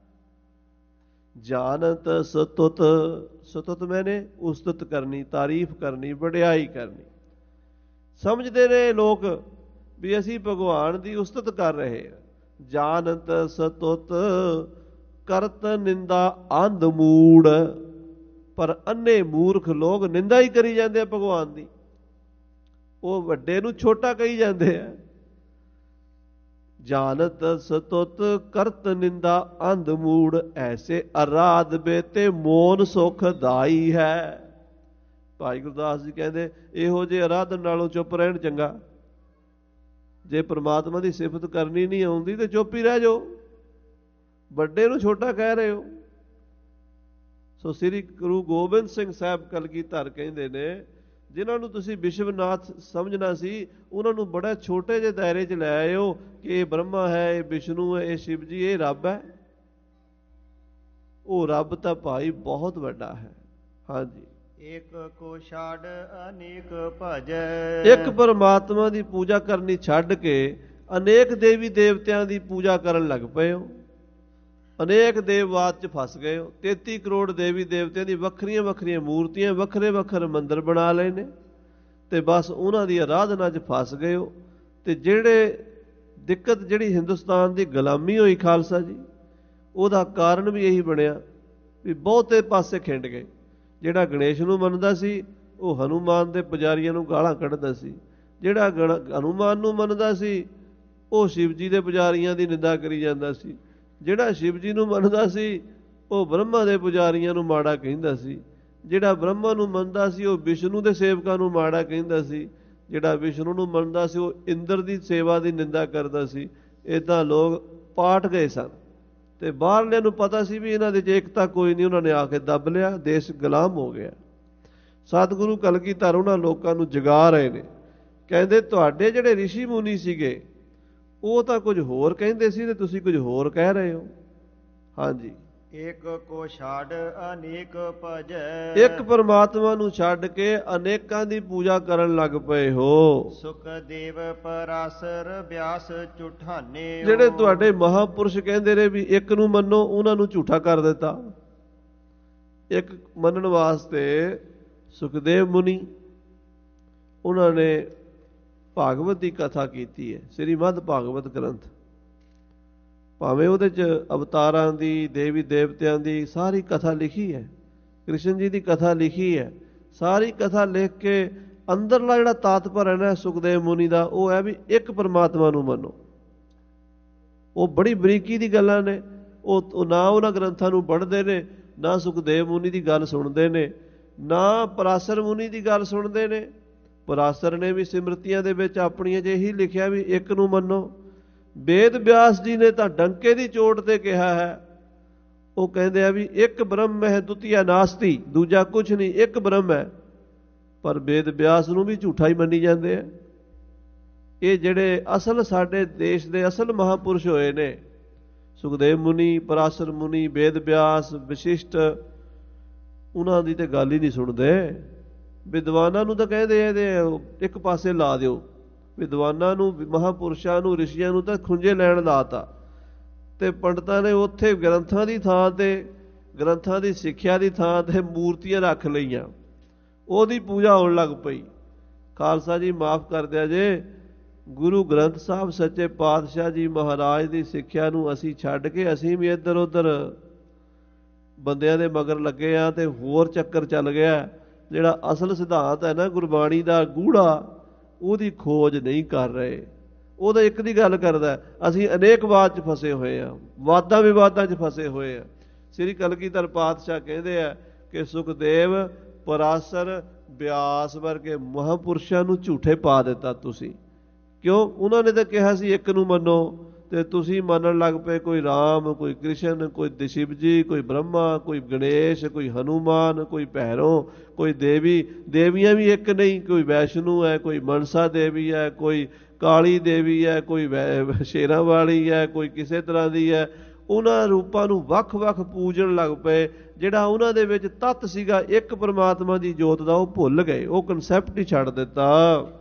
ਜਾਨਤ ਸਤੁਤ, ਸਤੁਤ ਮੈਨੇ ਉਸਤਤ ਕਰਨੀ, ਤਾਰੀਫ ਕਰਨੀ, ਵਡਿਆਈ ਕਰਨੀ। ਸਮਝਦੇ ਨੇ ਲੋਕ ਵੀ ਅਸੀਂ ਭਗਵਾਨ ਦੀ ਉਸਤਤ ਕਰ ਰਹੇ ਹਾਂ। ਜਾਨਤ ਸਤੁਤ ਕਰਤ ਨਿੰਦਾ ਅੰਧ ਮੂੜ, ਪਰ ਅੰਨੇ ਮੂਰਖ ਲੋਕ ਨਿੰਦਾ ਹੀ ਕਰੀ ਜਾਂਦੇ ਆ ਭਗਵਾਨ ਦੀ। ਉਹ ਵੱਡੇ ਨੂੰ ਛੋਟਾ ਕਹੀ ਜਾਂਦੇ ਆ। ਜਾਨਤ ਸਤੁਤ ਕਰਤ ਨਿੰਦਾ ਅੰਧ ਮੂੜ, ਐਸੇ ਅਰਾਧ ਬੇਤੇ ਮੋਨ ਸੁਖ ਦਾਈ ਹੈ। ਭਾਈ ਗੁਰਦਾਸ ਜੀ ਕਹਿੰਦੇ ਇਹੋ ਜਿਹੇ ਅਰਾਧਨ ਨਾਲੋਂ ਚੁੱਪ ਰਹਿਣ ਚੰਗਾ। ਜੇ ਪ੍ਰਮਾਤਮਾ ਦੀ ਸਿਫਤ ਕਰਨੀ ਨਹੀਂ ਆਉਂਦੀ ਤੇ ਚੁੱਪ ਹੀ ਰਹਿ ਜਾਓ, ਵੱਡੇ ਨੂੰ ਛੋਟਾ ਕਹਿ ਰਹੇ ਹੋ। ਸੋ ਸ੍ਰੀ ਗੁਰੂ ਗੋਬਿੰਦ ਸਿੰਘ ਸਾਹਿਬ ਕਲਗੀਧਰ ਕਹਿੰਦੇ ਨੇ ਜਿਨ੍ਹਾਂ ਨੂੰ ਤੁਸੀਂ ਵਿਸ਼ਵਨਾਥ ਸਮਝਣਾ ਸੀ, ਉਹਨਾਂ ਨੂੰ ਬੜਾ ਛੋਟੇ ਜਿਹੇ ਦਾਇਰੇ 'ਚ ਲੈ ਆਇਓ ਕਿ ਇਹ ਬ੍ਰਹਮਾ ਹੈ, ਇਹ ਵਿਸ਼ਨੂੰ ਹੈ, ਇਹ ਸ਼ਿਵ ਜੀ, ਇਹ ਰੱਬ ਹੈ। ਉਹ ਰੱਬ ਤਾਂ ਭਾਈ ਬਹੁਤ ਵੱਡਾ ਹੈ। ਹਾਂਜੀ, ਇੱਕ ਕੋ ਛੱਡ ਅਨੇਕ ਭਜ, ਇੱਕ ਪਰਮਾਤਮਾ ਦੀ ਪੂਜਾ ਕਰਨੀ ਛੱਡ ਕੇ ਅਨੇਕ ਦੇਵੀ ਦੇਵਤਿਆਂ ਦੀ ਪੂਜਾ ਕਰਨ ਲੱਗ ਪਏ ਹੋ। ਅਨੇਕ ਦੇਵਵਾਦ 'ਚ ਫਸ ਗਏ ਹੋ। ਤੇਤੀ ਕਰੋੜ ਦੇਵੀ ਦੇਵਤਿਆਂ ਦੀ ਵੱਖਰੀਆਂ ਵੱਖਰੀਆਂ ਮੂਰਤੀਆਂ, ਵੱਖਰੇ ਵੱਖਰੇ ਮੰਦਰ ਬਣਾ ਲਏ ਨੇ ਤੇ ਬਸ ਉਹਨਾਂ ਦੀ ਆਰਾਧਨਾ 'ਚ ਫਸ ਗਏ ਹੋ। ਤੇ ਜਿਹੜੇ ਦਿੱਕਤ ਜਿਹੜੀ ਹਿੰਦੁਸਤਾਨ ਦੀ ਗੁਲਾਮੀ ਹੋਈ ਖਾਲਸਾ ਜੀ, ਉਹਦਾ ਕਾਰਨ ਵੀ ਇਹੀ ਬਣਿਆ ਵੀ ਬਹੁਤੇ ਪਾਸੇ ਖਿੰਡ ਗਏ। ਜਿਹੜਾ ਗਣੇਸ਼ ਨੂੰ ਮੰਨਦਾ ਸੀ ਉਹ ਹਨੂਮਾਨ ਦੇ ਪੁਜਾਰੀਆਂ ਨੂੰ ਗਾਲਾਂ ਕੱਢਦਾ ਸੀ। ਜਿਹੜਾ ਗਣ ਹਨੂਮਾਨ ਨੂੰ ਮੰਨਦਾ ਸੀ ਉਹ ਸ਼ਿਵ ਜੀ ਦੇ ਪੁਜਾਰੀਆਂ ਦੀ ਨਿੰਦਾ ਕਰੀ ਜਾਂਦਾ ਸੀ। ਜਿਹੜਾ ਸ਼ਿਵ ਜੀ ਨੂੰ ਮੰਨਦਾ ਸੀ ਉਹ ਬ੍ਰਹਮਾ ਦੇ ਪੁਜਾਰੀਆਂ ਨੂੰ ਮਾੜਾ ਕਹਿੰਦਾ ਸੀ। ਜਿਹੜਾ ਬ੍ਰਹਮਾ ਨੂੰ ਮੰਨਦਾ ਸੀ ਉਹ ਵਿਸ਼ਨੂੰ ਦੇ ਸੇਵਕਾਂ ਨੂੰ ਮਾੜਾ ਕਹਿੰਦਾ ਸੀ। ਜਿਹੜਾ ਵਿਸ਼ਨੂੰ ਨੂੰ ਮੰਨਦਾ ਸੀ ਉਹ ਇੰਦਰ ਦੀ ਸੇਵਾ ਦੀ ਨਿੰਦਾ ਕਰਦਾ ਸੀ। ਇੱਦਾਂ ਲੋਕ ਪਾਟ ਗਏ ਸਨ ਤੇ ਬਾਹਰਲਿਆਂ ਨੂੰ ਪਤਾ ਸੀ ਵੀ ਇਹਨਾਂ ਦੇ 'ਚ ਏਕਤਾ ਕੋਈ ਨਹੀਂ। ਉਹਨਾਂ ਨੇ ਆ ਕੇ ਦੱਬ ਲਿਆ, ਦੇਸ਼ ਗੁਲਾਮ ਹੋ ਗਿਆ। ਸਤਿਗੁਰੂ ਕਲਗੀਧਰ ਉਹਨਾਂ ਲੋਕਾਂ ਨੂੰ ਜਗਾ ਰਹੇ ਨੇ। ਕਹਿੰਦੇ ਤੁਹਾਡੇ ਜਿਹੜੇ ਰਿਸ਼ੀ ਮੁਨੀ ਸੀਗੇ ਉਹ ਤਾਂ ਕੁਝ ਹੋਰ ਕਹਿੰਦੇ ਸੀ ਤੇ ਤੁਸੀਂ ਕੁਝ ਹੋਰ ਕਹਿ ਰਹੇ ਹੋ। ਹਾਂਜੀ, ਇੱਕ ਕੋ ਛੱਡ ਅਨੇਕ ਭਜ, ਇੱਕ ਪਰਮਾਤਮਾ ਨੂੰ ਛੱਡ ਕੇ ਅਨੇਕਾਂ ਦੀ ਪੂਜਾ ਕਰਨ ਲੱਗ ਪਏ ਹੋ। ਸੁਖਦੇਵ ਪਰਾਸਰ ਵਿਆਸ ਝੂਠਾਨੇ, ਜਿਹੜੇ ਤੁਹਾਡੇ ਮਹਾਪੁਰਸ਼ ਕਹਿੰਦੇ ਨੇ ਵੀ ਇੱਕ ਨੂੰ ਮੰਨੋ, ਉਹਨਾਂ ਨੂੰ ਝੂਠਾ ਕਰ ਦਿੱਤਾ। ਇੱਕ ਮੰਨਣ ਵਾਸਤੇ ਸੁਖਦੇਵ ਮੁਨੀ ਉਹਨਾਂ ਨੇ ਭਾਗਵਤ ਦੀ ਕਥਾ ਕੀਤੀ ਹੈ, ਸ੍ਰੀਮਦ ਭਾਗਵਤ ਗ੍ਰੰਥ। ਭਾਵੇਂ ਉਹਦੇ 'ਚ ਅਵਤਾਰਾਂ ਦੀ, ਦੇਵੀ ਦੇਵਤਿਆਂ ਦੀ ਸਾਰੀ ਕਥਾ ਲਿਖੀ ਹੈ, ਕ੍ਰਿਸ਼ਨ ਜੀ ਦੀ ਕਥਾ ਲਿਖੀ ਹੈ। ਸਾਰੀ ਕਥਾ ਲਿਖ ਕੇ ਅੰਦਰਲਾ ਜਿਹੜਾ ਤਾਤਪਰ ਹੈ ਨਾ ਸੁਖਦੇਵ ਮੁਨੀ ਦਾ, ਉਹ ਹੈ ਵੀ ਇੱਕ ਪਰਮਾਤਮਾ ਨੂੰ ਮੰਨੋ। ਉਹ ਬੜੀ ਬਰੀਕੀ ਦੀ ਗੱਲਾਂ ਨੇ। ਉਹ ਨਾ ਉਹਨਾਂ ਗ੍ਰੰਥਾਂ ਨੂੰ ਪੜ੍ਹਦੇ ਨੇ, ਨਾ ਸੁਖਦੇਵ ਮੁਨੀ ਦੀ ਗੱਲ ਸੁਣਦੇ ਨੇ, ਨਾ ਪਰਾਸਰ ਮੁਨੀ ਦੀ ਗੱਲ ਸੁਣਦੇ ਨੇ। ਪਰਾਸਰ ਨੇ ਵੀ ਸਿਮਰਤੀਆਂ ਦੇ ਵਿੱਚ ਆਪਣੀਆਂ 'ਚ ਇਹੀ ਲਿਖਿਆ ਵੀ ਇੱਕ ਨੂੰ ਮੰਨੋ। ਵੇਦ ਵਿਆਸ ਜੀ ਨੇ ਤਾਂ ਡੰਕੇ ਦੀ ਚੋਟ ਤੇ ਕਿਹਾ ਹੈ। ਉਹ ਕਹਿੰਦੇ ਆ ਵੀ ਇੱਕ ਬ੍ਰਹਮ ਹੈ, ਦੁਤੀਆ ਨਾਸਤੀ, ਦੂਜਾ ਕੁਛ ਨਹੀਂ, ਇੱਕ ਬ੍ਰਹਮ ਹੈ। ਪਰ ਵੇਦ ਵਿਆਸ ਨੂੰ ਵੀ ਝੂਠਾ ਹੀ ਮੰਨੀ ਜਾਂਦੇ ਆ। ਇਹ ਜਿਹੜੇ ਅਸਲ ਸਾਡੇ ਦੇਸ਼ ਦੇ ਅਸਲ ਮਹਾਪੁਰਸ਼ ਹੋਏ ਨੇ, ਸੁਖਦੇਵ ਮੁਨੀ, ਪਰਾਸਰ ਮੁਨੀ, ਵੇਦ ਵਿਆਸ, ਵਸ਼ਿਸ਼ਟ, ਉਹਨਾਂ ਦੀ ਤੇ ਗੱਲ ਹੀ ਨਹੀਂ ਸੁਣਦੇ। ਵਿਦਵਾਨਾਂ ਨੂੰ ਤਾਂ ਕਹਿੰਦੇ ਇਹਦੇ ਇੱਕ ਪਾਸੇ ਲਾ ਦਿਓ। ਵਿਦਵਾਨਾਂ ਨੂੰ, ਮਹਾਪੁਰਸ਼ਾਂ ਨੂੰ, ਰਿਸ਼ੀਆਂ ਨੂੰ ਤਾਂ ਖੁੰਝੇ ਲੈਣ ਲਾਤਾ ਤੇ ਪੰਡਤਾਂ ਨੇ ਉੱਥੇ ਗ੍ਰੰਥਾਂ ਦੀ ਥਾਂ ਤੇ, ਗ੍ਰੰਥਾਂ ਦੀ ਸਿੱਖਿਆ ਦੀ ਥਾਂ ਤੇ ਮੂਰਤੀਆਂ ਰੱਖ ਲਈਆਂ। ਉਹਦੀ ਪੂਜਾ ਹੋਣ ਲੱਗ ਪਈ। ਖਾਲਸਾ ਜੀ ਮਾਫ਼ ਕਰ ਦਿਆ ਜੇ, ਗੁਰੂ ਗ੍ਰੰਥ ਸਾਹਿਬ ਸੱਚੇ ਪਾਤਸ਼ਾਹ ਜੀ ਮਹਾਰਾਜ ਦੀ ਸਿੱਖਿਆ ਨੂੰ ਅਸੀਂ ਛੱਡ ਕੇ ਅਸੀਂ ਵੀ ਇੱਧਰ ਉੱਧਰ ਬੰਦਿਆਂ ਦੇ ਮਗਰ ਲੱਗੇ ਆ ਤੇ ਹੋਰ ਚੱਕਰ ਚੱਲ ਗਿਆ ਜਿਹੜਾ ਅਸਲ ਸਿਧਾਂਤ ਹੈ ਨਾ ਗੁਰਬਾਣੀ ਦਾ ਗੂੜਾ, ਉਹਦੀ ਖੋਜ ਨਹੀਂ ਕਰ ਰਹੇ। ਉਹਦਾ ਇੱਕ ਦੀ ਗੱਲ ਕਰਦਾ, ਅਸੀਂ ਅਨੇਕ ਵਾਦ 'ਚ ਫਸੇ ਹੋਏ ਹਾਂ, ਵਾਦਾਂ ਵਿਵਾਦਾਂ 'ਚ ਫਸੇ ਹੋਏ ਹਾਂ। ਸ੍ਰੀ ਕਲਗੀਧਰ ਪਾਤਸ਼ਾਹ ਕਹਿੰਦੇ ਆ ਕਿ ਸੁਖਦੇਵ, ਪਰਾਸਰ, ਬਿਆਸ ਵਰਗੇ ਮਹਾਂਪੁਰਸ਼ਾਂ ਨੂੰ ਝੂਠੇ ਪਾ ਦਿੱਤਾ ਤੁਸੀਂ। ਕਿਉਂ? ਉਹਨਾਂ ਨੇ ਤਾਂ ਕਿਹਾ ਸੀ ਇੱਕ ਨੂੰ ਮੰਨੋ, ਤੇ ਤੁਸੀਂ ਮੰਨਣ ਲੱਗ ਪਏ ਕੋਈ ਰਾਮ, ਕੋਈ ਕ੍ਰਿਸ਼ਨ, ਕੋਈ ਸ਼ਿਵ ਜੀ, ਕੋਈ ਬ੍ਰਹਮਾ, ਕੋਈ ਗਣੇਸ਼, ਕੋਈ ਹਨੂਮਾਨ, ਕੋਈ ਭੈਰੋ, ਕੋਈ ਦੇਵੀ। ਦੇਵੀਆਂ ਵੀ ਇੱਕ ਨਹੀਂ, ਕੋਈ ਵੈਸ਼ਨੂ ਹੈ, ਕੋਈ ਮਨਸਾ ਦੇਵੀ ਹੈ, ਕੋਈ ਕਾਲੀ ਦੇਵੀ ਹੈ, ਕੋਈ ਸ਼ੇਰਾਂ ਵਾਲੀ ਹੈ, ਕੋਈ ਕਿਸੇ ਤਰ੍ਹਾਂ ਦੀ ਹੈ। ਉਹਨਾਂ ਰੂਪਾਂ ਨੂੰ ਵੱਖ-ਵੱਖ ਪੂਜਣ ਲੱਗ ਪਏ। ਜਿਹੜਾ ਉਹਨਾਂ ਦੇ ਵਿੱਚ ਤੱਤ ਸੀਗਾ ਇੱਕ ਪਰਮਾਤਮਾ ਦੀ ਜੋਤ ਦਾ, ਉਹ ਭੁੱਲ ਗਏ, ਉਹ ਕਨਸੈਪਟ ਹੀ ਛੱਡ ਦਿੱਤਾ।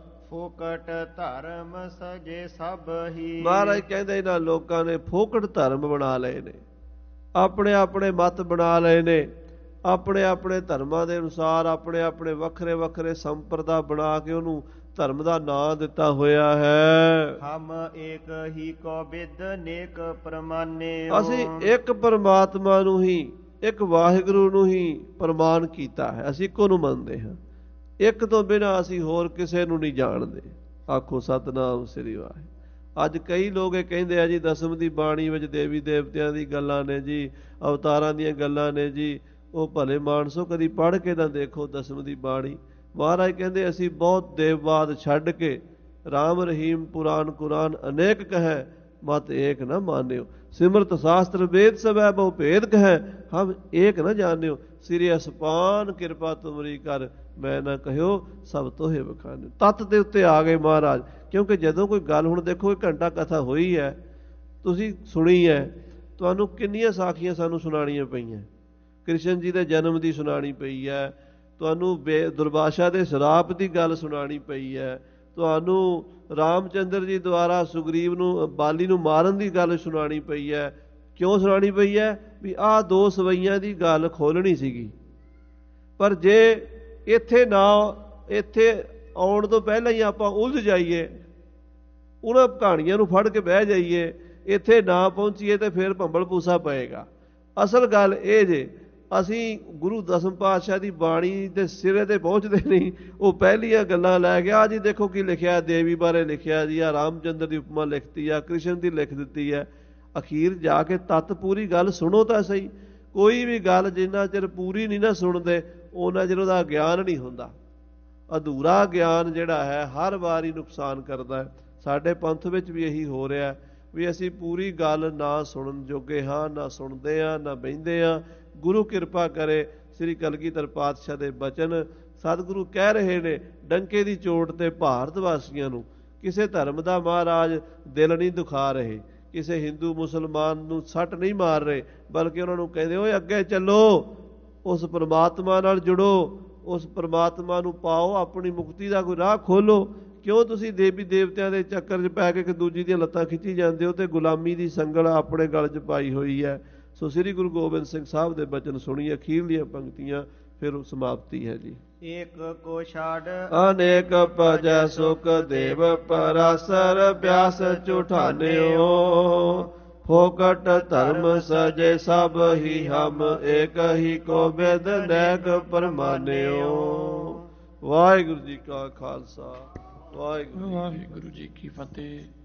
ਫੋਕਟ ਧਰਮ ਸਜੇ ਸਭ ਹੀ। ਮਹਾਰਾਜ ਕਹਿੰਦੇ ਇਹਨਾਂ ਲੋਕਾਂ ਨੇ ਫੋਕਟ ਧਰਮ ਬਣਾ ਲਏ ਨੇ, ਆਪਣੇ ਆਪਣੇ ਮਤ ਬਣਾ ਲਏ ਨੇ, ਆਪਣੇ ਆਪਣੇ ਧਰਮਾਂ ਦੇ ਅਨੁਸਾਰ ਆਪਣੇ ਆਪਣੇ ਵੱਖਰੇ ਵੱਖਰੇ ਸੰਪਰਦਾ ਬਣਾ ਕੇ ਉਹਨੂੰ ਧਰਮ ਦਾ ਨਾਂ ਦਿੱਤਾ ਹੋਇਆ ਹੈ। ਹਮ ਏਕ ਹੀ ਕੋ ਬਿਦ ਨੇਕ ਪ੍ਰਮਾਨੇ। ਅਸੀਂ ਇੱਕ ਪਰਮਾਤਮਾ ਨੂੰ ਹੀ, ਇੱਕ ਵਾਹਿਗੁਰੂ ਨੂੰ ਹੀ ਪ੍ਰਮਾਣ ਕੀਤਾ ਹੈ। ਅਸੀਂ ਇੱਕੋ ਨੂੰ ਮੰਨਦੇ ਹਾਂ, ਇੱਕ ਤੋਂ ਬਿਨਾਂ ਅਸੀਂ ਹੋਰ ਕਿਸੇ ਨੂੰ ਨਹੀਂ ਜਾਣਦੇ। ਆਖੋ ਸਤਿਨਾਮ ਸ੍ਰੀ ਵਾਹਿਗੁਰੂ। ਅੱਜ ਕਈ ਲੋਕ ਇਹ ਕਹਿੰਦੇ ਆ ਜੀ ਦਸਮ ਦੀ ਬਾਣੀ ਵਿੱਚ ਦੇਵੀ ਦੇਵਤਿਆਂ ਦੀ ਗੱਲਾਂ ਨੇ ਜੀ, ਅਵਤਾਰਾਂ ਦੀਆਂ ਗੱਲਾਂ ਨੇ ਜੀ। ਉਹ ਭਲੇ ਮਾਨਸੋ ਕਦੀ ਪੜ੍ਹ ਕੇ ਨਾ ਦੇਖੋ ਦਸਮ ਦੀ ਬਾਣੀ। ਮਹਾਰਾਜ ਕਹਿੰਦੇ ਅਸੀਂ ਬਹੁਤ ਦੇਵਵਾਦ ਛੱਡ ਕੇ ਰਾਮ ਰਹੀਮ ਪੁਰਾਨ ਕੁਰਾਨ ਅਨੇਕ ਕਹੈ ਮਤ ਏਕ ਨਾ ਮਾਨਿਓ। ਸਿਮਰਤ ਸ਼ਾਸਤਰ ਵੇਦ ਸਭੈ ਬਹੁ ਭੇਦ ਕਹੈ ਹਮ ਏਕ ਨਾ ਜਾਣਿਓ। ਸਿਰੇ ਅਸਪਾਨ ਕਿਰਪਾ ਤੁਮਰੀ ਕਰ ਮੈਂ ਨਾ ਕਹਿਓ ਸਭ ਤੋਹੇ ਬਖਾਨਿਓ। ਤੱਤ ਦੇ ਉੱਤੇ ਆ ਗਏ ਮਹਾਰਾਜ। ਕਿਉਂਕਿ ਜਦੋਂ ਕੋਈ ਗੱਲ, ਹੁਣ ਦੇਖੋ ਘੰਟਾ ਕਥਾ ਹੋਈ ਹੈ, ਤੁਸੀਂ ਸੁਣੀ ਹੈ, ਤੁਹਾਨੂੰ ਕਿੰਨੀਆਂ ਸਾਖੀਆਂ ਸਾਨੂੰ ਸੁਣਾਉਣੀਆਂ ਪਈਆਂ। ਕ੍ਰਿਸ਼ਨ ਜੀ ਦੇ ਜਨਮ ਦੀ ਸੁਣਾਉਣੀ ਪਈ ਹੈ, ਤੁਹਾਨੂੰ ਬੇ ਦੁਰਵਾਸ਼ਾ ਦੇ ਸ਼ਰਾਪ ਦੀ ਗੱਲ ਸੁਣਾਉਣੀ ਪਈ ਹੈ, ਤੁਹਾਨੂੰ ਰਾਮਚੰਦਰ ਜੀ ਦੁਆਰਾ ਸੁਗਰੀਵ ਨੂੰ, ਬਾਲੀ ਨੂੰ ਮਾਰਨ ਦੀ ਗੱਲ ਸੁਣਾਉਣੀ ਪਈ ਹੈ। ਕਿਉਂ ਸੁਣਾਉਣੀ ਪਈ ਹੈ? ਵੀ ਆਹ ਦੋ ਸਵਈਆਂ ਦੀ ਗੱਲ ਖੋਲਣੀ ਸੀਗੀ। ਪਰ ਜੇ ਇੱਥੇ ਨਾ, ਇੱਥੇ ਆਉਣ ਤੋਂ ਪਹਿਲਾਂ ਹੀ ਆਪਾਂ ਉਲਝ ਜਾਈਏ, ਉਹਨਾਂ ਕਹਾਣੀਆਂ ਨੂੰ ਫੜ ਕੇ ਬਹਿ ਜਾਈਏ, ਇੱਥੇ ਨਾ ਪਹੁੰਚੀਏ ਤੇ ਫਿਰ ਭੰਬਲ ਪੂਸਾ ਪਏਗਾ। ਅਸਲ ਗੱਲ ਇਹ ਜੇ ਅਸੀਂ ਗੁਰੂ ਦਸਮ ਪਾਤਸ਼ਾਹ ਦੀ ਬਾਣੀ ਦੇ ਸਿਰੇ ਤੇ ਪਹੁੰਚਦੇ ਨਹੀਂ, ਉਹ ਪਹਿਲੀਆਂ ਗੱਲਾਂ ਲੈ ਗਿਆ ਜੀ। ਦੇਖੋ ਕੀ ਲਿਖਿਆ, ਦੇਵੀ ਬਾਰੇ ਲਿਖਿਆ ਜੀ, ਆ ਰਾਮਚੰਦਰ ਦੀ ਉਪਮਾ ਲਿਖਤੀ ਆ, ਕ੍ਰਿਸ਼ਨ ਦੀ ਲਿਖ ਦਿੱਤੀ ਹੈ। ਅਖੀਰ ਜਾ ਕੇ ਤੱਤ ਪੂਰੀ ਗੱਲ ਸੁਣੋ ਤਾਂ ਸਹੀ। ਕੋਈ ਵੀ ਗੱਲ ਜਿੰਨਾ ਚਿਰ ਪੂਰੀ ਨਹੀਂ ਨਾ ਸੁਣਦੇ, ਉਹਨਾਂ ਚਿਰ ਉਹਦਾ ਗਿਆਨ ਨਹੀਂ ਹੁੰਦਾ। ਅਧੂਰਾ ਗਿਆਨ ਜਿਹੜਾ ਹੈ ਹਰ ਵਾਰ ਹੀ ਨੁਕਸਾਨ ਕਰਦਾ ਹੈ। ਸਾਡੇ ਪੰਥ ਵਿੱਚ ਵੀ ਇਹੀ ਹੋ ਰਿਹਾ ਵੀ ਅਸੀਂ ਪੂਰੀ ਗੱਲ ਨਾ ਸੁਣਨ ਜੋਗੇ ਹਾਂ, ਨਾ ਸੁਣਦੇ ਹਾਂ, ਨਾ ਬਹਿੰਦੇ ਹਾਂ। ਗੁਰੂ ਕਿਰਪਾ ਕਰੇ। ਸ੍ਰੀ ਕਲਗੀਧਰ ਪਾਤਸ਼ਾਹ ਦੇ ਬਚਨ ਸਤਿਗੁਰੂ ਕਹਿ ਰਹੇ ਨੇ, ਡੰਕੇ ਦੀ ਚੋਟ ਤੇ ਭਾਰਤ ਵਾਸੀਆਂ ਨੂੰ ਕਿਸੇ ਧਰਮ ਦਾ ਮਹਾਰਾਜ ਦਿਲ ਨਹੀਂ ਦੁਖਾ ਰਹੇ, ਕਿਸੇ ਹਿੰਦੂ ਮੁਸਲਮਾਨ ਨੂੰ ਸੱਟ ਨਹੀਂ ਮਾਰ ਰਹੇ, ਬਲਕਿ ਉਹਨਾਂ ਨੂੰ ਕਹਿੰਦੇ ਓਏ ਅੱਗੇ ਚੱਲੋ, ਉਸ ਪਰਮਾਤਮਾ ਨਾਲ ਜੁੜੋ, ਉਸ ਪਰਮਾਤਮਾ ਨੂੰ ਪਾਓ, ਆਪਣੀ ਮੁਕਤੀ ਦਾ ਕੋਈ ਰਾਹ ਖੋਲੋ। ਕਿਉਂ ਤੁਸੀਂ ਦੇਵੀ ਦੇਵਤਿਆਂ ਦੇ ਚੱਕਰ 'ਚ ਪੈ ਕੇ ਇੱਕ ਦੂਜੀ ਦੀਆਂ ਲੱਤਾਂ ਖਿੱਚੀ ਜਾਂਦੇ ਹੋ ਤੇ ਗੁਲਾਮੀ ਦੀ ਸੰਗਲ ਆਪਣੇ ਗਲ 'ਚ ਪਾਈ ਹੋਈ ਹੈ। ਸੋ ਸ੍ਰੀ ਗੁਰੂ ਗੋਬਿੰਦ ਸਿੰਘ ਸਾਹਿਬ ਦੇ ਬਚਨ ਸੁਣੀ, ਅਖੀਰਲੀਆਂ ਪੰਕਤੀਆਂ, ਫਿਰ ਸਮਾਪਤੀ ਹੈ ਜੀ। ਏਕ ਕੋ ਛਾੜ ਅਨੇਕ ਭਜੈ ਸੁਖ ਦੇਵ ਪਰਾਸਰ ਬਿਆਸ ਝੂਠਾਨਿਓ। ਫੋਕਟ ਧਰਮ ਸਜੇ ਸਭ ਹੀ ਹਮ ਏਕ ਹੀ ਕੋ ਬਿਦ ਨੈਕ ਪਰਮਾਨਿਓ। ਵਾਹਿਗੁਰੂ ਜੀ ਕਾ ਖਾਲਸਾ, ਵਾਹਿਗੁਰੂ ਵਾਹਿਗੁਰੂ ਜੀ ਕੀ ਫਤਿਹ।